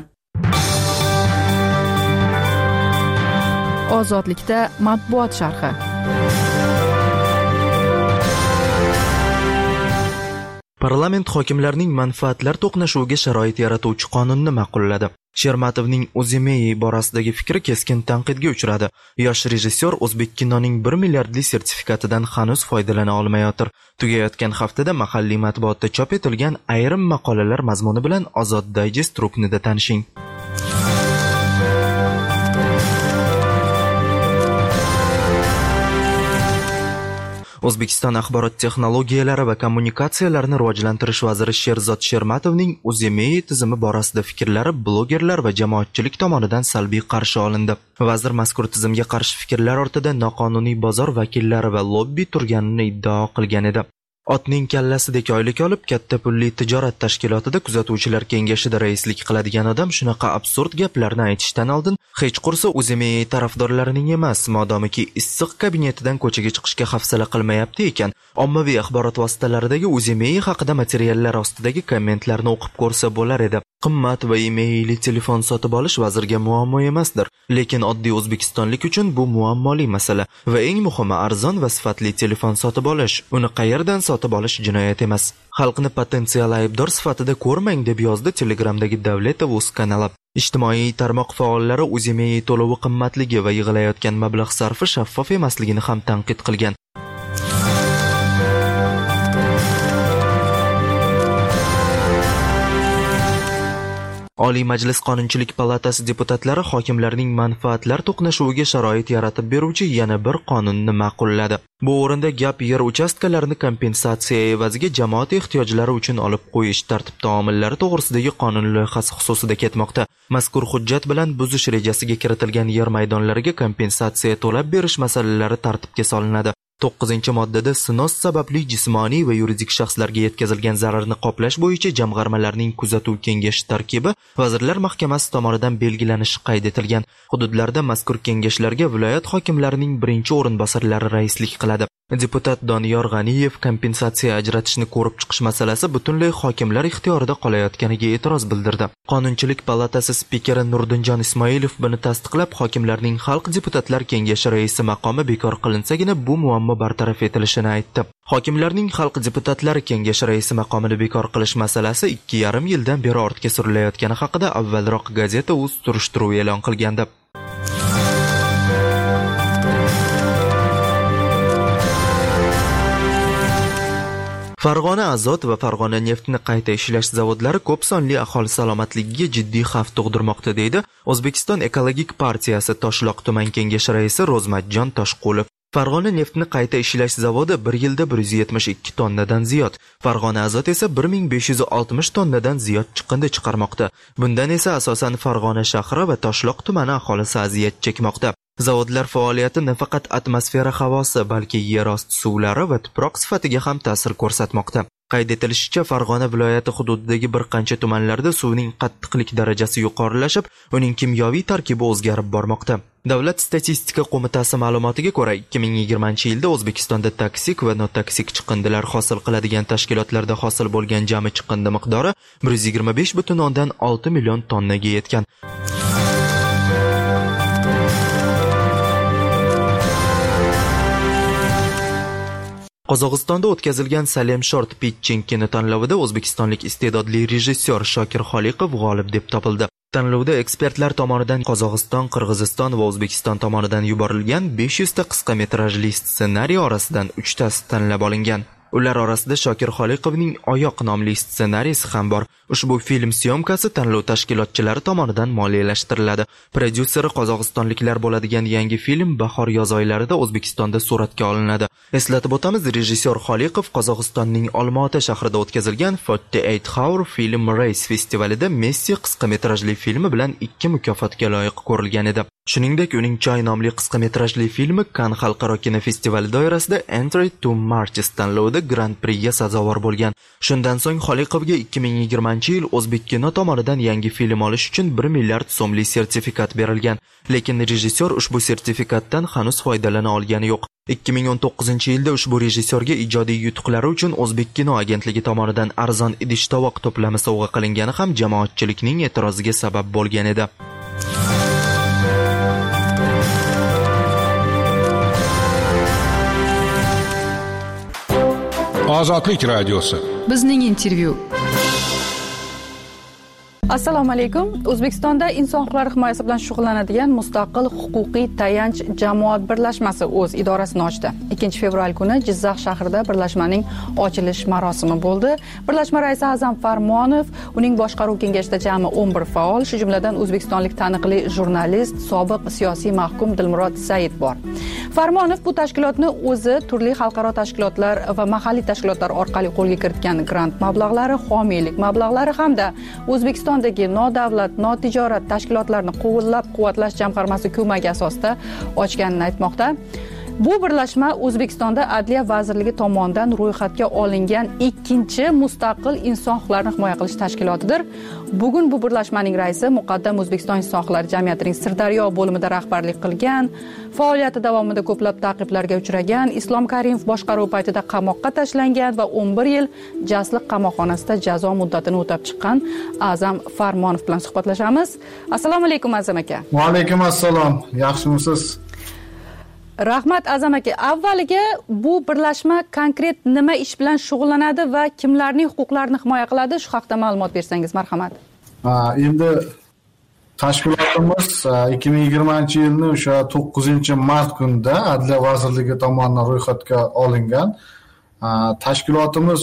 A: Ozodlikda matbuot sharhi.
E: Parlament hokimlarning manfaatlar to'qnashuviga sharoit yaratuvchi qonunni ma'qulladi. Shermatovning Uzimei borasidagi fikri keskin tanqidga uchradi. Yosh rejissyor o'zbek kinoning 1 milliardli sertifikatidan hanuz foydalana olmayotir. Tugayotgan haftada mahalliy matbuotda chop etilgan ayrim maqolalar mazmuni bilan Ozod Digest ruknida tanishing. O'zbekiston axborot texnologiyalari va kommunikatsiyalarini rivojlantirish vaziri Sherzod Shermatovning Uzimei tizimi borasida fikrlari blogerlar va jamoatchilik tomonidan salbiy qarshi olindi. Vazir mazkur tizimga qarshi fikrlar ortida noqonuniy bozor vakillari va lobbi turganini iddao qilgan edi. Otning kallasidek oylik olib, katta pulli tijorat tashkilotida kuzatuvchilar kengashida raislik qiladigan odam shunaqa absurd gaplarni aytishdan oldin hech qursa Uzimei tarafdorlarining emas, modomiki issiq kabinetidan ko'chaga chiqishga hafsala qilmayapti ekan, ommaviy axborot vositalaridagi Uzimei haqida materiallar ostidagi kommentlarni o'qib ko'rsa bo'lar edi. Qimmat va emailli telefon sotib olish vazirga muammo emasdir, lekin oddiy o'zbekistonlik uchun bu muammoli masala va eng muhimi arzon va sifatli telefon sotib olish. Uni qayerdan sotib olish jinoyat emas. Xalqni potensial aybdor sifatida ko'rmang deb yozdi Telegramdagi Davletov.uz kanali. Ijtimoiy tarmoq faollari Uzimei to'lovi qimmatligi va yig'ilayotgan mablag' sarfi shaffof emasligini ham tanqid qilgan. Oliy Majlis Qonunchilik palatasi deputatlari hokimlarning manfaatlar to'qnashuviga sharoit yaratib beruvchi yana bir qonunni ma'qulladi. Bu o'rinda gap yer uchastkalarini kompensatsiya evaziga jamoat ehtiyojlari uchun olib qo'yish tartib-taomillari to'g'risidagi qonun loyihasi xususida ketmoqda. Mazkur hujjat bilan buzish rejasiga kiritilgan yer maydonlariga kompensatsiya to'lab berish masalalari tartibga solinadi. 9-moddada sinos sababli jismoniy va yuridik shaxslarga yetkazilgan zararni qoplash bo'yicha jamg'armalarning kuzatuv kengashi tarkibi Vazirlar Mahkamasi tomonidan belgilanishi qayd etilgan. Hududlarda mazkur kengashlarga viloyat hokimlarining birinchi o'rinbosarlari raislik qiladi. Deputat Doniyor G'aniyev kompensatsiya ajratishni ko'rib chiqish masalasi butunlay hokimlar ixtiyorida qolayotganiga e'tiroz bildirdi. Qonunchilik palatasi spikeri Nurdinjon Ismoilov buni tasdiqlab, hokimlarning xalq deputatlar kengashi raisi maqomi bekor qilinsagina bu muammo muammo bartaraf etilishini aytdi. Hokimlarning xalq deputatlari kengashi raisi maqomini bekor qilish masalasi 2,5 yildan beri ortga surilayotgani haqida avvalroq gazeta o'z surishtiruv e'lon qilgandi. Farg'ona azot va Farg'ona neftni qayta ishlash zavodlari ko'p sonli aholi salomatligiga jiddiy xavf tug'dirmoqda, deydi O'zbekiston ekologik partiyasi Toshloq tuman kengashi raisi Ro'zmatjon Toshqulov. Farg'ona neftni qayta ishlash zavodi 1 yilda 172 tonnadan ziyod, Farg'ona azot esa 1560 tonnadan ziyod chiqindi chiqarmoqda. Bundan esa asosan Farg'ona shahri va Toshloq tumani aholisi aziyat chekmoqda. Zavodlar faoliyati nafaqat atmosfera havosi, balki yer osti suvlari va tuproq sifatiga ham ta'sir ko'rsatmoqda. Qayd etilishicha, Farg'ona viloyati hududidagi bir qancha tumanlarda suvning qattiqlik darajasi yuqorilashib, uning kimyoviy tarkibi o'zgarib bormoqda. Davlat statistika qo'mitasi ma'lumotiga ko'ra, 2020-yilda O'zbekistonda toksik va notoksik chiqindilar hosil qiladigan tashkilotlarda hosil bo'lgan jami chiqindi miqdori 125,6 million tonnaga yetgan. Qozog'istonda o'tkazilgan Salem Short Pitching kinotanlovida o'zbekistonlik iste'dodli rejissyor Shokir Xoliqov g'olib deb topildi. Tanlovda ekspertlar tomonidan Qozog'iston, Qirg'iziston va O'zbekiston tomonidan yuborilgan 500 ta qisqa metrajli ssenariy orasidan 3 tasi tanlab olingan. Ular orasida Shokir Xoliqovning Oyoq nomli ssenariysi ham bor. Ushbu film syomkasi tanlov tashkilotchilari tomonidan moliyalashtiriladi. Prodyuseri qozog'istonliklar bo'ladigan yangi film bahor yoz oylarida O'zbekistonda suratga olinadi. Eslatib o'tamiz, rejissyor Xoliqov Qozog'istonning Olmaota shahrida o'tkazilgan 48 Hour Film Race festivalida Messi qisqa metrajli filmi bilan 2 mukofotga loyiq ko'rilgan edi. Shuningdek, uning Choy nomli qisqa metrajli filmi Cannes xalqaro kinofestivali doirasida Entry to Marches tanlovida Grand Prixga sazovor bo'lgan. Shundan so'ng Xoliqovga 2020-yil O'zbek kino tomonidan yangi film olish uchun 1 milliard so'mlik sertifikat berilgan. Lekin rejissyor ushbu sertifikatdan hanuz foydalana olgani yo'q. 2019-yilda ushbu rejissyorga ijodiy yutuqlari uchun O'zbek kino agentligi tomonidan arzon idish-tovoq to'plami sovg'a qilingani ham jamoatchilikning e'tiroziga sabab bo'lgan edi.
G: Ozodlik radiosi.
A: Bizning intervyu. Assalomu alaykum. O'zbekistonda inson huquqlari himoyasi bilan shug'ullanadigan mustaqil huquqiy tayanch jamoat birlashmasi o'z idorasini ochdi. 2 fevral kuni Jizzax shahrida birlashmaning ochilish marosimi bo'ldi. Birlashma raisi Azam Farmonov, uning boshqaruv kengashida jami 11 faol, shu jumladan o'zbekistonlik taniqli jurnalist, sobiq siyosiy mahkum Dilmurod Said bor. Farmonov bu tashkilotni o'zi turli xalqaro tashkilotlar va mahalliy tashkilotlar orqali qo'lga kiritgan grant mablag'lari, homiylik mablag'lari hamda O'zbekistondagi nodavlat, notijorat tashkilotlarni qo'llab-quvvatlash jamg'armasi ko'magi asosida ochganini aytmoqda. Bu birlashma O'zbekistonda Adliya vazirligi tomonidan ro'yxatga olingan 2-chi mustaqil inson huquqlarini himoya qilish tashkilotidir. Bugun bu birlashmaning raisi muqaddam O'zbekiston inson huquqlari jamiyatining Sirdaryo bo'limida rahbarlik qilgan, faoliyati davomida ko'plab ta'qiblarga uchragan, Islom Karimov boshqaruvi paytida qamoqqa tashlangan va 11 yil Jasliq qamoqxonasida jazo muddatini o'tab chiqqan Azam Farmonov bilan suhbatlashamiz. Assalomu alaykum Azam aka.
H: Va alaykum assalom. Yaxshimisiz?
A: Rahmat Azam aka. Avvaliga bu birlashma konkret nima ish bilan shug'ullanadi va kimlarning huquqlarini himoya qiladi? Shu haqda ma'lumot bersangiz, marhamat.
H: Endi tashkilotimiz 2020-yilning o'sha 9-mart kunida Adliya vazirligi tomonidan ro'yxatga olingan. Tashkilotimiz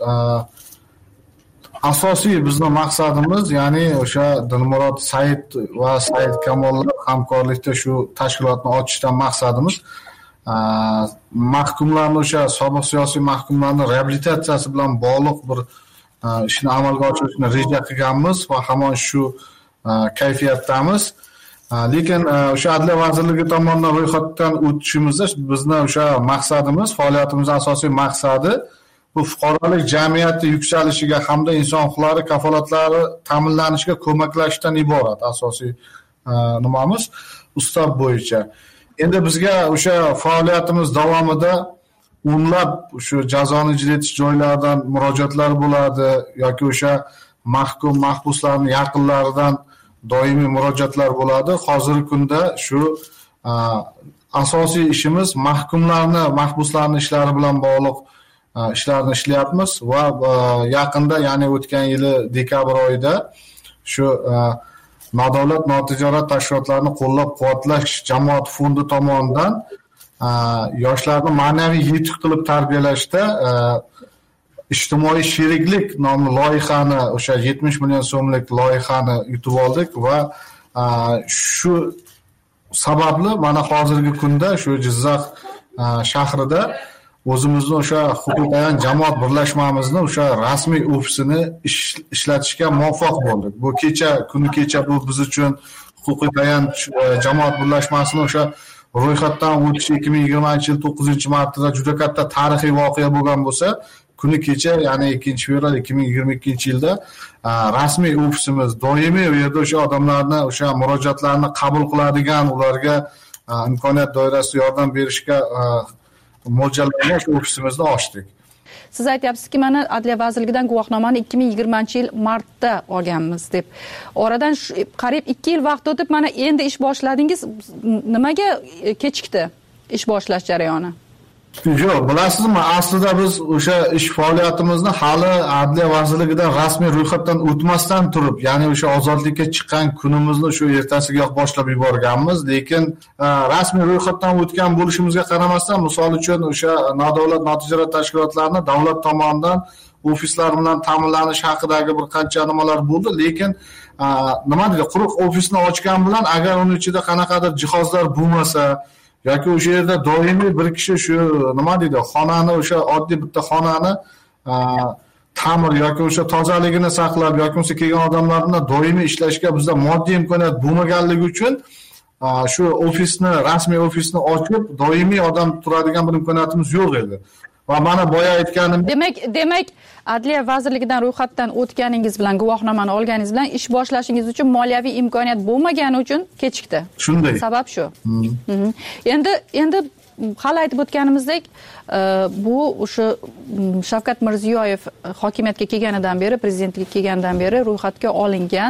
H: asosiy bizning maqsadimiz, ya'ni o'sha Dilmurod Said va Said Kamollar hamkorlikda shu tashkilotni ochishdan maqsadimiz mahkumlarning, o'sha sobiq siyosiy mahkumlarning reabilitatsiyasi bilan bog'liq bir ishni amalga oshirishni reja qilganmiz va hamon shu kayfiyatdamiz. Lekin o'sha Adliya vazirligi tomonidan ro'yxatdan o'tishimizda bizning o'sha maqsadimiz, faoliyatimizning asosiy maqsadi bu fuqarolik jamiyati yuksalishiga hamda inson huquqlari kafolatlari ta'minlanishiga ko'maklashishdan iborat. Asosiy nimamiz ustoz bo'yicha. Endi bizga o'sha faoliyatimiz davomida o'nlab shu jazoni ijro etish joylaridan murojaatlar bo'ladi yoki o'sha mahkum mahbuslarning yaqinlaridan doimiy murojaatlar bo'ladi. Hozirgi kunda shu asosiy ishimiz mahbuslarni ishlari bilan bog'liq ishlarni ishlayapmiz va yaqinda, ya'ni o'tgan yili dekabr oyida shu nodavlat notijorat tashkilotlarni qo'llab-quvvatlash jamoat fondi tomonidan yoshlarni ma'naviy yetuk qilib tarbiyalashda ijtimoiy sheriklik nomli loyihani, o'sha 70 million so'mlik loyihani yutib oldik va shu sababli mana hozirgi kunda shu Jizzax shahrida o'zimizni o'sha huquqiy tayanch jamoat birlashmamizni o'sha rasmiy ofisini ishlatishga muvaffaq bo'ldik. Bu kuni kecha bu biz uchun huquqiy tayanch jamoat birlashmasini o'sha ro'yxatdan o'tish 2020-yil 9-martida juda katta tarixiy voqea bo'lgan bo'lsa, kuni kecha, ya'ni 2-fevral 2022-yilda rasmiy ofisimiz doimiy u yerda o'sha odamlarni, o'sha murojaatlarni qabul qiladigan, ularga imkoniyat doirasida yordam berishga mo'ljallangan shu ofisimizni ochdik.
A: Siz aytyapsizki, mana Adliya vazirligidan guvohnomani 2020-yil martda olganmiz deb. Oradan qariyb 2 yil vaqt o'tib, mana endi ish boshladingiz. Nimaga kechikdi ish boshlash jarayoni?
H: Yo'q, bilasizmi, aslida biz o'sha ish faoliyatimizni hali Adliya vazirligidan rasmiy ro'yxatdan o'tmasdan turib, ya'ni o'sha ozodlikka chiqqan kunimizni shu ertasiga boshlab yuborganmiz, lekin rasmiy ro'yxatdan o'tgan bo'lishimizga qaramasdan, misol uchun o'sha nodavlat notijorat tashkilotlarni davlat tomonidan ofislar bilan ta'minlanish haqidagi bir qancha nimalar bo'ldi, lekin nima deydi, quruq ofisni ochgan bilan agar uning ichida qanaqadir jihozlar bo'lmasa yoki o'sha yerda doimiy bir kishi shu nima deydi, xonani, o'sha oddiy bitta xonani ta'mir yoki o'sha tozaligini saqlab yoki bo'lmasa kelgan odamlar bilan doimiy ishlashga bizda moddiy imkoniyat bo'lmaganligi uchun shu ofisni, rasmiy ofisni ochib doimiy odam turadigan bir imkoniyatimiz yo'q edi. Va mana boya aytganim,
A: demak Adliya vazirligidan ro'yxatdan o'tganingiz bilan, guvohnomani olganingiz bilan ish boshlashingiz uchun moliyaviy imkoniyat bo'lmagani uchin kechikdi.
H: Shunday.
A: Sabab shu. Endi hali aytib o'tganimizdek, bu o'sha Shavkat Mirziyoyev hokimiyatga kelganidan beri, prezidentlikka kelganidan beri ro'yxatga olingan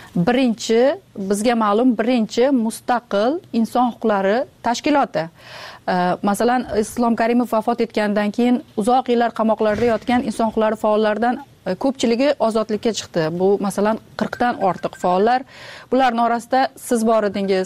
A: bizga ma'lum birinchi mustaqil inson huquqlari tashkiloti. Masalan, Islom Karimov vafot etgandan keyin uzoq yillar qamoqlarda yotgan inson huquqlari faollaridan ko'pchiligi ozodlikka chiqdi. Bu masalan 40 dan ortiq faollar. Bularning orasida siz bor edingiz.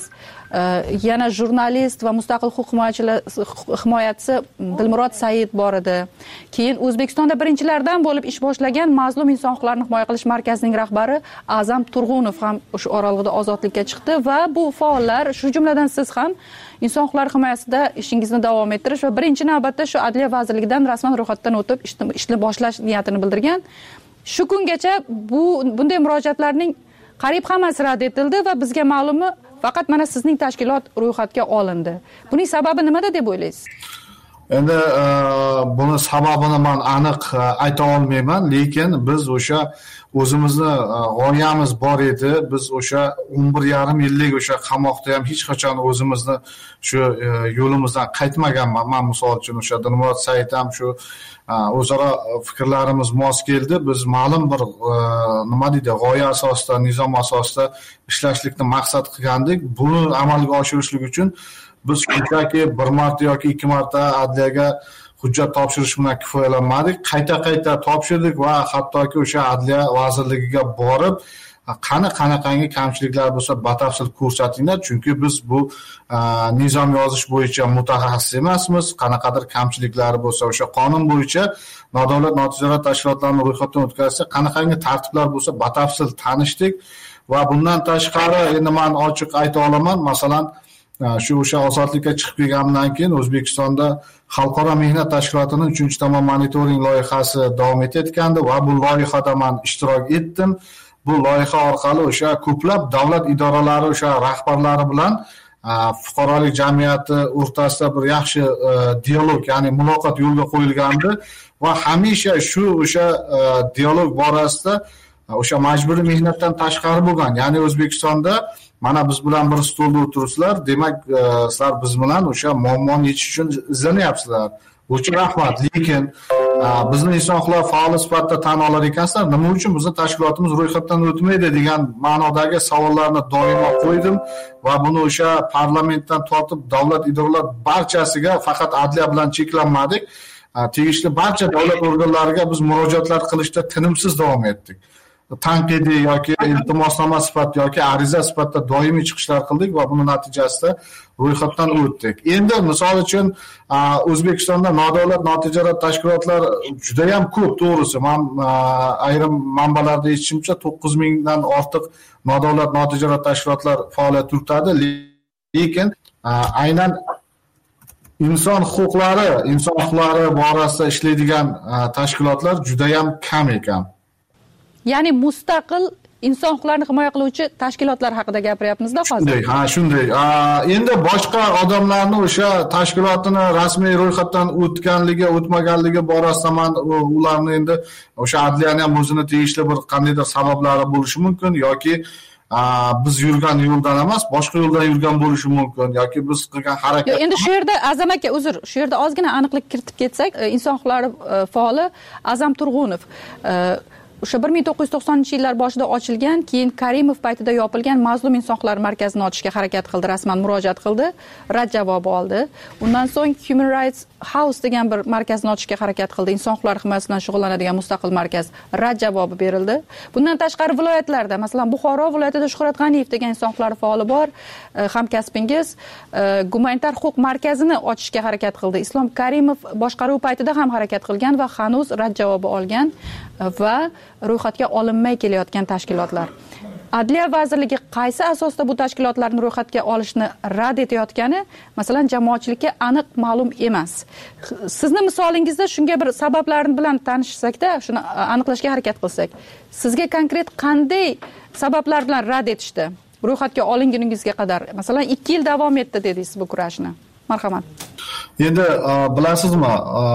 A: Yana jurnalist va mustaqil huquq himoyachisi Dilmurod Said bor edi. Keyin O'zbekistonda birinchilardan bo'lib ish boshlagan Mazlum inson huquqlarini himoya qilish markazining rahbari A'zam Turg'unov ham o'sha oralig'ida ozodlikka chiqdi va bu faollar, shu jumladan siz ham inson huquqlari himoyasida ishingizni davom ettirish va birinchi navbatda shu Adliya vazirligidan rasman ro'yxatdan o'tib ishni boshlash niyatini bildirgan. Shu kungacha bunday murojaatlarning qariyb hammasi rad etildi va bizga ma'lumi faqat mana sizning tashkilot ro'yxatga olindi. Buning sababi nimada deb o'ylaysiz?
H: Endi buni sababini men aniq ayta olmayman, lekin biz o'sha o'zimizni g'oyamiz bor edi. Biz o'sha 11,5 yillik o'sha qamoqda ham hech qachon o'zimizni shu yo'limizdan qaytmaganman. Men misol uchun o'sha Dilmurod Said ham shu o'zaro fikrlarimiz mos keldi. Biz ma'lum bir nima deydi, g'oya asosida, nizom asosida ishlashlikni maqsad qilgandik. Buni amalga oshirishlik uchun biz shunchaki 1 marta yoki 2 marta adliyaga hujjat topshirish bilan kifoyalanmadik. Qayta topshirdik va hattoki o'sha Adliya vazirligiga borib, qanaqangi kamchiliklar bo'lsa batafsil ko'rsatinglar, chunki biz bu nizom yozish bo'yicha mutaxassis emasmiz. Qanaqadir kamchiliklari bo'lsa o'sha qonun bo'yicha nodavlat notijorat tashkilotlarini ro'yxatdan o'tkazsa qanaqangi tartiblar bo'lsa batafsil tanishdik va bundan tashqari endi men ochiq ayta olaman, masalan o'sha ozodlikka chiqib kelgandan keyin O'zbekistonda Xalqaro mehnat tashkilotining 3-tomon monitoring loyihasi davom etayotgandi va bu loyihada men ishtirok etdim. Bu loyiha orqali o'sha ko'plab davlat idoralari o'sha rahbarlari bilan fuqarolik jamiyati o'rtasida bir yaxshi dialog, ya'ni muloqot yo'lga qo'yilgandi va hamisha o'sha dialog borasida o'sha majburiy mehnatdan tashqari bo'lgan, ya'ni O'zbekistonda mana biz bilan bir stolda o'tiribsizlar, demak sizlar biz bilan o'sha muammoni yechish uchun izlanyapsizlar. Bu uchun rahmat. Lekin bizni inson huquqlari faoli sifatida tan olar ekansizlar, nima uchun bizni tashkilotimiz ro'yxatdan o'tmaydi degan ma'nodagi savollarni doimo qo'ydim va buni o'sha parlamentdan tortib davlat idoralar barchasiga, faqat adliya bilan cheklanmadik, tegishli barcha davlat organlariga biz murojaatlar qilishda tinimsiz davom etdik. Tanqidiy yoki iltimosnoma sifatida yoki ariza sifatida doimiy chiqishlar qildik va buning natijasida ro'yxatdan o'tdik. Endi misol uchun O'zbekistonda nodavlat notijorat tashkilotlar juda ham ko'p, to'g'risi. Men ayrim manbalarda eshitishimcha 9000 dan ortiq nodavlat notijorat tashkilotlar faoliyat yuritadi, lekin aynan inson huquqlari borasida ishlaydigan tashkilotlar juda ham kam ekan.
A: Ya'ni mustaqil inson huquqlarini himoya qiluvchi tashkilotlar haqida gapiryapmiz-da hozir.
H: Shunday. Endi boshqa odamlarni o'sha tashkilotini rasmiy ro'yxatdan o'tganligi, o'tmaganligi borasida men ularni endi o'sha adliyaning ham o'zini tegishli bir qandaydir sabablari bo'lishi mumkin yoki biz yurgan yo'ldan emas, boshqa yo'ldan yurgan bo'lishi mumkin yoki biz qilgan harakat.
A: Endi shu yerda Azam aka, uzr, shu yerda ozgina aniqlik kiritib ketsak, inson huquqlari faoli Azam Turg'unov o'sha 1990-yillar boshida ochilgan, keyin Karimov paytida yopilgan Mazlum inson huquqlari markazini ochishga harakat qildi, rasman murojaat qildi, rad javobi oldi. Undan so'ng Human Rights House degan bir markazni ochishga harakat qildi, inson huquqlari himoyasi bilan shug'ullanadigan mustaqil markaz, rad javobi berildi. Bundan tashqari viloyatlarda, masalan, Buxoro viloyatida Shuhrat G'aniyev degan inson huquqlari faoli bor, hamkasbingiz gumanitar huquq markazini ochishga harakat qildi. Islom Karimov boshqaruv paytida ham harakat qilgan va hanuz rad javobi olgan va ro'yxatga olinmay kelayotgan tashkilotlar. Adliya vazirligi qaysi asosda bu tashkilotlarni ro'yxatga olishni rad etayotgani, masalan, jamoatchilikka aniq ma'lum emas. Sizni misolingizda shunga bir sabablarini bilan tanishsak-da, shuni aniqlashga harakat qilsak, sizga konkret qanday sabablar bilan rad etishdi? Ro'yxatga olinguningizga qadar, masalan, 2 yil davom etdi dedingiz bu kurashni. Marhamat.
H: Endi bilasizmi,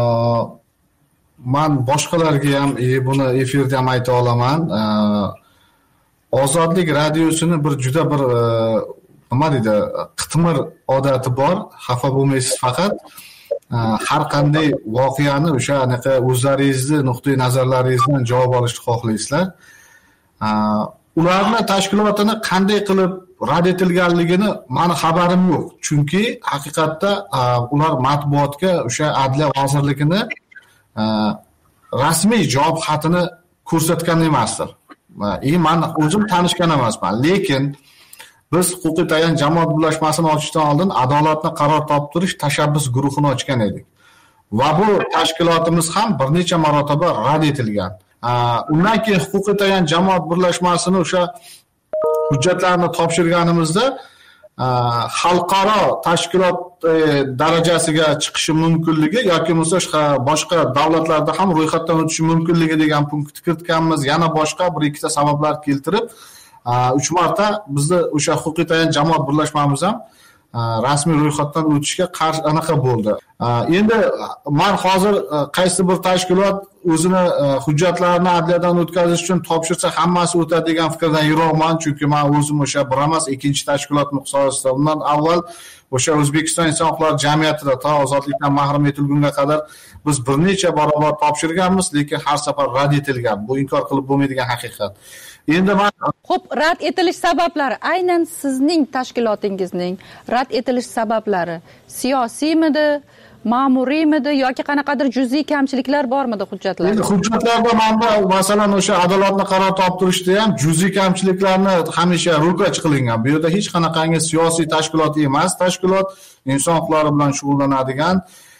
H: men boshqalarga ham buni efirda ham ayta olaman. Ozodlik radiosini bir juda bir nima deydi, qitmir odati bor. Xafa bo'lmaysiz, faqat har qanday voqeani o'sha anaqa o'zlaringizni nuqtai nazarlaringizdan javob olishni xohlaysizlar. Ularning tashkilotini qanday qilib rad etilganligini meni xabarim yo'q. Chunki haqiqatda ular matbuotga o'sha Adliya vazirligini rasmiy javob xatini ko'rsatgan emasdir. Men o'zim tanishgan emasman, lekin biz huquqiy tayanch jamoat birlashmasini ochishdan oldin adolatni qaror toptirish tashabbus guruhini ochgan edik. Va bu tashkilotimiz ham bir necha marotaba rad etilgan. Undan keyin huquqiy tayanch jamoat birlashmasini o'sha hujjatlarni topshirganimizda xalqaro tashkilot darajasiga chiqishi mumkinligi yoki boshqa davlatlarda ham ro'yxatdan o'tishi mumkinligi degan punkt kiritganmiz. Yana boshqa bir ikkita sabablar keltirib 3 marta bizni o'sha huquqiy tayanch jamoat birlashmamiz ham rasmiy ro'yxatdan o'tishga qarshi anaqa bo'ldi. Endi men hozir qaysi bir tashkilot o'zini hujjatlarini adliyadan o'tkazish uchun topshirsa hammasi o'tadi degan fikrdan yiroqman, chunki men o'zim o'sha bir emas, ikkinchi tashkilot miqyosida undan avval o'sha O'zbekiston inson huquqlari jamiyatida to ozodlikdan mahrum etilgunga qadar biz bir necha barobar topshirganmiz, lekin har safar rad etilgan. Bu inkor qilib bo'lmaydigan haqiqat. Endi men
A: xo'p, rad etilish sabablari, aynan sizning tashkilotingizning rad etilish sabablari siyosiymidi, ma'muriymidi yoki qanaqadir juz'iy kamchiliklar bormidi hujjatlarda?
H: Endi hujjatlarda mana masalan o'sha adolatni qaror toptirishda ham juz'iy kamchiliklarni hamisha ro'kach qilingan. Bu yerda hech qanaqangi siyosiy tashkilot emas, tashkilot inson huquqlari bilan shug'ullanadigan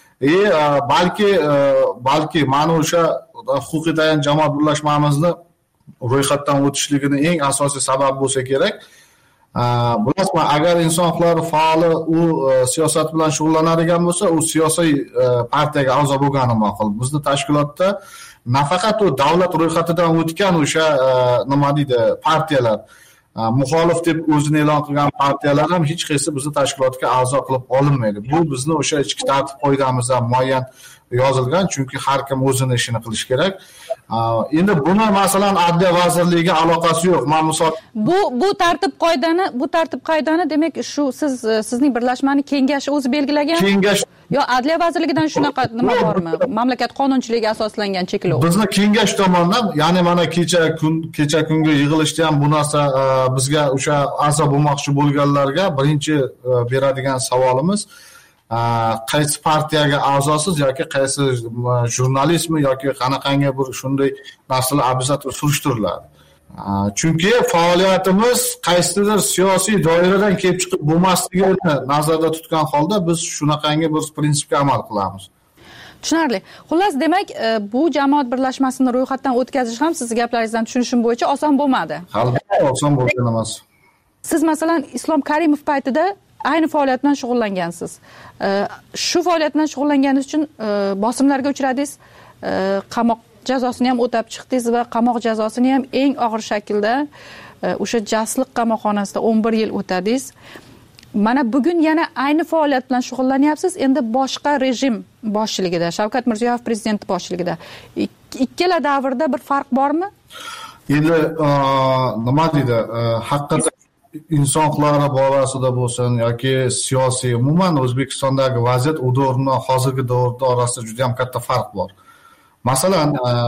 H: balki mana o'sha huquqiy tayanch jamoat birlashmamizni ro'yxatdan o'tishligini eng asosiy sabab bo'lsa kerak. Bilasizmi, agar inson huquqlari faoli u siyosat bilan shug'ullanadigan bo'lsa, u siyosiy partiyaga a'zo bo'lgani ma'qul. Bizning tashkilotda nafaqat u davlat ro'yxatidan o'tgan o'sha nima deydi, partiyalar, muxolif deb o'zini e'lon qilgan partiyalar ham hech qaysi bizning tashkilotga a'zo qilib olinmaydi. Bu bizning o'sha ichki tartib qoidamizda muayyan yozilgan, chunki har kim o'zini ishini qilish kerak. Endi buni masalan Adliya vazirligiga aloqasi yo'q. Men misol
A: bu tartib qoidani demak shu sizning birlashmani kengashi o'zi belgilagan.
H: Kengash
A: yo Adliya vazirligidan shunaqa nima bormi? Mamlakat qonunchiligiga asoslangan cheklov.
H: Bizni kengash tomonidan, ya'ni mana kecha kungi yig'ilishda ham bu narsa bizga o'sha a'zo bo'lmoqchi bo'lganlarga birinchi beradigan savolimiz qaysi partiyaga a'zosiz yoki qaysi jurnalistmi yoki qanaqangi bir shunday narsalar обязательно surishtiriladi. Chunki faoliyatimiz qaysidir siyosiy doiradan kelib chiqib bo'lmasligini nazarda tutgan holda biz shunaqangi bir prinsipga amal qilamiz.
A: Tushunarli. Xullas, demak, bu jamoat birlashmasini ro'yxatdan o'tkazish ham siz gaplaringizdan tushunishim bo'yicha oson bo'lmadi.
H: Albatta, oson bo'lgan emas.
A: Siz masalan Islom Karimov paytida ayni faoliyat bilan shug'ullangansiz. Shu faoliyat bilan shug'ullanganingiz uchun bosimlarga uchradingiz, qamoq jazosini ham o'tab chiqdingiz va qamoq jazosini ham eng og'ir shaklda o'sha Jasliq qamoqxonasida 11 yil o'tadingiz. Mana bugun yana ayni faoliyat bilan shug'ullanyapsiz, endi boshqa rejim boshchiligida, Shavkat Mirziyoyev prezident boshchiligida. Ikkala davrda bir farq bormi?
H: Endi nima deydi, haqiqatan inson huquqlari borasida bo'lsin yoki siyosiy umuman O'zbekistondagi vaziyat u davrni hozirgi davrda orasida juda ham katta farq bor. Masalan,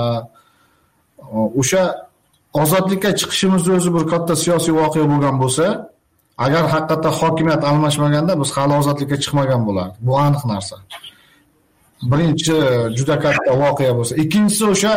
H: o'sha ozodlikka chiqishimiz o'zi bir katta siyosiy voqea bo'lgan bo'lsa, agar haqiqatan hokimiyat almashmaganda biz hali ozodlikka chiqmagan bo'lardik. Bu aniq narsa. Birinchi juda katta voqea bo'lsa, ikkinchisi o'sha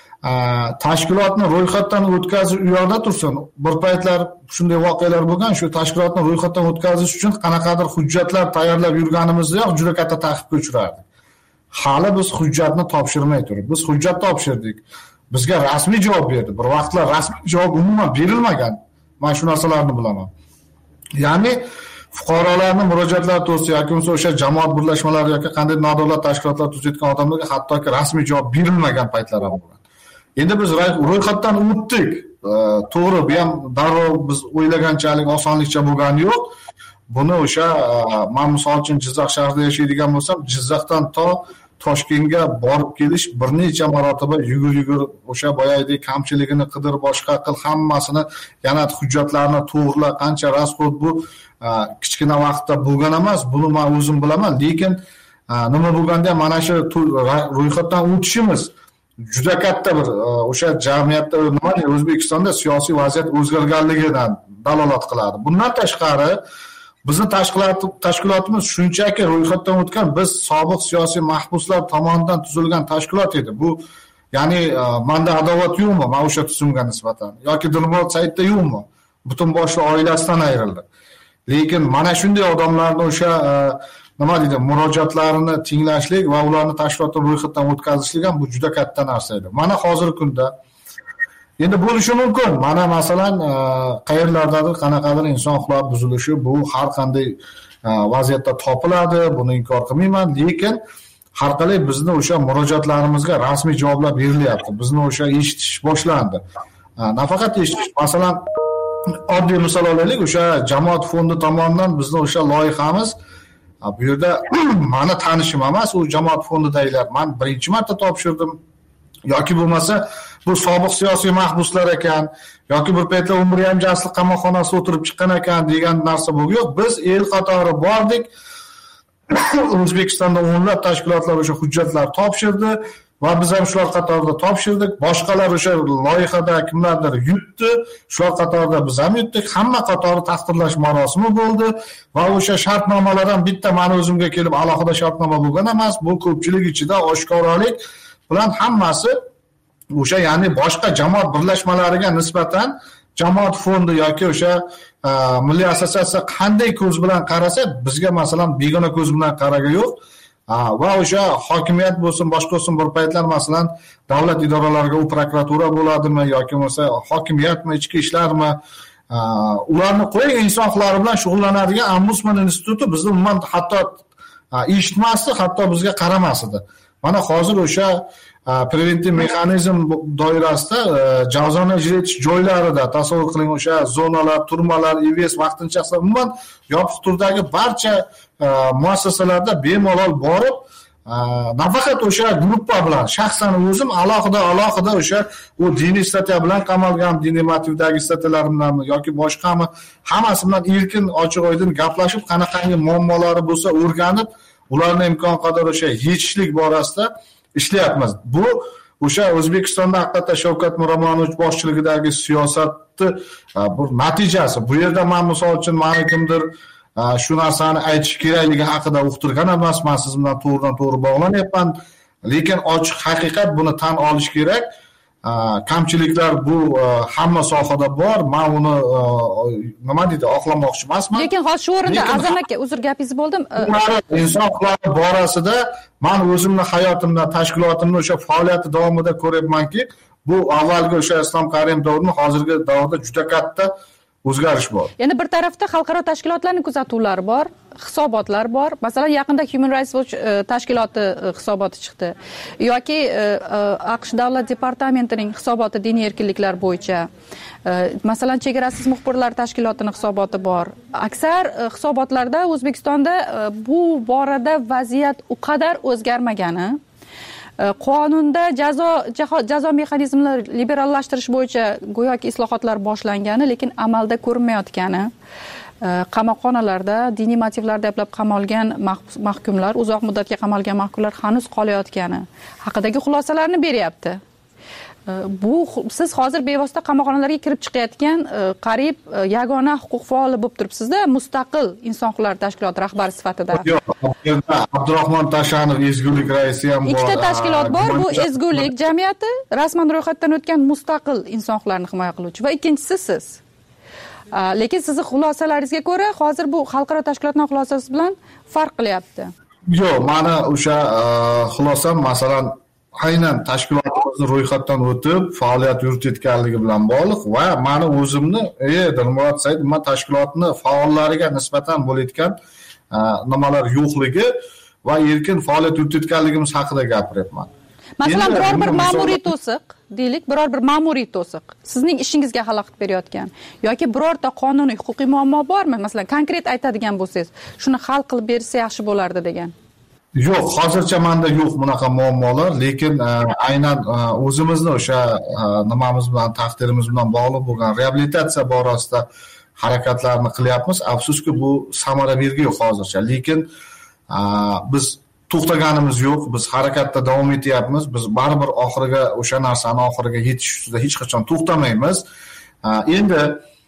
H: tashkilotni ro'yxatdan o'tkazish u yoqda tursin. Bir paytlar shunday voqealar bo'lgan, shu tashkilotni ro'yxatdan o'tkazish uchun qanaqadir hujjatlar tayyorlab yurganimizda ham juda katta ta'qibga uchrardik. Hali biz hujjatni topshirmay turib, biz hujjat topshirdik. Bizga rasmiy javob berdi. Bir vaqtlar rasmiy javob umuman berilmagan. Men shu narsalarni bilaman. Ya'ni fuqarolarning murojaatlari to'g'risida yoki o'sha jamoat birlashmalari yoki qanday nodavlat tashkilotlar tuzayotgan odamlarga hattoki rasmiy javob berilmagan paytlar ham bo'lgan. Endi biz ro'yxatdan o'tdik. To'g'ri, bu ham darrov biz o'ylaganchalik osonlikcha bo'lgani yo'q. Buni o'sha men misol uchun Jizzax shahrida yashaydigan bo'lsam, Jizzaxdan to Toshkentga borib kelish bir necha marotaba yugur o'sha boyagidek kamchiligini qidir, boshqa qil, hammasini yana hujjatlarni to'g'rila, qancha rasxod bu kichkina vaqtda bo'lgan emas. Buni men o'zim bilaman, lekin nima bo'lganda mana shu ro'yxatdan o'tishimiz juda katta bir o'sha jamiyatda nima deydi, O'zbekistonda siyosiy vaziyat o'zgarganligidan dalolat qiladi. Bundan tashqari bizning tashkilotimiz shunchaki ro'yxatdan o'tgan, biz sobiq siyosiy mahbuslar tomonidan tuzilgan tashkilot edi. Bu ya'ni menda adovat yo'qmi, men o'sha tuzumga nisbatan yoki Dilmurod Saidda yo'qmi? Butun boshli oilasidan ayrildi. Lekin mana shunday odamlarni o'sha nima deydi, murojaatlarini tinglashlik va ularni tashkilotdan ro'yxatdan o'tkazishlik ham bu juda katta narsa edi. Mana hozirgi kunda endi bo'lishi mumkin. Mana masalan qayerlardadir qanaqadir inson huquqlari buzilishi bu har qanday vaziyatda topiladi, buni inkor qilmayman, lekin har qalay bizni o'sha murojaatlarimizga rasmiy javoblar berilyapti. Bizni o'sha eshitish boshlandi. Nafaqat eshitish, masalan oddiy misol olaylik, o'sha jamoat fondi tomonidan bizni o'sha loyihamiz bu yerda meni tanishim emas, u jamoat fondidagilar. Men birinchi marta topshirdim. Yoki bo'lmasa bu sobiq siyosiy mahbuslar ekan, yoki bir paytlar umri ham Jasliq qamoqxonasida o'tirib chiqqan ekan degan narsa bu yo'q. Biz el qatori bordik. O'zbekistonda o'nlab tashkilotlar o'sha hujjatlar topshirdi va biz ham shular qatorida topshirdik. Boshqalar o'sha loyihada kimlardir yutdi, shular qatorida biz ham yutdik. Hamma qatori taqdirlash marosimi bo'ldi va o'sha shartnomalar ham bitta meni o'zimga kelib alohida shartnoma bo'lgan emas. Bu ko'pchilik ichida oshkoralik bilan hammasi o'sha, ya'ni boshqa jamoat birlashmalariga nisbatan jamoat fondi yoki o'sha milliy assotsiatsiya qanday ko'z bilan qarasa, bizga masalan begona ko'z bilan qaraga yo'q. Va o'sha hokimiyat bo'lsin, boshqa bo'lsin, bir paytlar masalan davlat idoralariga u prokuratura bo'ladimi yoki bo'lmasa hokimiyatmi, ichki ishlarmi, ularni qo'ying, inson huquqlari bilan shug'ullanadigan ombudsman instituti bizni umuman hatto eshitmasdi, hatto bizga qaramas edi. Mana hozir o'sha preventiv mexanizm doirasida jazoni ijro etish joylarida tasavvur qiling, o'sha zonalar, turmalar, IVS vaqtinchasi umuman yopiq turdagi barcha muassasalarda bemalol borib nafaqat o'sha gruppa bilan shaxsan o'zim alohida o'sha u diniy statiya bilan qamalgan, diniy motivdagi statiyalar bilanmi yoki boshqami, hammasi bilan erkin ochiq oydin gaplashib, qanaqangi muammolari bo'lsa o'rganib, ularni imkon qadar o'sha yechishlik borasida ishlayapmiz. Bu o'sha O'zbekistonda haqiqatda Shavkat Miromonovich boshchiligidagi siyosatni bir natijasi. Bu yerda men misol uchun meni kimdir shu narsani aytish kerakligi haqida uqtirgan emasman, siz bilan to'g'ridan-to'g'ri bog'lanyapman, lekin ochiq haqiqat buni tan olish kerak. Kamchiliklar bu hamma sohada bor. Men uni nima deydi, oqlamoqchi emasman.
A: Lekin hozir shu o'rinda Azam aka, uzr gapingizni bo'ldim.
H: Inson huquqlari borasida men o'zimni hayotimda, tashkilotimni o'sha faoliyati davomida ko'ryapmanki, bu avvalgi o'sha Islom Karimov davridan hozirgi davrda juda katta o'zgarish bor.
A: Yana bir tarafda xalqaro tashkilotlarning kuzatuvlari bor, hisobotlar bor. Masalan, yaqinda Human Rights Watch tashkiloti hisoboti chiqdi yoki AQSh davlat departamentining hisoboti diniy erkinliklar bo'yicha. Masalan, Chegarasiz muxbirlar tashkilotining hisoboti bor. Aksar hisobotlarda O'zbekistonda bu borada vaziyat u qadar o'zgarmagani, qonunda jazo mexanizmlarini liberallashtirish bo'yicha go'yoki islohotlar boshlangani, lekin amalda ko'rinmayotgani, qamoqxonalarda diniy motivlarda ayblab qamalgan mahkumlar, uzoq muddatga qamalgan mahkumlar hanuz qolayotgani haqidagi xulosalarni beryapti. Bu siz hozir bevosita qamoqxonalarga kirib chiqayotgan qariyb yagona huquq faoli bo'lib turibsiz-da, mustaqil inson huquqlari tashkiloti rahbari sifatida.
H: Abdurahmon Tashanov ezgulik raisi ham bor.
A: Ikkita tashkilot bor. Bu ezgulik jamiyati rasman ro'yxatdan o'tgan mustaqil inson huquqlarini himoya qiluvchi va ikkinchisi siz. Lekin sizning xulosalaringizga ko'ra hozir bu xalqaro tashkilotning xulosasi bilan farq qilyapti.
H: Yo'q, meni o'sha xulosam masalan aynan tashkilotimizni ro'yxatdan o'tib faoliyat yuritayotganligi bilan bog'liq va meni o'zimni Dilmurod Said men tashkilotni faollariga nisbatan bo'layotgan nimalar yo'qligi va erkin faoliyat yuritayotganligimiz haqida gapiryapman.
A: Masalan, biror bir ma'muriy to'siq, deylik, biror bir ma'muriy to'siq sizning ishingizga xalaqit berayotgan yoki birorta qonuniy huquqiy muammo bormi? Masalan, konkret aytadigan bo'lsangiz, shuni hal qilib bersa yaxshi bo'lardi degan.
H: Yo'q, hozircha menda yo'q bunaqa muammolar, lekin aynan o'zimizni o'sha nimamiz bilan, taqdirimiz bilan bog'liq bo'lgan reabilitatsiya borasida harakatlarni qilyapmiz. Afsuski bu samara bergan yo'q hozircha, lekin biz to'xtaganimiz yo'q, biz harakatda davom etyapmiz. Biz baribir oxiriga o'sha narsani oxiriga yetish ustida hech qachon to'xtamaymiz. Endi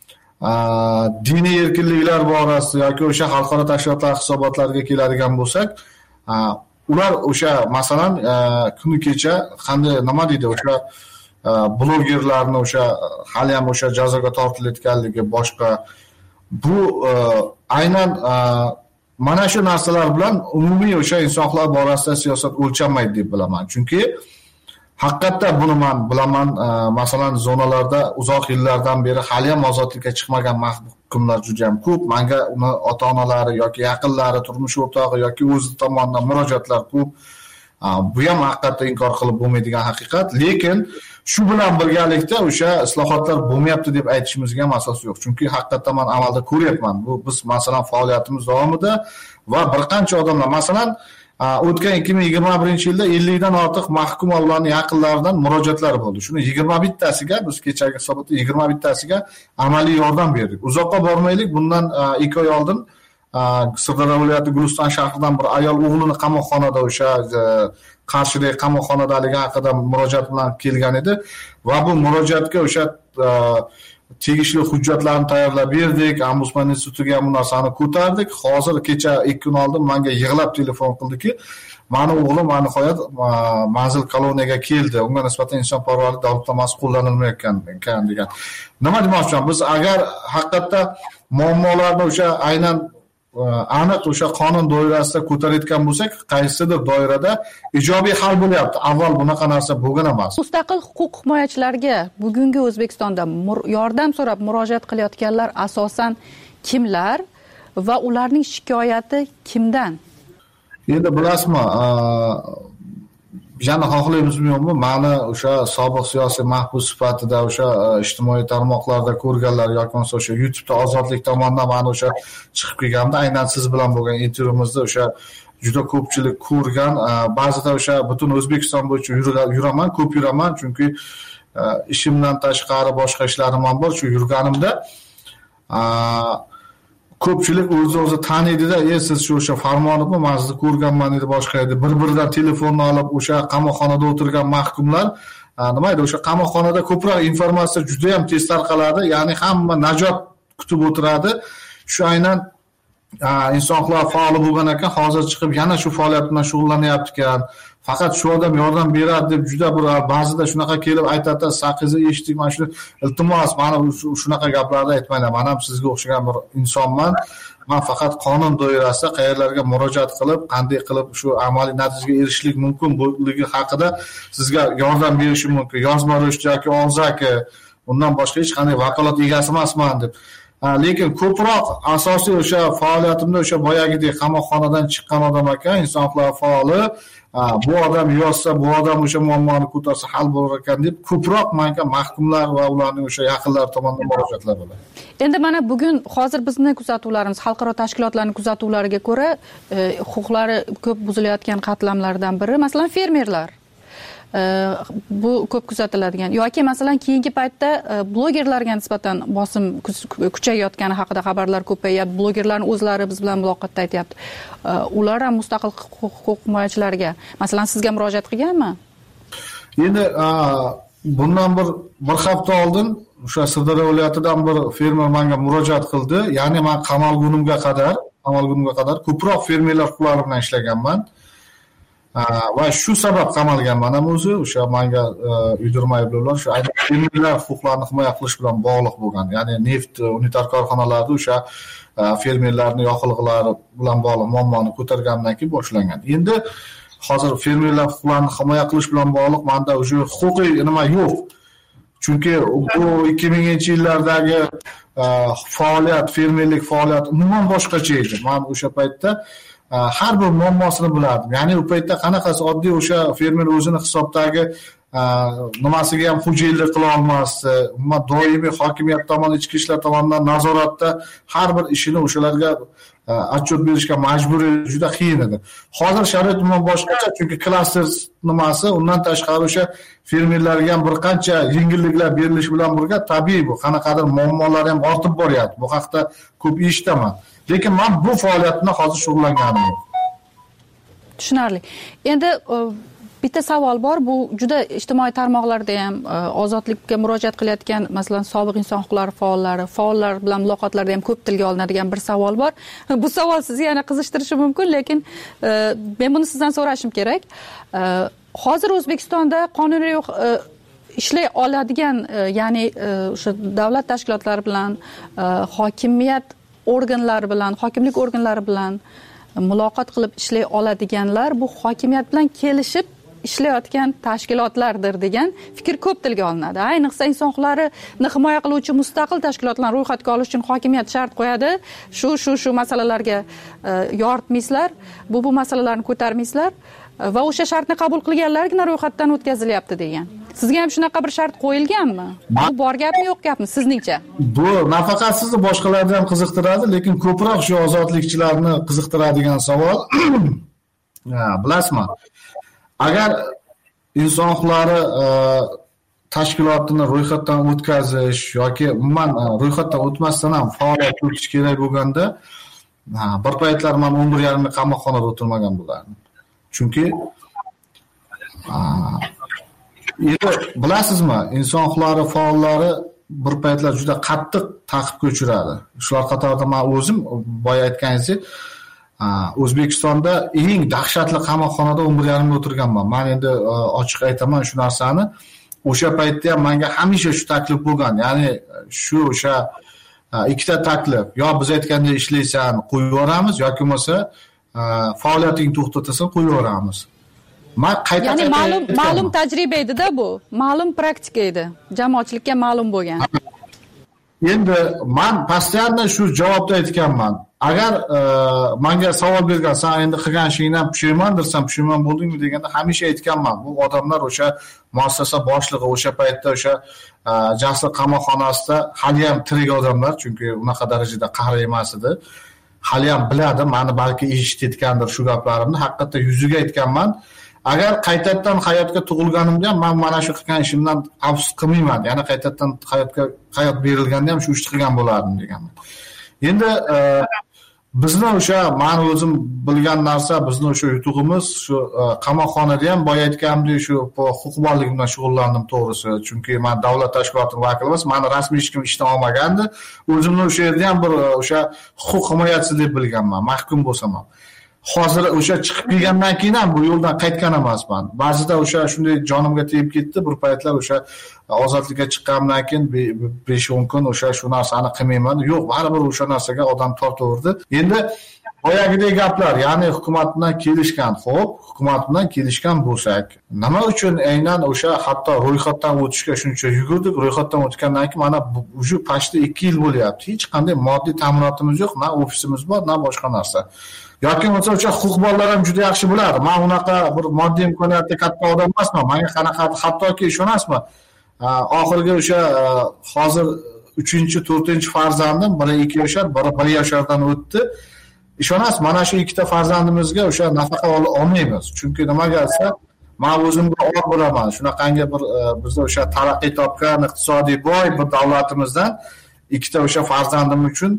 H: diniy erkinliklar borasida yoki o'sha xalqaro tashkilotlar hisobotlariga keladigan bo'lsak, ular o'sha masalan kuni kecha qanday nima deydi o'sha blogerlarni o'sha hali ham o'sha jazoga tortilayotganligi boshqa, bu aynan mana shu narsalar bilan umumiy o'sha inson huquqlari borasida siyosat o'lchanmaydi deb bilaman. Chunki haqiqatda buni men bilaman, masalan zonalarda uzoq yillardan beri hali ham ozodlikka chiqmagan mahkumlar juda ham ko'p. Menga uni ota-onalari yoki yaqinlari, turmush o'rtog'i yoki o'zi tomonidan murojaatlar ko'p. Bu ham haqiqatda inkor qilib bo'lmaydigan haqiqat, lekin shu bilan birgalikda o'sha islohotlar bo'lmayapti deb aytishimizga ham asos yo'q. Chunki haqiqatda men amalda ko'ryapman. Bu biz masalan faoliyatimiz davomida va bir qancha odamlar masalan o'tgan 2021-yilda 50 dan ortiq mahkum olimlarning yaqinlaridan murojaatlar bo'ldi. Shuni 21 tasiga biz kechagi hisobotda 21 tasiga amaliy yordam berdik. Uzoqqa bormaylik, bundan 2 oy oldin Sirdaryo viloyati Guliston shahridan bir ayol o'g'lini qamoqxonada o'sha Qarshidagi qamoqxonadaligi haqida murojaat bilan kelgan edi va bu murojaatga o'sha tegishli hujjatlarni tayyorlab berdik. Ombudsman institutiga ham bu narsani ko'tardik. Hozir kecha 2 kun oldin menga yig'lab telefon qildiki, meni o'g'lim nihoyat manzil koloniyaga keldi. Unga nisbatan insonparvarlik davlatnomasi qo'llanilmayotgan ekan degan. Nima demoqchiman? Biz agar haqiqatda muammolarni o'sha aynan aniq o'sha qonun doirasida ko'tarayotgan bo'lsak, qaysidir doirada ijobiy hal bo'lyapti. Avval bunaqa narsa bo'lgan emas.
A: Mustaqil huquq himoyachilariga bugungi O'zbekistonda yordam so'rab murojaat qilayotganlar asosan kimlar va ularning shikoyati kimdan?
H: Endi bilasizmi, yana xohlaymizmi yo'qmi, meni o'sha sobiq siyosiy mahbus sifatida o'sha ijtimoiy tarmoqlarda ko'rganlar yoki o'sha YouTube'da Ozodlik tomonidan meni o'sha chiqib kelganda aynan siz bilan bo'lgan intervyumizda o'sha juda ko'pchilik ko'rgan. Ba'zida o'sha butun O'zbekiston bo'yicha yuraman, ko'p yuraman, chunki ishimdan tashqari boshqa ishlarim ham bor. Shu yurganimda ko'pchilik o'zi taniydi-da, siz shu o'sha Farmonovmi, men sizni ko'rganman dedi, boshqa edi. Bir-biridan telefonni olib o'sha qamoqxonada o'tirgan mahkumlar nima edi, o'sha qamoqxonada ko'proq informatsiya juda ham tez tarqaladi, ya'ni hamma najot kutib o'tiradi. Shu aynan inson huquqlari faoli bo'lgan ekan, hozir chiqib yana shu faoliyat bilan shug'ullanyapti ekan. Faqat shu odam yordam beradi deb juda bir ba'zida shunaqa kelib aytadi, "Saqizni eshitdik, mana shuni iltimos, mana shunaqa gaplarni aytmanglar. Men ham sizga o'xshagan bir insonman. Men faqat qonun doirasida qayerlarga murojaat qilib, qanday qilib shu amaliy natijaga erishishlik mumkin bo'ligi haqida sizga yordam berishim mumkin. Yozma ravishda yoki og'zaki, undan boshqa hech qanday vakolat egasi emasman" deb. Lekin ko'proq asosiy o'sha faoliyatimda o'sha boyagidek qamoqxonadan chiqqan odam ekan, inson huquqlari faoli, bu odam yozsa, bu odam o'sha muammoni ko'tarsa hal bo'lar ekan deb ko'proq menga mahkumlar va ularning o'sha yaqinlari tomonidan murojaatlar bo'ladi.
A: Endi mana bugun hozir bizning kuzatuvlarimiz, xalqaro tashkilotlarning kuzatuvlariga ko'ra, huquqlari ko'p buzilayotgan qatlamlardan biri, masalan, fermerlar. Bu ko'p kuzatiladigan yoki masalan keyingi paytda blogerlarga nisbatan bosim kuchayayotgani haqida xabarlar ko'payyapti. Blogerlarning o'zlari biz bilan muloqotda aytyapti. Ular ham mustaqil huquq himoyachilariga, masalan, sizga murojaat qilganmi?
H: Endi bundan bir hafta oldin o'sha Sirdaryo viloyatidan bir fermer menga murojaat qildi. Ya'ni men qamalgunimga qadar ko'proq fermerlar huquqlari bilan ishlaganman. Va shu sabab qamalganman ham o'zi, o'sha menga uydirma ayblovlar shu aynan fermerlar huquqlarini himoya qilish bilan bog'liq bo'lgan. Ya'ni neft unitar korxonalarida o'sha fermerlarning yoqilg'ilari bilan bog'liq muammoni ko'targandan keyin boshlangan. Endi hozir fermerlar huquqlarini himoya qilish bilan bog'liq menda o'sha huquqiy nima yo'q. Chunki bu 2000-yillardagi faoliyat, fermerlik faoliyati umuman boshqacha edi. Men o'sha paytda har bir muammosini bilardim. Ya'ni u paytda qanaqasi oddiy o'sha fermer o'zini hisobdagi nimasiga ham xo'jayinlik qila olmasdi. Umuman doimiy hokimiyat tomonidan, ichki ishlar tomonidan nazoratda har bir ishini o'shalarga отчет berishga majbur edi, juda qiyin edi. Hozir sharoit umuman boshqacha, chunki klaster nimasi, undan tashqari o'sha fermerlarga ham bir qancha yengilliklar berilishi bilan birga tabiiy bu qanaqadir muammolar ham ortib boryapti. Bu haqda ko'p eshitaman. Lekin men bu faoliyat bilan hozir shug'ullanganim yo'q.
A: Tushunarli. Endi bitta savol bor, bu juda ijtimoiy tarmoqlarda ham ozodlikka murojaat qilayotgan, masalan, sobiq inson huquqlari faollar bilan muloqotlarda ham ko'p tilga olinadigan bir savol bor. Bu savol sizni yana qizishtirishi mumkin, lekin men buni sizdan so'rashim kerak. Hozir O'zbekistonda qonuniy ishlay oladigan, ya'ni o'sha davlat tashkilotlari bilan, hokimiyat organlari bilan, hokimlik organlari bilan muloqot qilib ishlay oladiganlar bu hokimiyat bilan kelishib ishlayotgan tashkilotlardir degan fikr ko'p tilga olinadi. Ayniqsa inson huquqlarini himoya qiluvchi mustaqil tashkilotlarni ro'yxatga olish uchun hokimiyat shart qo'yadi. Shu masalalarga yoritmaysizlar, bu masalalarni ko'tarmaysizlar va o'sha shartni qabul qilganlargina ro'yxatdan o'tkazilyapti degan. Sizga ham shunaqa bir shart qo'yilganmi? Bu bor gapmi, yo'q gapmi sizningcha?
H: Bu nafaqat sizni boshqalarni ham qiziqtiradi, lekin ko'proq shu ozodlikchilarni qiziqtiradigan savol. Bilasizmi? Agar inson huquqlari tashkilotini ro'yxatdan o'tkazish yoki umuman ro'yxatdan o'tmasdan ham faoliyat yuritish kerak bo'lganda, bir paytlar men 11,5 yil qamoqxonada o'tirmagan bo'lardim. Chunki endi bilasizmi, inson huquqlari faollari bir paytlar juda qattiq ta'qibga uchradi. Shular qatorida men o'zim boya aytganingizdek O'zbekistonda eng dahshatli qamoqxonada 11,5 yil o'tirganman. Men endi ochiq aytaman shu narsani. O'sha paytda ham menga hamisha shu taklif bo'lgan. Ya'ni o'sha ikkita taklif. Yo biz aytganda ishlaysan, qo'yib yuboramiz yoki bo'lmasa faoliyatingni to'xtatasan, qo'yib yuboramiz.
A: Ya'ni ma'lum tajriba edi-da bu. Ma'lum praktika edi. Jamoatchilikka ma'lum bo'lgan.
H: Endi men postoyanno shu javobni aytganman. Agar menga savol bergan, "Sen endi qilgan ishingdan pushaymondirsan, pushaymon bo'ldingmi?" deganda hamisha aytganman. Bu odamlar o'sha muassasa boshlig'i, o'sha paytda o'sha Jasur qamoqxonasida hali ham tirik odamlar, chunki unaqa darajada qahri emas edi. haliyam biladi, mani balki eshitayotgandir shu gaplarimni, haqiqatda yuziga aytganman. Agar qaytadan hayotga tug'ilganimda ham men mana shu qilgan ishimdan afsus qilmayman. Yana qaytadan hayot berilganda ham shu ishni qilgan bo'lardim deganman. Endi bizni o'sha men o'zim bilgan narsa, bizni o'sha yutug'imiz shu qamoqxonada ham boya aytganimdek shu huquqbonlik bilan shug'ullandim to'g'risi. Chunki men davlat tashkilotining vakili emas, meni rasmiy hech kim ishdan olmagandi. O'zimni o'sha yerda ham bir o'sha huquq himoyachisi deb bilganman, mahkum bo'lsam ham. Hozir o'sha chiqib kelgandan keyin ham bu yo'ldan qaytgan emasman. Ba'zida o'sha shunday jonimga tegib ketdi, bir paytlar o'sha ozodlikka chiqqandan keyin 5-10 kun o'sha shu narsani qilmayman. Yo'q, baribir o'sha narsaga odam tortaverdi. Endi boyagidek gaplar, ya'ni hukumat bilan kelishgan, xo'p, hukumat bilan kelishgan bo'lsak, nima uchun aynan o'sha hatto ro'yxatdan o'tishga shuncha yugurdik, ro'yxatdan o'tgandan keyin mana уже почти 2 yil bo'lyapti. Hech qanday moddiy ta'minotimiz yo'q, na ofisimiz bor, na boshqa narsa. Yoki bo'lsa o'sha huquqbonlar ham juda yaxshi biladi. Men unaqa bir moddiy imkoniyatli katta odam emasman. Menga qanaqa hattoki ishonasizmi? Oxirgi o'sha hozir 3-4 farzandim, biri 2 yoshar, biri 1 yoshardan o'tdi. Ishonasiz, mana shu ikkita farzandimizga o'sha nafaqa olmaymiz. Chunki nimaga desa, men o'zimga or bo'laman. Shunaqangi bir bizda o'sha taraqqiy topgan, iqtisodiy boy bir davlatimizdan ikkita o'sha farzandim uchun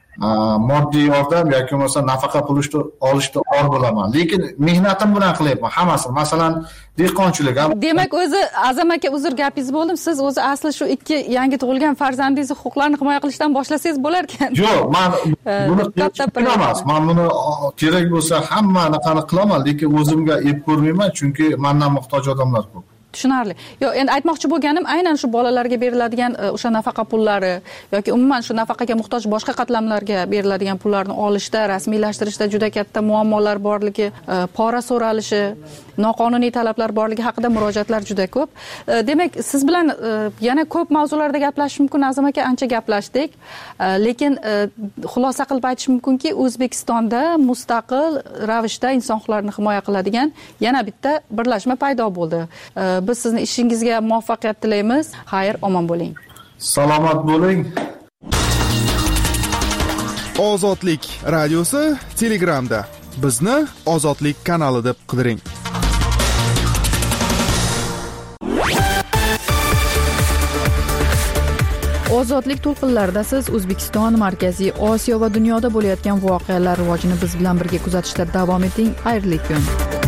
H: moddiy yordam yoki bo'lmasa nafaqa pul olishda or bo'laman. Lekin mehnatim bilan qilyapman hammasini. Masalan, dehqonchilik ham.
A: Demak, o'zi Azam aka, uzr gapingiz bo'ldim. Siz o'zi asli shu 2 yangi tug'ilgan farzandingizni huquqlarini himoya qilishdan boshlasangiz bo'lar ekan.
H: Yo'q, men buni qilaman. Men buni kerak bo'lsa hammani qani qilaman, lekin o'zimga ep ko'rmayman, chunki mendan muhtoj odamlar ko'p.
A: Tushunarli. Yo'q, endi aytmoqchi bo'lganim, aynan shu bolalarga beriladigan o'sha nafaqa pullari yoki umuman shu nafaqaga muhtoj boshqa qatlamlarga beriladigan pullarni olishda, rasmiylashtirishda juda katta muammolar borligi, pora so'ralishi, noqonuniy talablar borligi haqida murojaatlar juda ko'p. Demak, siz bilan yana ko'p mavzularda gaplashish mumkin. Azam aka, ancha gaplashdik. Lekin xulosa qilib aytish mumkinki, O'zbekistonda mustaqil ravishda inson huquqlarini himoya qiladigan yana bitta birlashma paydo bo'ldi. Biz sizni ishingizga muvaffaqiyat tilaymiz. Xayr, omon bo'ling.
H: Salomat bo'ling.
F: Ozodlik radiosi Telegramda. Bizni Ozodlik kanali deb qidiring.
A: Ozodlik to'lqinlarida siz O'zbekiston, Markaziy Osiyo va dunyoda bo'layotgan voqealar rivojini biz bilan birga kuzatishda davom eting. Xayrli kun.